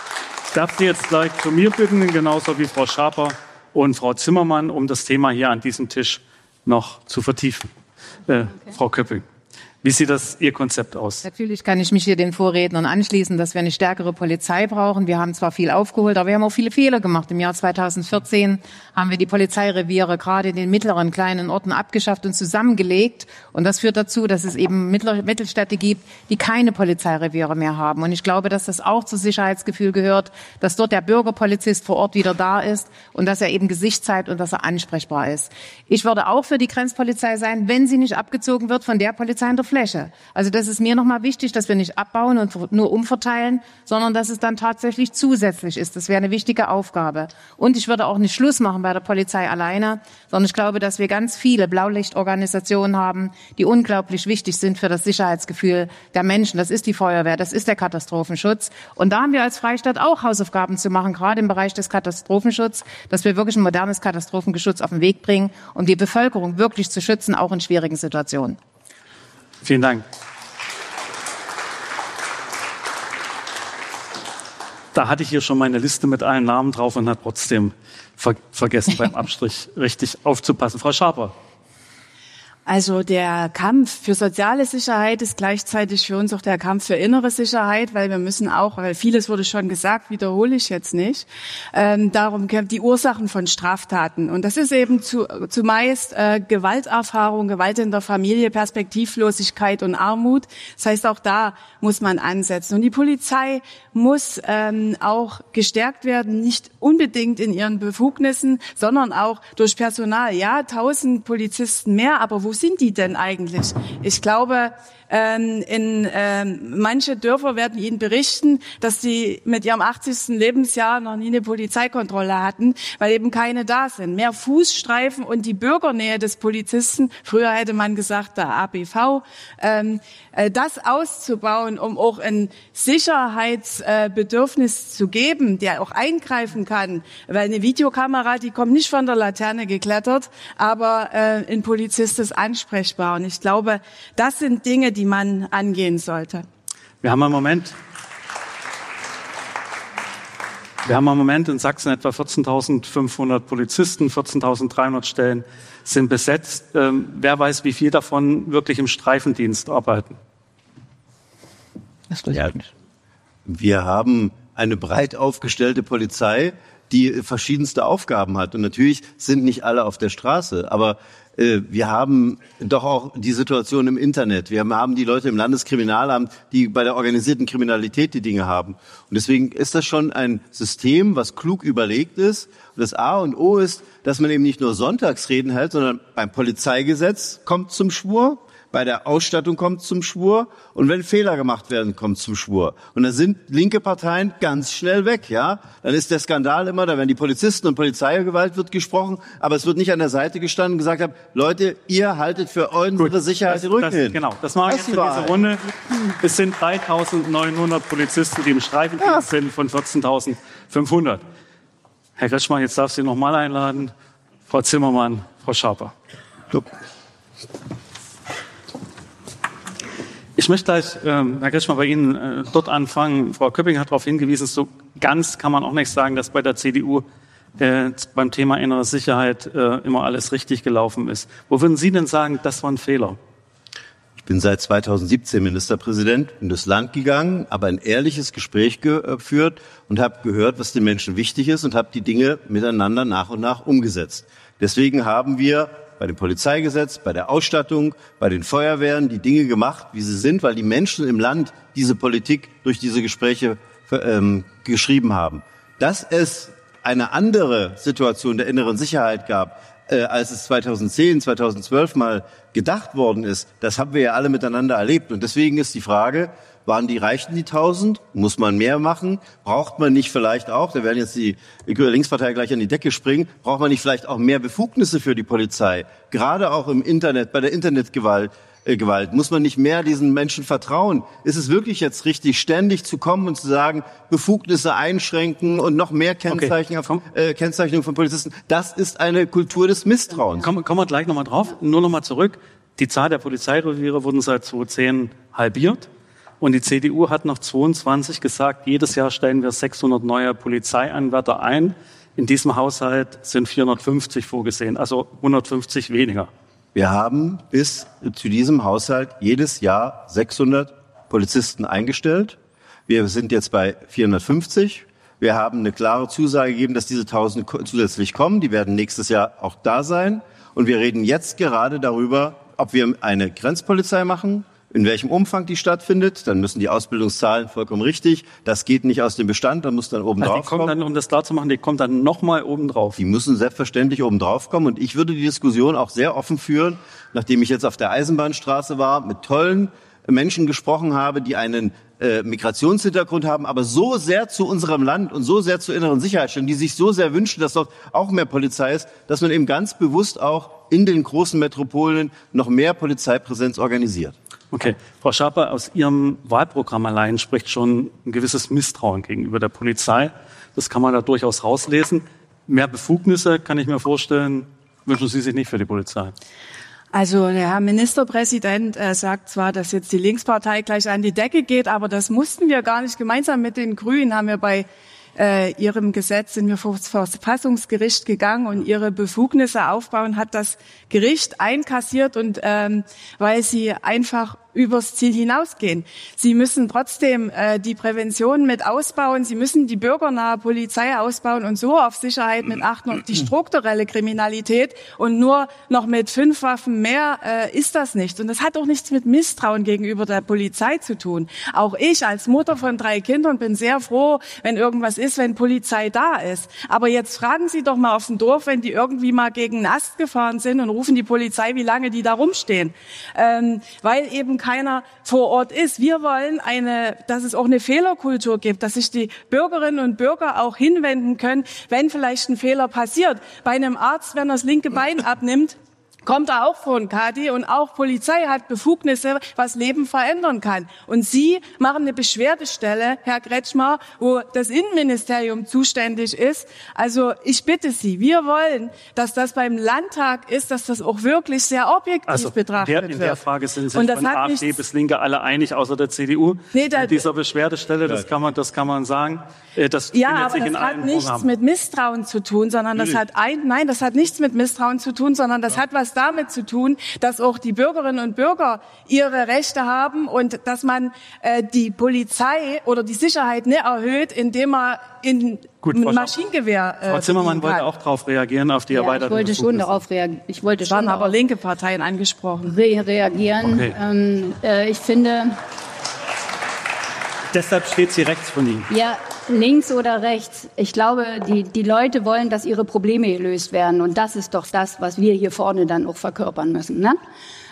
gleich zu mir bitten, genauso wie Frau Schaper und Frau Zimmermann, um das Thema hier an diesem Tisch noch zu vertiefen. Okay. Frau Köpping, wie sieht Ihr Konzept aus? Natürlich kann ich mich hier den Vorrednern anschließen, dass wir eine stärkere Polizei brauchen. Wir haben zwar viel aufgeholt, aber wir haben auch viele Fehler gemacht. Im Jahr 2014 haben wir die Polizeireviere gerade in den mittleren kleinen Orten abgeschafft und zusammengelegt. Und das führt dazu, dass es eben Mittelstädte gibt, die keine Polizeireviere mehr haben. Und ich glaube, dass das auch zum Sicherheitsgefühl gehört, dass dort der Bürgerpolizist vor Ort wieder da ist und dass er eben Gesicht zeigt und dass er ansprechbar ist. Ich würde auch für die Grenzpolizei sein, wenn sie nicht abgezogen wird von der Polizei in der Fläche. Also das ist mir nochmal wichtig, dass wir nicht abbauen und nur umverteilen, sondern dass es dann tatsächlich zusätzlich ist. Das wäre eine wichtige Aufgabe. Und ich würde auch nicht Schluss machen bei der Polizei alleine, sondern ich glaube, dass wir ganz viele Blaulichtorganisationen haben, die unglaublich wichtig sind für das Sicherheitsgefühl der Menschen. Das ist die Feuerwehr, das ist der Katastrophenschutz. Und da haben wir als Freistaat auch Hausaufgaben zu machen, gerade im Bereich des Katastrophenschutzes, dass wir wirklich ein modernes Katastrophenschutz auf den Weg bringen, um die Bevölkerung wirklich zu schützen, auch in schwierigen Situationen. Vielen Dank. Da hatte ich hier schon meine Liste mit allen Namen drauf und habe trotzdem vergessen, beim Abstrich richtig aufzupassen. Frau Schaper. Also der Kampf für soziale Sicherheit ist gleichzeitig für uns auch der Kampf für innere Sicherheit, weil wir müssen auch, weil vieles wurde schon gesagt, wiederhole ich jetzt nicht, darum die Ursachen von Straftaten. Und das ist eben zumeist Gewalterfahrung, Gewalt in der Familie, Perspektivlosigkeit und Armut. Das heißt, auch da muss man ansetzen. Und die Polizei muss auch gestärkt werden, nicht unbedingt in ihren Befugnissen, sondern auch durch Personal. Ja, 1000 Polizisten mehr, aber wo sind die denn eigentlich? Ich glaube, manche Dörfer werden Ihnen berichten, dass sie mit ihrem 80. Lebensjahr noch nie eine Polizeikontrolle hatten, weil eben keine da sind. Mehr Fußstreifen und die Bürgernähe des Polizisten, früher hätte man gesagt der ABV, das auszubauen, um auch ein Sicherheitsbedürfnis zu geben, der auch eingreifen kann, weil eine Videokamera, die kommt nicht von der Laterne geklettert, aber ein Polizist ist ansprechbar. Und ich glaube, das sind Dinge, die man angehen sollte. Wir haben im Moment in Sachsen etwa 14.500 Polizisten, 14.300 Stellen sind besetzt. Wer weiß, wie viel davon wirklich im Streifendienst arbeiten? Ja, wir haben eine breit aufgestellte Polizei, die verschiedenste Aufgaben hat. Und natürlich sind nicht alle auf der Straße, aber wir haben doch auch die Situation im Internet. Wir haben die Leute im Landeskriminalamt, die bei der organisierten Kriminalität die Dinge haben. Und deswegen ist das schon ein System, was klug überlegt ist. Und das A und O ist, dass man eben nicht nur Sonntagsreden hält, sondern beim Polizeigesetz kommt zum Schwur. Bei der Ausstattung kommt zum Schwur und wenn Fehler gemacht werden, kommt zum Schwur. Und dann sind linke Parteien ganz schnell weg, ja. Dann ist der Skandal immer, da werden die Polizisten und Polizeigewalt wird gesprochen, aber es wird nicht an der Seite gestanden und gesagt haben, Leute, ihr haltet für eure Sicherheit den Rücken hin. Genau, das mache ich jetzt in dieser Runde. Es sind 3.900 Polizisten, die im Streifendienst sind von 14.500. Herr Kretschmann, jetzt darf ich Sie nochmal einladen. Frau Zimmermann, Frau Schaper. Ich möchte gleich, Herr Kretschmann, bei Ihnen dort anfangen. Frau Köpping hat darauf hingewiesen, so ganz kann man auch nicht sagen, dass bei der CDU beim Thema innere Sicherheit immer alles richtig gelaufen ist. Wo würden Sie denn sagen, das war ein Fehler? Ich bin seit 2017 Ministerpräsident, bin durchs Land gegangen, aber ein ehrliches Gespräch geführt und habe gehört, was den Menschen wichtig ist und habe die Dinge miteinander nach und nach umgesetzt. Deswegen haben wir bei dem Polizeigesetz, bei der Ausstattung, bei den Feuerwehren die Dinge gemacht, wie sie sind, weil die Menschen im Land diese Politik durch diese Gespräche geschrieben haben. Dass es eine andere Situation der inneren Sicherheit gab, als es 2010, 2012 mal gedacht worden ist, das haben wir ja alle miteinander erlebt. Und deswegen ist die Frage, reichten die 1000? Muss man mehr machen? Braucht man nicht vielleicht auch, da werden jetzt die Linkspartei gleich an die Decke springen, braucht man nicht vielleicht auch mehr Befugnisse für die Polizei? Gerade auch im Internet, bei der Internetgewalt, muss man nicht mehr diesen Menschen vertrauen? Ist es wirklich jetzt richtig, ständig zu kommen und zu sagen, Befugnisse einschränken und noch mehr Kennzeichnung von Polizisten? Das ist eine Kultur des Misstrauens. Kommen wir gleich nochmal drauf. Nur nochmal zurück. Die Zahl der Polizeireviere wurden seit 2010 halbiert. Und die CDU hat noch 22 gesagt, jedes Jahr stellen wir 600 neue Polizeianwärter ein. In diesem Haushalt sind 450 vorgesehen, also 150 weniger. Wir haben bis zu diesem Haushalt jedes Jahr 600 Polizisten eingestellt. Wir sind jetzt bei 450. Wir haben eine klare Zusage gegeben, dass diese 1000 zusätzlich kommen. Die werden nächstes Jahr auch da sein. Und wir reden jetzt gerade darüber, ob wir eine Grenzpolizei machen, in welchem Umfang die stattfindet. Dann müssen die Ausbildungszahlen vollkommen richtig. Das geht nicht aus dem Bestand, da muss dann oben drauf kommen. Dann, um das klar zu machen, die kommt dann nochmal oben drauf. Die müssen selbstverständlich oben drauf kommen. Und ich würde die Diskussion auch sehr offen führen, nachdem ich jetzt auf der Eisenbahnstraße war, mit tollen Menschen gesprochen habe, die einen Migrationshintergrund haben, aber so sehr zu unserem Land und so sehr zur inneren Sicherheit stehen, die sich so sehr wünschen, dass dort auch mehr Polizei ist, dass man eben ganz bewusst auch in den großen Metropolen noch mehr Polizeipräsenz organisiert. Okay. Frau Schaper, aus Ihrem Wahlprogramm allein spricht schon ein gewisses Misstrauen gegenüber der Polizei. Das kann man da durchaus rauslesen. Mehr Befugnisse, kann ich mir vorstellen, wünschen Sie sich nicht für die Polizei. Also der Herr Ministerpräsident sagt zwar, dass jetzt die Linkspartei gleich an die Decke geht, aber das mussten wir gar nicht. Gemeinsam mit den Grünen haben wir bei ihrem Gesetz sind wir vor das Verfassungsgericht gegangen und ihre Befugnisse aufbauen, hat das Gericht einkassiert und weil sie einfach übers Ziel hinausgehen. Sie müssen trotzdem die Prävention mit ausbauen. Sie müssen die bürgernahe Polizei ausbauen und so auf Sicherheit mit achten und die strukturelle Kriminalität. Und nur noch mit 5 Waffen mehr ist das nicht. Und das hat auch nichts mit Misstrauen gegenüber der Polizei zu tun. Auch ich als Mutter von 3 Kindern bin sehr froh, wenn irgendwas ist, wenn Polizei da ist. Aber jetzt fragen Sie doch mal auf dem Dorf, wenn die irgendwie mal gegen einen Ast gefahren sind und rufen die Polizei, wie lange die da rumstehen. Weil eben keiner vor Ort ist. Wir wollen dass es auch eine Fehlerkultur gibt, dass sich die Bürgerinnen und Bürger auch hinwenden können, wenn vielleicht ein Fehler passiert. Bei einem Arzt, wenn er das linke Bein abnimmt, kommt er auch vor den Kadi und auch Polizei hat Befugnisse, was Leben verändern kann. Und Sie machen eine Beschwerdestelle, Herr Kretschmer, wo das Innenministerium zuständig ist. Also ich bitte Sie, wir wollen, dass das beim Landtag ist, dass das auch wirklich sehr objektiv betrachtet wird. In der Frage sind sich von AfD bis Linke alle einig, außer der CDU. In dieser Beschwerdestelle, das kann man sagen. Das aber das hat nichts mit Misstrauen zu tun, sondern das hat nichts mit Misstrauen zu tun, sondern das hat was damit zu tun, dass auch die Bürgerinnen und Bürger ihre Rechte haben und dass man die Polizei oder die Sicherheit nicht erhöht, indem man in Maschinengewehr Frau Zimmermann wollte auch darauf reagieren, auf die erweiterten Ich wollte schon darauf reagieren. Ich wollte schon aber linke Parteien angesprochen. Reagieren. Okay. Ich finde... Deshalb steht sie rechts von Ihnen. Ja, links oder rechts. Ich glaube, die Leute wollen, dass ihre Probleme gelöst werden. Und das ist doch das, was wir hier vorne dann auch verkörpern müssen. Ne?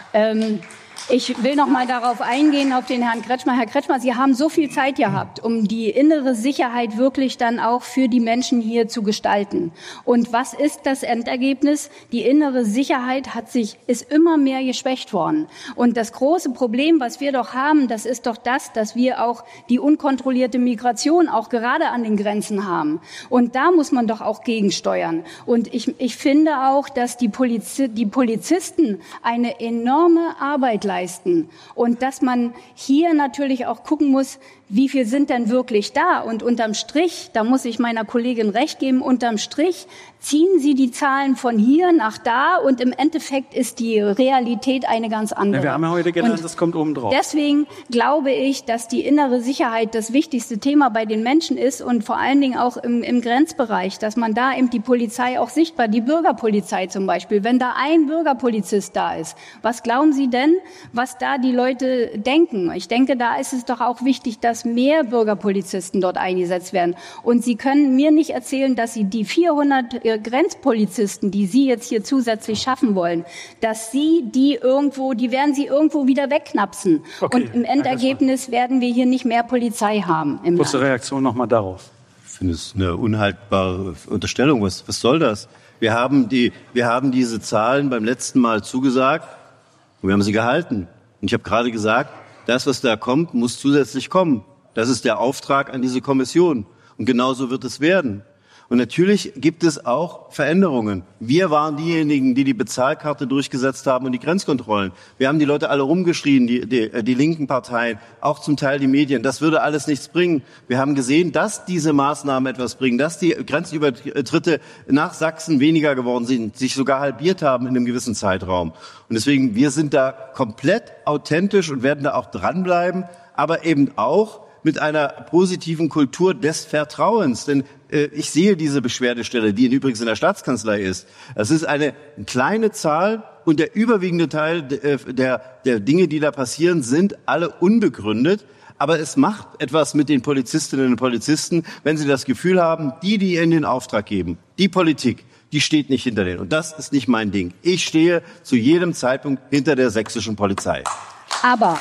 Ich will noch mal darauf eingehen, auf den Herrn Kretschmer. Herr Kretschmer, Sie haben so viel Zeit gehabt, um die innere Sicherheit wirklich dann auch für die Menschen hier zu gestalten. Und was ist das Endergebnis? Die innere Sicherheit ist immer mehr geschwächt worden. Und das große Problem, was wir doch haben, das ist doch das, dass wir auch die unkontrollierte Migration auch gerade an den Grenzen haben. Und da muss man doch auch gegensteuern. Und ich finde auch, dass die Polizisten eine enorme Arbeit leisten. Und dass man hier natürlich auch gucken muss, wie viel sind denn wirklich da? Und unterm Strich, da muss ich meiner Kollegin recht geben, unterm Strich ziehen Sie die Zahlen von hier nach da und im Endeffekt ist die Realität eine ganz andere. Wir haben ja heute gelernt, das kommt oben drauf. Deswegen glaube ich, dass die innere Sicherheit das wichtigste Thema bei den Menschen ist und vor allen Dingen auch im Grenzbereich, dass man da eben die Polizei auch sichtbar, die Bürgerpolizei zum Beispiel, wenn da ein Bürgerpolizist da ist, was glauben Sie denn, was da die Leute denken? Ich denke, da ist es doch auch wichtig, dass mehr Bürgerpolizisten dort eingesetzt werden. Und Sie können mir nicht erzählen, dass Sie die 400 Grenzpolizisten, die Sie jetzt hier zusätzlich schaffen wollen, dass die werden Sie irgendwo wieder wegknapsen. Okay. Und im Endergebnis werden wir hier nicht mehr Polizei haben. Kurze Reaktion nochmal darauf. Ich finde es eine unhaltbare Unterstellung. Was soll das? Wir haben diese Zahlen beim letzten Mal zugesagt und wir haben sie gehalten. Und ich habe gerade gesagt, das, was da kommt, muss zusätzlich kommen. Das ist der Auftrag an diese Kommission. Und genauso wird es werden. Und natürlich gibt es auch Veränderungen. Wir waren diejenigen, die die Bezahlkarte durchgesetzt haben und die Grenzkontrollen. Wir haben die Leute alle rumgeschrien, die linken Parteien, auch zum Teil die Medien. Das würde alles nichts bringen. Wir haben gesehen, dass diese Maßnahmen etwas bringen, dass die Grenzübertritte nach Sachsen weniger geworden sind, sich sogar halbiert haben in einem gewissen Zeitraum. Und deswegen, wir sind da komplett authentisch und werden da auch dranbleiben, aber eben auch mit einer positiven Kultur des Vertrauens. Denn ich sehe diese Beschwerdestelle, die übrigens in der Staatskanzlei ist. Das ist eine kleine Zahl und der überwiegende Teil der Dinge, die da passieren, sind alle unbegründet. Aber es macht etwas mit den Polizistinnen und Polizisten, wenn sie das Gefühl haben, die ihnen den Auftrag geben, die Politik, die steht nicht hinter denen. Und das ist nicht mein Ding. Ich stehe zu jedem Zeitpunkt hinter der sächsischen Polizei. Aber...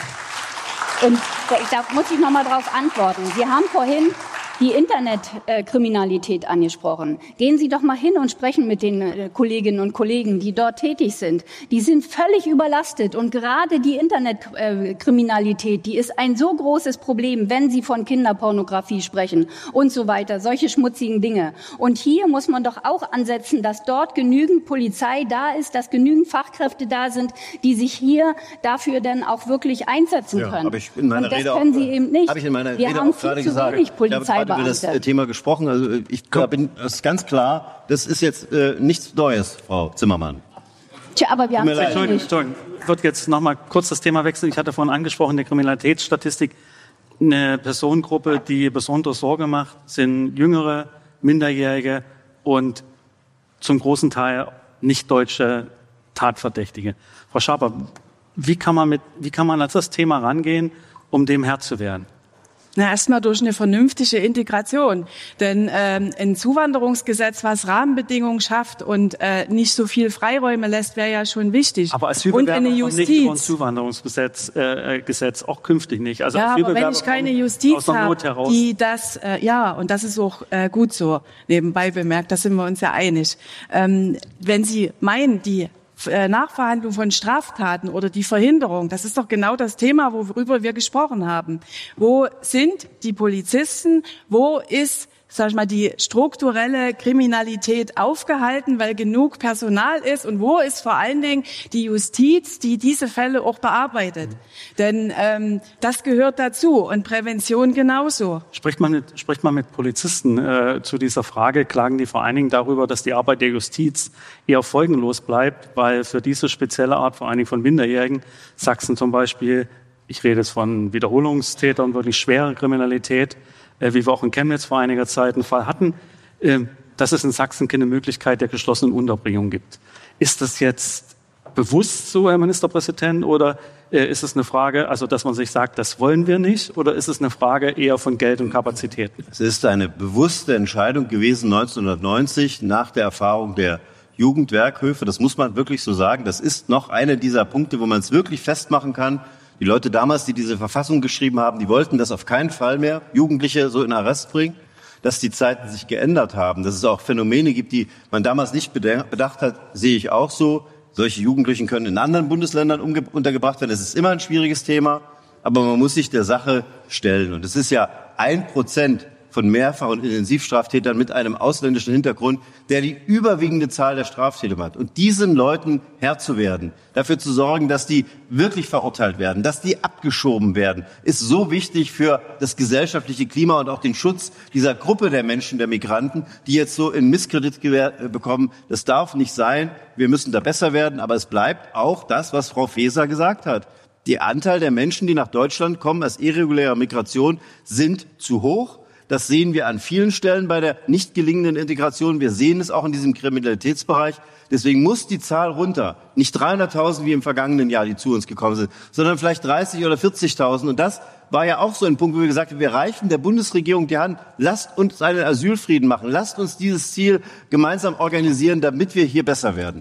Und da muss ich noch mal drauf antworten. Sie haben vorhin die Internetkriminalität angesprochen. Gehen Sie doch mal hin und sprechen mit den Kolleginnen und Kollegen, die dort tätig sind. Die sind völlig überlastet und gerade die Internetkriminalität, die ist ein so großes Problem, wenn Sie von Kinderpornografie sprechen und so weiter, solche schmutzigen Dinge. Und hier muss man doch auch ansetzen, dass dort genügend Polizei da ist, dass genügend Fachkräfte da sind, die sich hier dafür dann auch wirklich einsetzen können. Aber ich in meiner und das Rede können Sie eben nicht. Habe ich in meiner Wir Rede haben auch gerade viel zu gesagt. wenig Polizei. Ich habe über das Thema gesprochen. Also das ist ganz klar, das ist jetzt nichts Neues, Frau Zimmermann. Tja, aber wir haben Entschuldigung. würde jetzt noch mal kurz das Thema wechseln. Ich hatte vorhin angesprochen, in der Kriminalitätsstatistik eine Personengruppe, die besondere Sorge macht, sind jüngere, Minderjährige und zum großen Teil nicht deutsche Tatverdächtige. Frau Schaper, wie kann man an das Thema rangehen, um dem Herr zu werden? Na, erstmal durch eine vernünftige Integration. Denn ein Zuwanderungsgesetz, was Rahmenbedingungen schafft und nicht so viel Freiräume lässt, wäre ja schon wichtig. Aber als Überbewerber kommt nicht über ein Zuwanderungsgesetz Gesetz auch künftig nicht. Also ja, als aber wenn ich keine Justiz habe, die das, und das ist auch gut so, nebenbei bemerkt, da sind wir uns ja einig. Wenn Sie meinen, die Nachverhandlung von Straftaten oder die Verhinderung, das ist doch genau das Thema, worüber wir gesprochen haben. Wo sind die Polizisten? Wo ist, sag ich mal, die strukturelle Kriminalität aufgehalten, weil genug Personal ist? Und wo ist vor allen Dingen die Justiz, die diese Fälle auch bearbeitet? Denn das gehört dazu und Prävention genauso. Spricht man mit Polizisten zu dieser Frage, klagen die vor allen Dingen darüber, dass die Arbeit der Justiz eher folgenlos bleibt, weil für diese spezielle Art, vor allen Dingen von Minderjährigen, Sachsen zum Beispiel, ich rede jetzt von Wiederholungstätern, wirklich schwere Kriminalität, wie wir auch in Chemnitz vor einiger Zeit einen Fall hatten, dass es in Sachsen keine Möglichkeit der geschlossenen Unterbringung gibt. Ist das jetzt bewusst so, Herr Ministerpräsident, oder ist es eine Frage, also dass man sich sagt, das wollen wir nicht, oder ist es eine Frage eher von Geld und Kapazitäten? Es ist eine bewusste Entscheidung gewesen 1990 nach der Erfahrung der Jugendwerkhöfe. Das muss man wirklich so sagen. Das ist noch einer dieser Punkte, wo man es wirklich festmachen kann. Die Leute damals, die diese Verfassung geschrieben haben, die wollten das auf keinen Fall mehr, Jugendliche so in Arrest bringen, dass die Zeiten sich geändert haben, dass es auch Phänomene gibt, die man damals nicht bedacht hat, sehe ich auch so. Solche Jugendlichen können in anderen Bundesländern untergebracht werden. Das ist immer ein schwieriges Thema, aber man muss sich der Sache stellen. Und es ist ja 1% von Mehrfach- und Intensivstraftätern mit einem ausländischen Hintergrund, der die überwiegende Zahl der Straftäter hat. Und diesen Leuten Herr zu werden, dafür zu sorgen, dass die wirklich verurteilt werden, dass die abgeschoben werden, ist so wichtig für das gesellschaftliche Klima und auch den Schutz dieser Gruppe der Menschen, der Migranten, die jetzt so in Misskredit bekommen. Das darf nicht sein. Wir müssen da besser werden. Aber es bleibt auch das, was Frau Faeser gesagt hat. Der Anteil der Menschen, die nach Deutschland kommen als irreguläre Migration, sind zu hoch. Das sehen wir an vielen Stellen bei der nicht gelingenden Integration. Wir sehen es auch in diesem Kriminalitätsbereich. Deswegen muss die Zahl runter. Nicht 300.000 wie im vergangenen Jahr, die zu uns gekommen sind, sondern vielleicht 30 oder 40.000. Und das war ja auch so ein Punkt, wo wir gesagt haben, wir reichen der Bundesregierung die Hand. Lasst uns einen Asylfrieden machen. Lasst uns dieses Ziel gemeinsam organisieren, damit wir hier besser werden.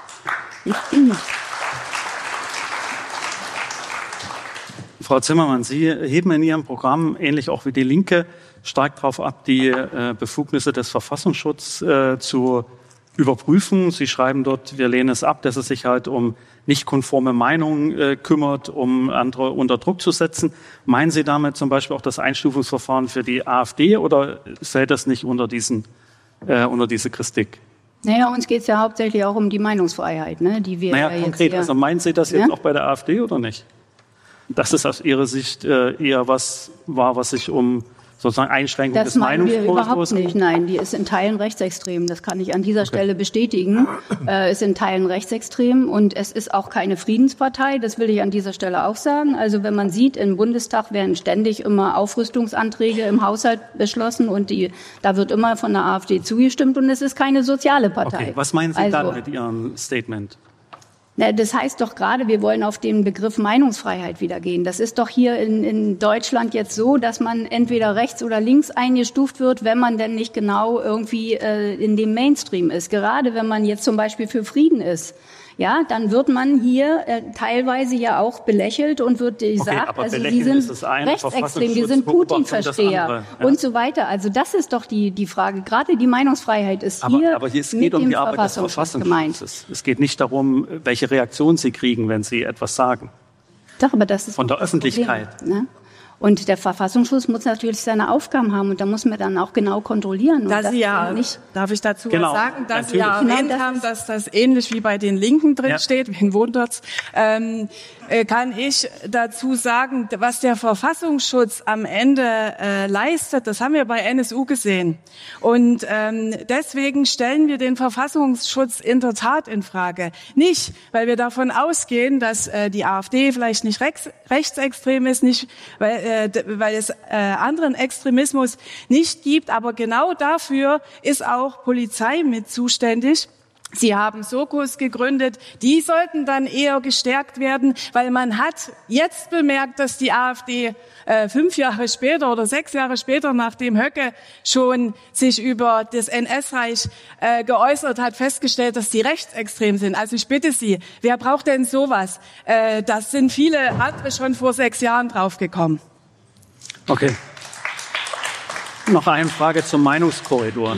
Frau Zimmermann, Sie heben in Ihrem Programm, ähnlich auch wie die Linke, stark darauf ab, die Befugnisse des Verfassungsschutzes zu überprüfen. Sie schreiben dort, wir lehnen es ab, dass es sich halt um nicht konforme Meinungen kümmert, um andere unter Druck zu setzen. Meinen Sie damit zum Beispiel auch das Einstufungsverfahren für die AfD oder fällt das nicht unter diese Kritik? Naja, uns geht es ja hauptsächlich auch um die Meinungsfreiheit, ne, die wir jetzt konkret, hier, also meinen Sie das jetzt auch bei der AfD oder nicht? Dass es aus Ihrer Sicht eher was war, was sich um sozusagen Einschränkung des Meinungsfreiheits. Das meinen wir überhaupt nicht. Nein, die ist in Teilen rechtsextrem. Das kann ich an dieser Stelle bestätigen. Ist in Teilen rechtsextrem und es ist auch keine Friedenspartei. Das will ich an dieser Stelle auch sagen. Also wenn man sieht, im Bundestag werden ständig immer Aufrüstungsanträge im Haushalt beschlossen und da wird immer von der AfD zugestimmt und es ist keine soziale Partei. Okay, was meinen Sie dann mit Ihrem Statement? Das heißt doch gerade, wir wollen auf den Begriff Meinungsfreiheit wieder gehen. Das ist doch hier in Deutschland jetzt so, dass man entweder rechts oder links eingestuft wird, wenn man denn nicht genau irgendwie in dem Mainstream ist. Gerade wenn man jetzt zum Beispiel für Frieden ist. Ja, dann wird man hier teilweise ja auch belächelt und wird gesagt, also Sie sind rechtsextrem, Sie sind Putin-Versteher und so weiter. Also das ist doch die Frage. Gerade die Meinungsfreiheit ist hier aber es geht um die Arbeit des Verfassungsschutzes. Es geht nicht darum, welche Reaktion Sie kriegen, wenn Sie etwas sagen. Doch, aber das ist von der Öffentlichkeit. Problem, ne? Und der Verfassungsschutz muss natürlich seine Aufgaben haben und da muss man dann auch genau kontrollieren. Darf ich dazu was sagen, dass Sie ja erwähnt haben, dass das ähnlich wie bei den Linken drin steht, wen wundert's, kann ich dazu sagen, was der Verfassungsschutz am Ende leistet, das haben wir bei NSU gesehen. Und deswegen stellen wir den Verfassungsschutz in der Tat in Frage. Nicht, weil wir davon ausgehen, dass die AfD vielleicht nicht rechtsextrem ist, nicht weil es anderen Extremismus nicht gibt, aber genau dafür ist auch Polizei mit zuständig. Sie haben Sokos gegründet, die sollten dann eher gestärkt werden, weil man hat jetzt bemerkt, dass die AfD 5 Jahre später oder 6 Jahre später, nachdem Höcke schon sich über das NS-Reich geäußert hat, festgestellt, dass die rechtsextrem sind. Also ich bitte Sie, wer braucht denn sowas? Das sind viele andere schon vor 6 Jahren draufgekommen. Okay. Noch eine Frage zum Meinungskorridor.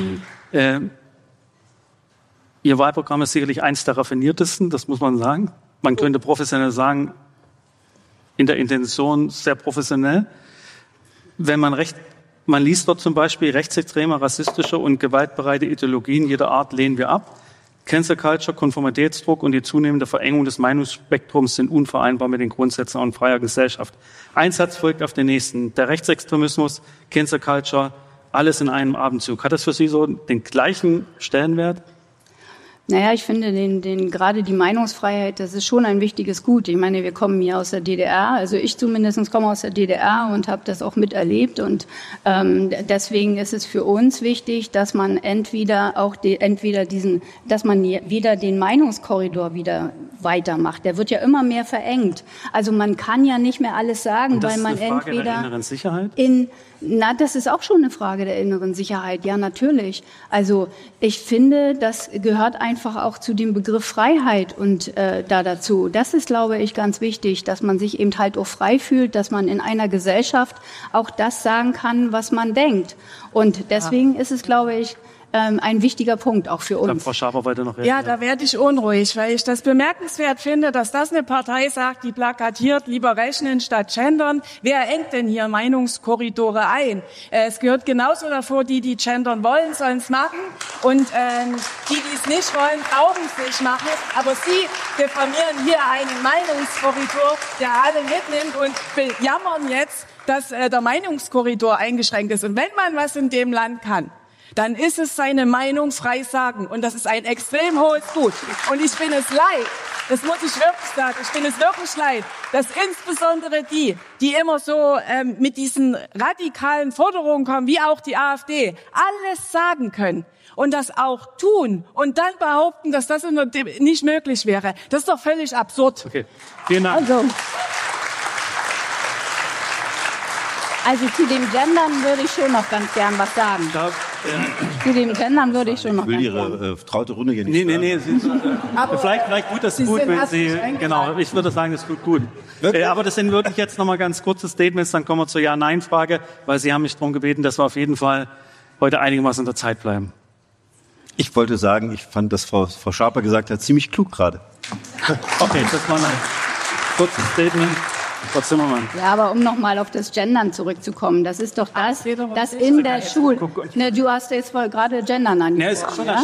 Ihr Wahlprogramm ist sicherlich eins der raffiniertesten, das muss man sagen. Man könnte professionell sagen, in der Intention sehr professionell. Wenn man liest dort zum Beispiel rechtsextreme, rassistische und gewaltbereite Ideologien jeder Art lehnen wir ab. Cancel Culture, Konformitätsdruck und die zunehmende Verengung des Meinungsspektrums sind unvereinbar mit den Grundsätzen einer freier Gesellschaft. Ein Satz folgt auf den nächsten. Der Rechtsextremismus, Cancel Culture, alles in einem Abendzug. Hat das für Sie so den gleichen Stellenwert? Naja, ich finde gerade die Meinungsfreiheit, das ist schon ein wichtiges Gut. Ich meine, wir kommen hier aus der DDR, also ich zumindest komme aus der DDR und habe das auch miterlebt und deswegen ist es für uns wichtig, dass man dass man wieder den Meinungskorridor wieder weitermacht. Der wird ja immer mehr verengt. Also man kann ja nicht mehr alles sagen, weil man entweder Frage der inneren Sicherheit? Das ist auch schon eine Frage der inneren Sicherheit. Ja, natürlich. Also ich finde, das gehört einfach auch zu dem Begriff Freiheit und dazu. Das ist, glaube ich, ganz wichtig, dass man sich eben halt auch frei fühlt, dass man in einer Gesellschaft auch das sagen kann, was man denkt. Und deswegen ist es, glaube ich, ein wichtiger Punkt auch für uns. Frau Schaper wollte noch reagieren. Ja, da werde ich unruhig, weil ich das bemerkenswert finde, dass das eine Partei sagt, die plakatiert, lieber rechnen statt gendern. Wer engt denn hier Meinungskorridore ein? Es gehört genauso davor, die gendern wollen, sollen es machen. Und die es nicht wollen, brauchen es nicht machen. Aber Sie diffamieren hier einen Meinungskorridor, der alle mitnimmt und bejammern jetzt, dass der Meinungskorridor eingeschränkt ist. Und wenn man was in dem Land kann, dann ist es seine Meinung frei sagen. Und das ist ein extrem hohes Gut. Und ich bin es leid, das muss ich wirklich sagen, ich bin es wirklich leid, dass insbesondere die immer so mit diesen radikalen Forderungen kommen, wie auch die AfD, alles sagen können und das auch tun und dann behaupten, dass das nicht möglich wäre. Das ist doch völlig absurd. Okay, vielen Dank. Also zu dem Gendern würde ich schon noch ganz gern was sagen. Zu dem Gendern würde ich schon noch ganz gern. Ich will Ihre traute Runde hier nicht Nee. Vielleicht gut, das ist gut, wenn Sie, genau, ich würde sagen, das ist gut. Aber das sind wirklich jetzt nochmal ganz kurze Statements, dann kommen wir zur Ja-Nein-Frage, weil Sie haben mich darum gebeten, dass wir auf jeden Fall heute einigermaßen in der Zeit bleiben. Ich wollte sagen, ich fand, dass Frau Schaper gesagt hat, ziemlich klug gerade. Okay, das war ein kurzes Statement. Frau Zimmermann. Ja, aber um nochmal auf das Gendern zurückzukommen, das ist doch das in der Schule. Ne, du hast jetzt gerade Gendern angesprochen. Ja, es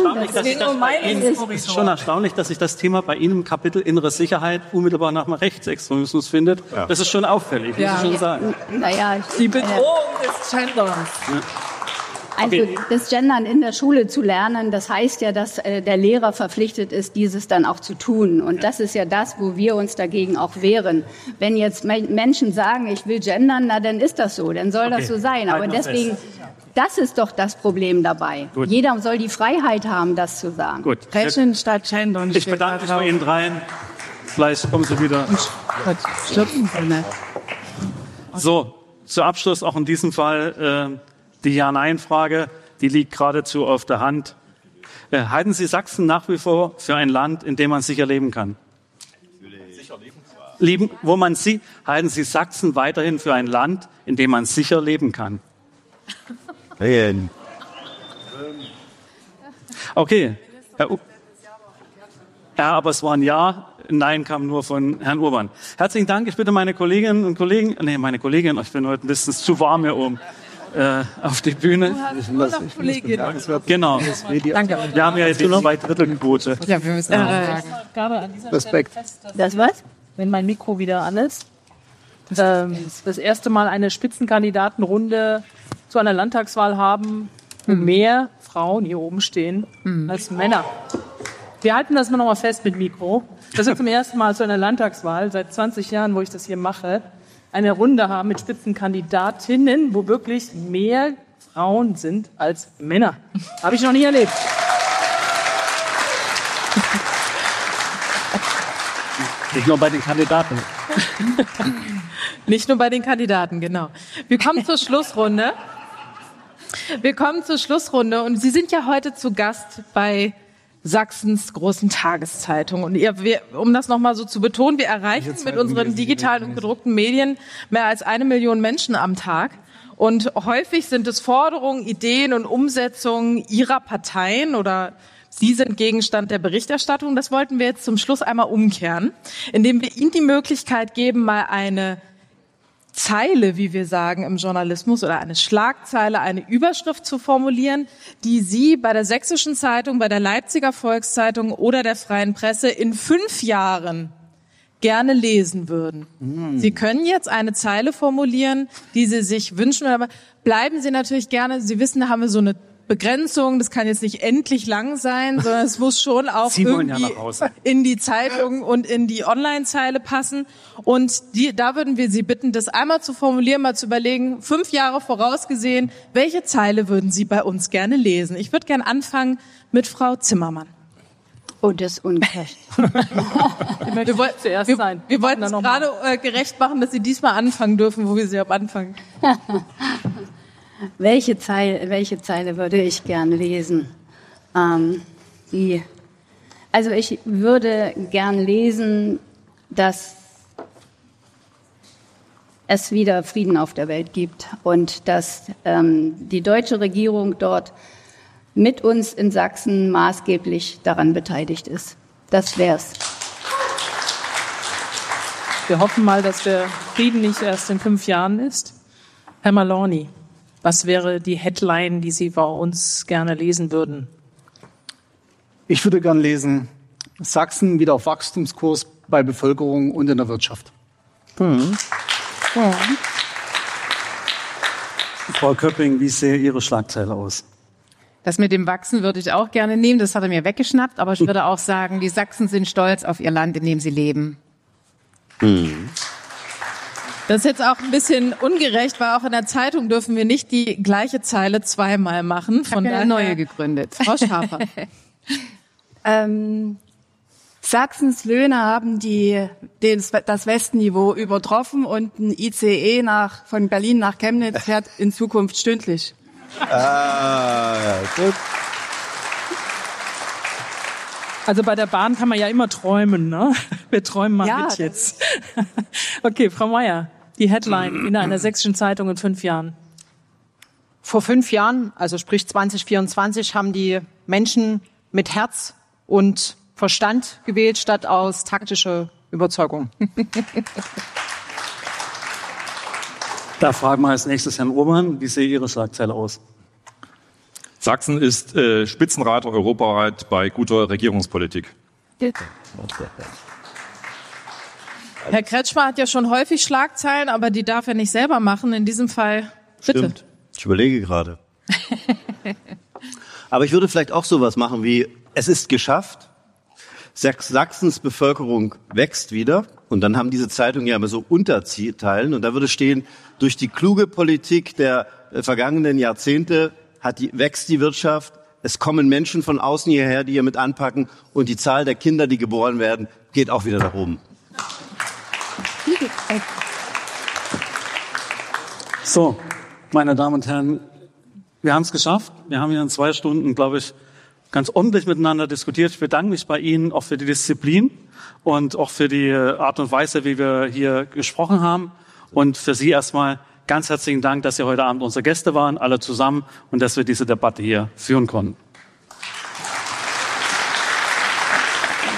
ist schon erstaunlich, dass sich das Thema bei Ihnen im Kapitel Innere Sicherheit unmittelbar nach dem Rechtsextremismus findet. Ja. Das ist schon auffällig, muss ich schon sagen. Die Bedrohung des Genderns. Ja. Also das Gendern in der Schule zu lernen, das heißt ja, dass der Lehrer verpflichtet ist, dieses dann auch zu tun. Und das ist ja das, wo wir uns dagegen auch wehren. Wenn jetzt Menschen sagen, ich will gendern, na dann ist das so, dann soll das so sein. Aber deswegen, das ist doch das Problem dabei. Gut. Jeder soll die Freiheit haben, das zu sagen. Gut. Rechnen statt gendern. Ich bedanke mich bei Ihnen dreien. Vielleicht kommen Sie wieder. So, zu Abschluss auch in diesem Fall die Ja-Nein-Frage, die liegt geradezu auf der Hand. Halten Sie Sachsen nach wie vor für ein Land, in dem man sicher leben kann? Halten Sie Sachsen weiterhin für ein Land, in dem man sicher leben kann? Okay. Ja, aber es war ein Ja. Nein kam nur von Herrn Urban. Herzlichen Dank. Ich bitte meine Kolleginnen und Kollegen, meine Kollegin, ich bin heute ein bisschen zu warm hier oben, auf die Bühne. Genau. Danke. Wir haben ja jetzt die 2/3-Quote. Ja, wir müssen Respekt. Das was? Wenn mein Mikro wieder an ist. Das erste Mal eine Spitzenkandidatenrunde zu einer Landtagswahl haben, wo mehr Frauen hier oben stehen als Männer. Wir halten das mal noch mal fest mit Mikro. Das ist zum ersten Mal zu einer Landtagswahl, seit 20 Jahren, wo ich das hier mache, eine Runde haben mit Spitzenkandidatinnen, wo wirklich mehr Frauen sind als Männer. Habe ich noch nie erlebt. Nicht nur bei den Kandidaten. Nicht nur bei den Kandidaten, genau. Wir kommen zur Schlussrunde. Und Sie sind ja heute zu Gast bei Sachsens großen Tageszeitung. Und um das nochmal so zu betonen, wir erreichen mit unseren digitalen und gedruckten Medien mehr als 1 Million Menschen am Tag. Und häufig sind es Forderungen, Ideen und Umsetzungen Ihrer Parteien oder Sie sind Gegenstand der Berichterstattung. Das wollten wir jetzt zum Schluss einmal umkehren, indem wir Ihnen die Möglichkeit geben, mal eine Zeile, wie wir sagen im Journalismus, oder eine Schlagzeile, eine Überschrift zu formulieren, die Sie bei der Sächsischen Zeitung, bei der Leipziger Volkszeitung oder der Freien Presse in 5 Jahren gerne lesen würden. Sie können jetzt eine Zeile formulieren, die Sie sich wünschen, aber bleiben Sie natürlich gerne, Sie wissen, da haben wir so eine Begrenzung, das kann jetzt nicht endlich lang sein, sondern es muss schon auch irgendwie in die Zeitung und in die Online-Zeile passen. Und da würden wir Sie bitten, das einmal zu formulieren, mal zu überlegen, 5 Jahre vorausgesehen, welche Zeile würden Sie bei uns gerne lesen? Ich würde gerne anfangen mit Frau Zimmermann. Oh, das ist ungerecht. Wir wollten zuerst sein. Wir wollten es gerade gerecht machen, dass Sie diesmal anfangen dürfen, wo wir Sie am Anfang. Welche Zeile würde ich gerne lesen? Also ich würde gern lesen, dass es wieder Frieden auf der Welt gibt und dass die deutsche Regierung dort mit uns in Sachsen maßgeblich daran beteiligt ist. Das wär's. Wir hoffen mal, dass der Frieden nicht erst in 5 Jahren ist. Herr Malorni, was wäre die Headline, die Sie bei uns gerne lesen würden? Ich würde gern lesen, Sachsen wieder auf Wachstumskurs bei Bevölkerung und in der Wirtschaft. Ja. Frau Köpping, wie sähe Ihre Schlagzeile aus? Das mit dem Wachsen würde ich auch gerne nehmen, das hat er mir weggeschnappt, aber ich würde auch sagen, die Sachsen sind stolz auf ihr Land, in dem sie leben. Das ist jetzt auch ein bisschen ungerecht, weil auch in der Zeitung dürfen wir nicht die gleiche Zeile zweimal machen. Von der neue gegründet. Frau Schafer. Sachsens Löhne haben das Westniveau übertroffen und ein ICE von Berlin nach Chemnitz fährt in Zukunft stündlich. Gut. Also bei der Bahn kann man ja immer träumen, ne? Wir träumen mal mit jetzt. Okay, Frau Meier, die Headline in einer sächsischen Zeitung in 5 Jahren. Vor 5 Jahren, also sprich 2024, haben die Menschen mit Herz und Verstand gewählt, statt aus taktischer Überzeugung. Da fragen wir als nächstes Herrn Urban, wie sähe Ihre Schlagzeile aus? Sachsen ist Spitzenreiter europaweit bei guter Regierungspolitik. Herr Kretschmer hat ja schon häufig Schlagzeilen, aber die darf er nicht selber machen. In diesem Fall, bitte. Stimmt. Ich überlege gerade. Aber ich würde vielleicht auch sowas machen wie, es ist geschafft, Sachsens Bevölkerung wächst wieder. Und dann haben diese Zeitungen ja immer so Unterteilen. Und da würde stehen, durch die kluge Politik der vergangenen Jahrzehnte wächst die Wirtschaft. Es kommen Menschen von außen hierher, die hier mit anpacken. Und die Zahl der Kinder, die geboren werden, geht auch wieder nach oben. So, meine Damen und Herren, wir haben es geschafft. Wir haben hier in 2 Stunden, glaube ich, ganz ordentlich miteinander diskutiert. Ich bedanke mich bei Ihnen auch für die Disziplin und auch für die Art und Weise, wie wir hier gesprochen haben. Und für Sie erstmal ganz herzlichen Dank, dass Sie heute Abend unsere Gäste waren, alle zusammen, und dass wir diese Debatte hier führen konnten.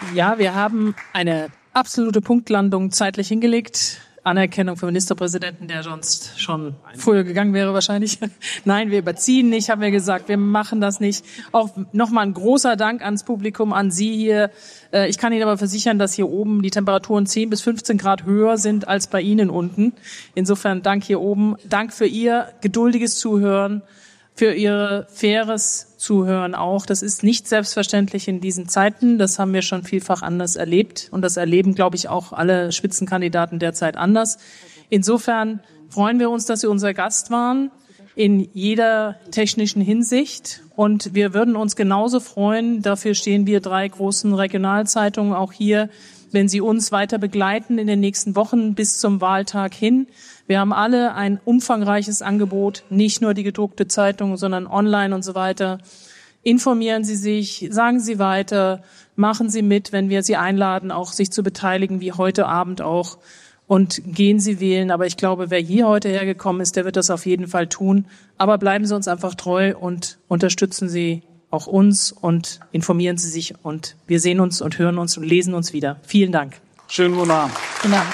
Ja, wir haben eine absolute Punktlandung zeitlich hingelegt. Anerkennung für Ministerpräsidenten, der sonst schon früher gegangen wäre wahrscheinlich. Nein, wir überziehen nicht, haben wir gesagt. Wir machen das nicht. Auch nochmal ein großer Dank ans Publikum, an Sie hier. Ich kann Ihnen aber versichern, dass hier oben die Temperaturen 10 bis 15 Grad höher sind als bei Ihnen unten. Insofern Dank hier oben. Dank für Ihr geduldiges Zuhören, für Ihr faires Zuhören auch. Das ist nicht selbstverständlich in diesen Zeiten. Das haben wir schon vielfach anders erlebt. Und das erleben, glaube ich, auch alle Spitzenkandidaten derzeit anders. Insofern freuen wir uns, dass Sie unser Gast waren in jeder technischen Hinsicht. Und wir würden uns genauso freuen, dafür stehen wir 3 großen Regionalzeitungen auch hier, wenn Sie uns weiter begleiten in den nächsten Wochen bis zum Wahltag hin. Wir haben alle ein umfangreiches Angebot, nicht nur die gedruckte Zeitung, sondern online und so weiter. Informieren Sie sich, sagen Sie weiter, machen Sie mit, wenn wir Sie einladen, auch sich zu beteiligen, wie heute Abend auch. Und gehen Sie wählen. Aber ich glaube, wer hier heute hergekommen ist, der wird das auf jeden Fall tun. Aber bleiben Sie uns einfach treu und unterstützen Sie auch uns und informieren Sie sich. Und wir sehen uns und hören uns und lesen uns wieder. Vielen Dank. Schönen guten Abend. Vielen Dank.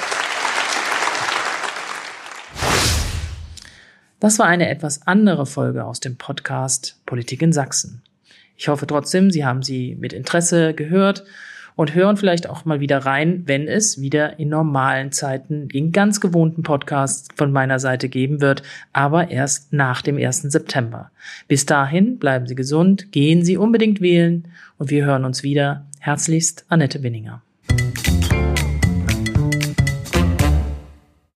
Das war eine etwas andere Folge aus dem Podcast Politik in Sachsen. Ich hoffe trotzdem, Sie haben sie mit Interesse gehört und hören vielleicht auch mal wieder rein, wenn es wieder in normalen Zeiten den ganz gewohnten Podcast von meiner Seite geben wird, aber erst nach dem 1. September. Bis dahin bleiben Sie gesund, gehen Sie unbedingt wählen und wir hören uns wieder. Herzlichst, Annette Binninger.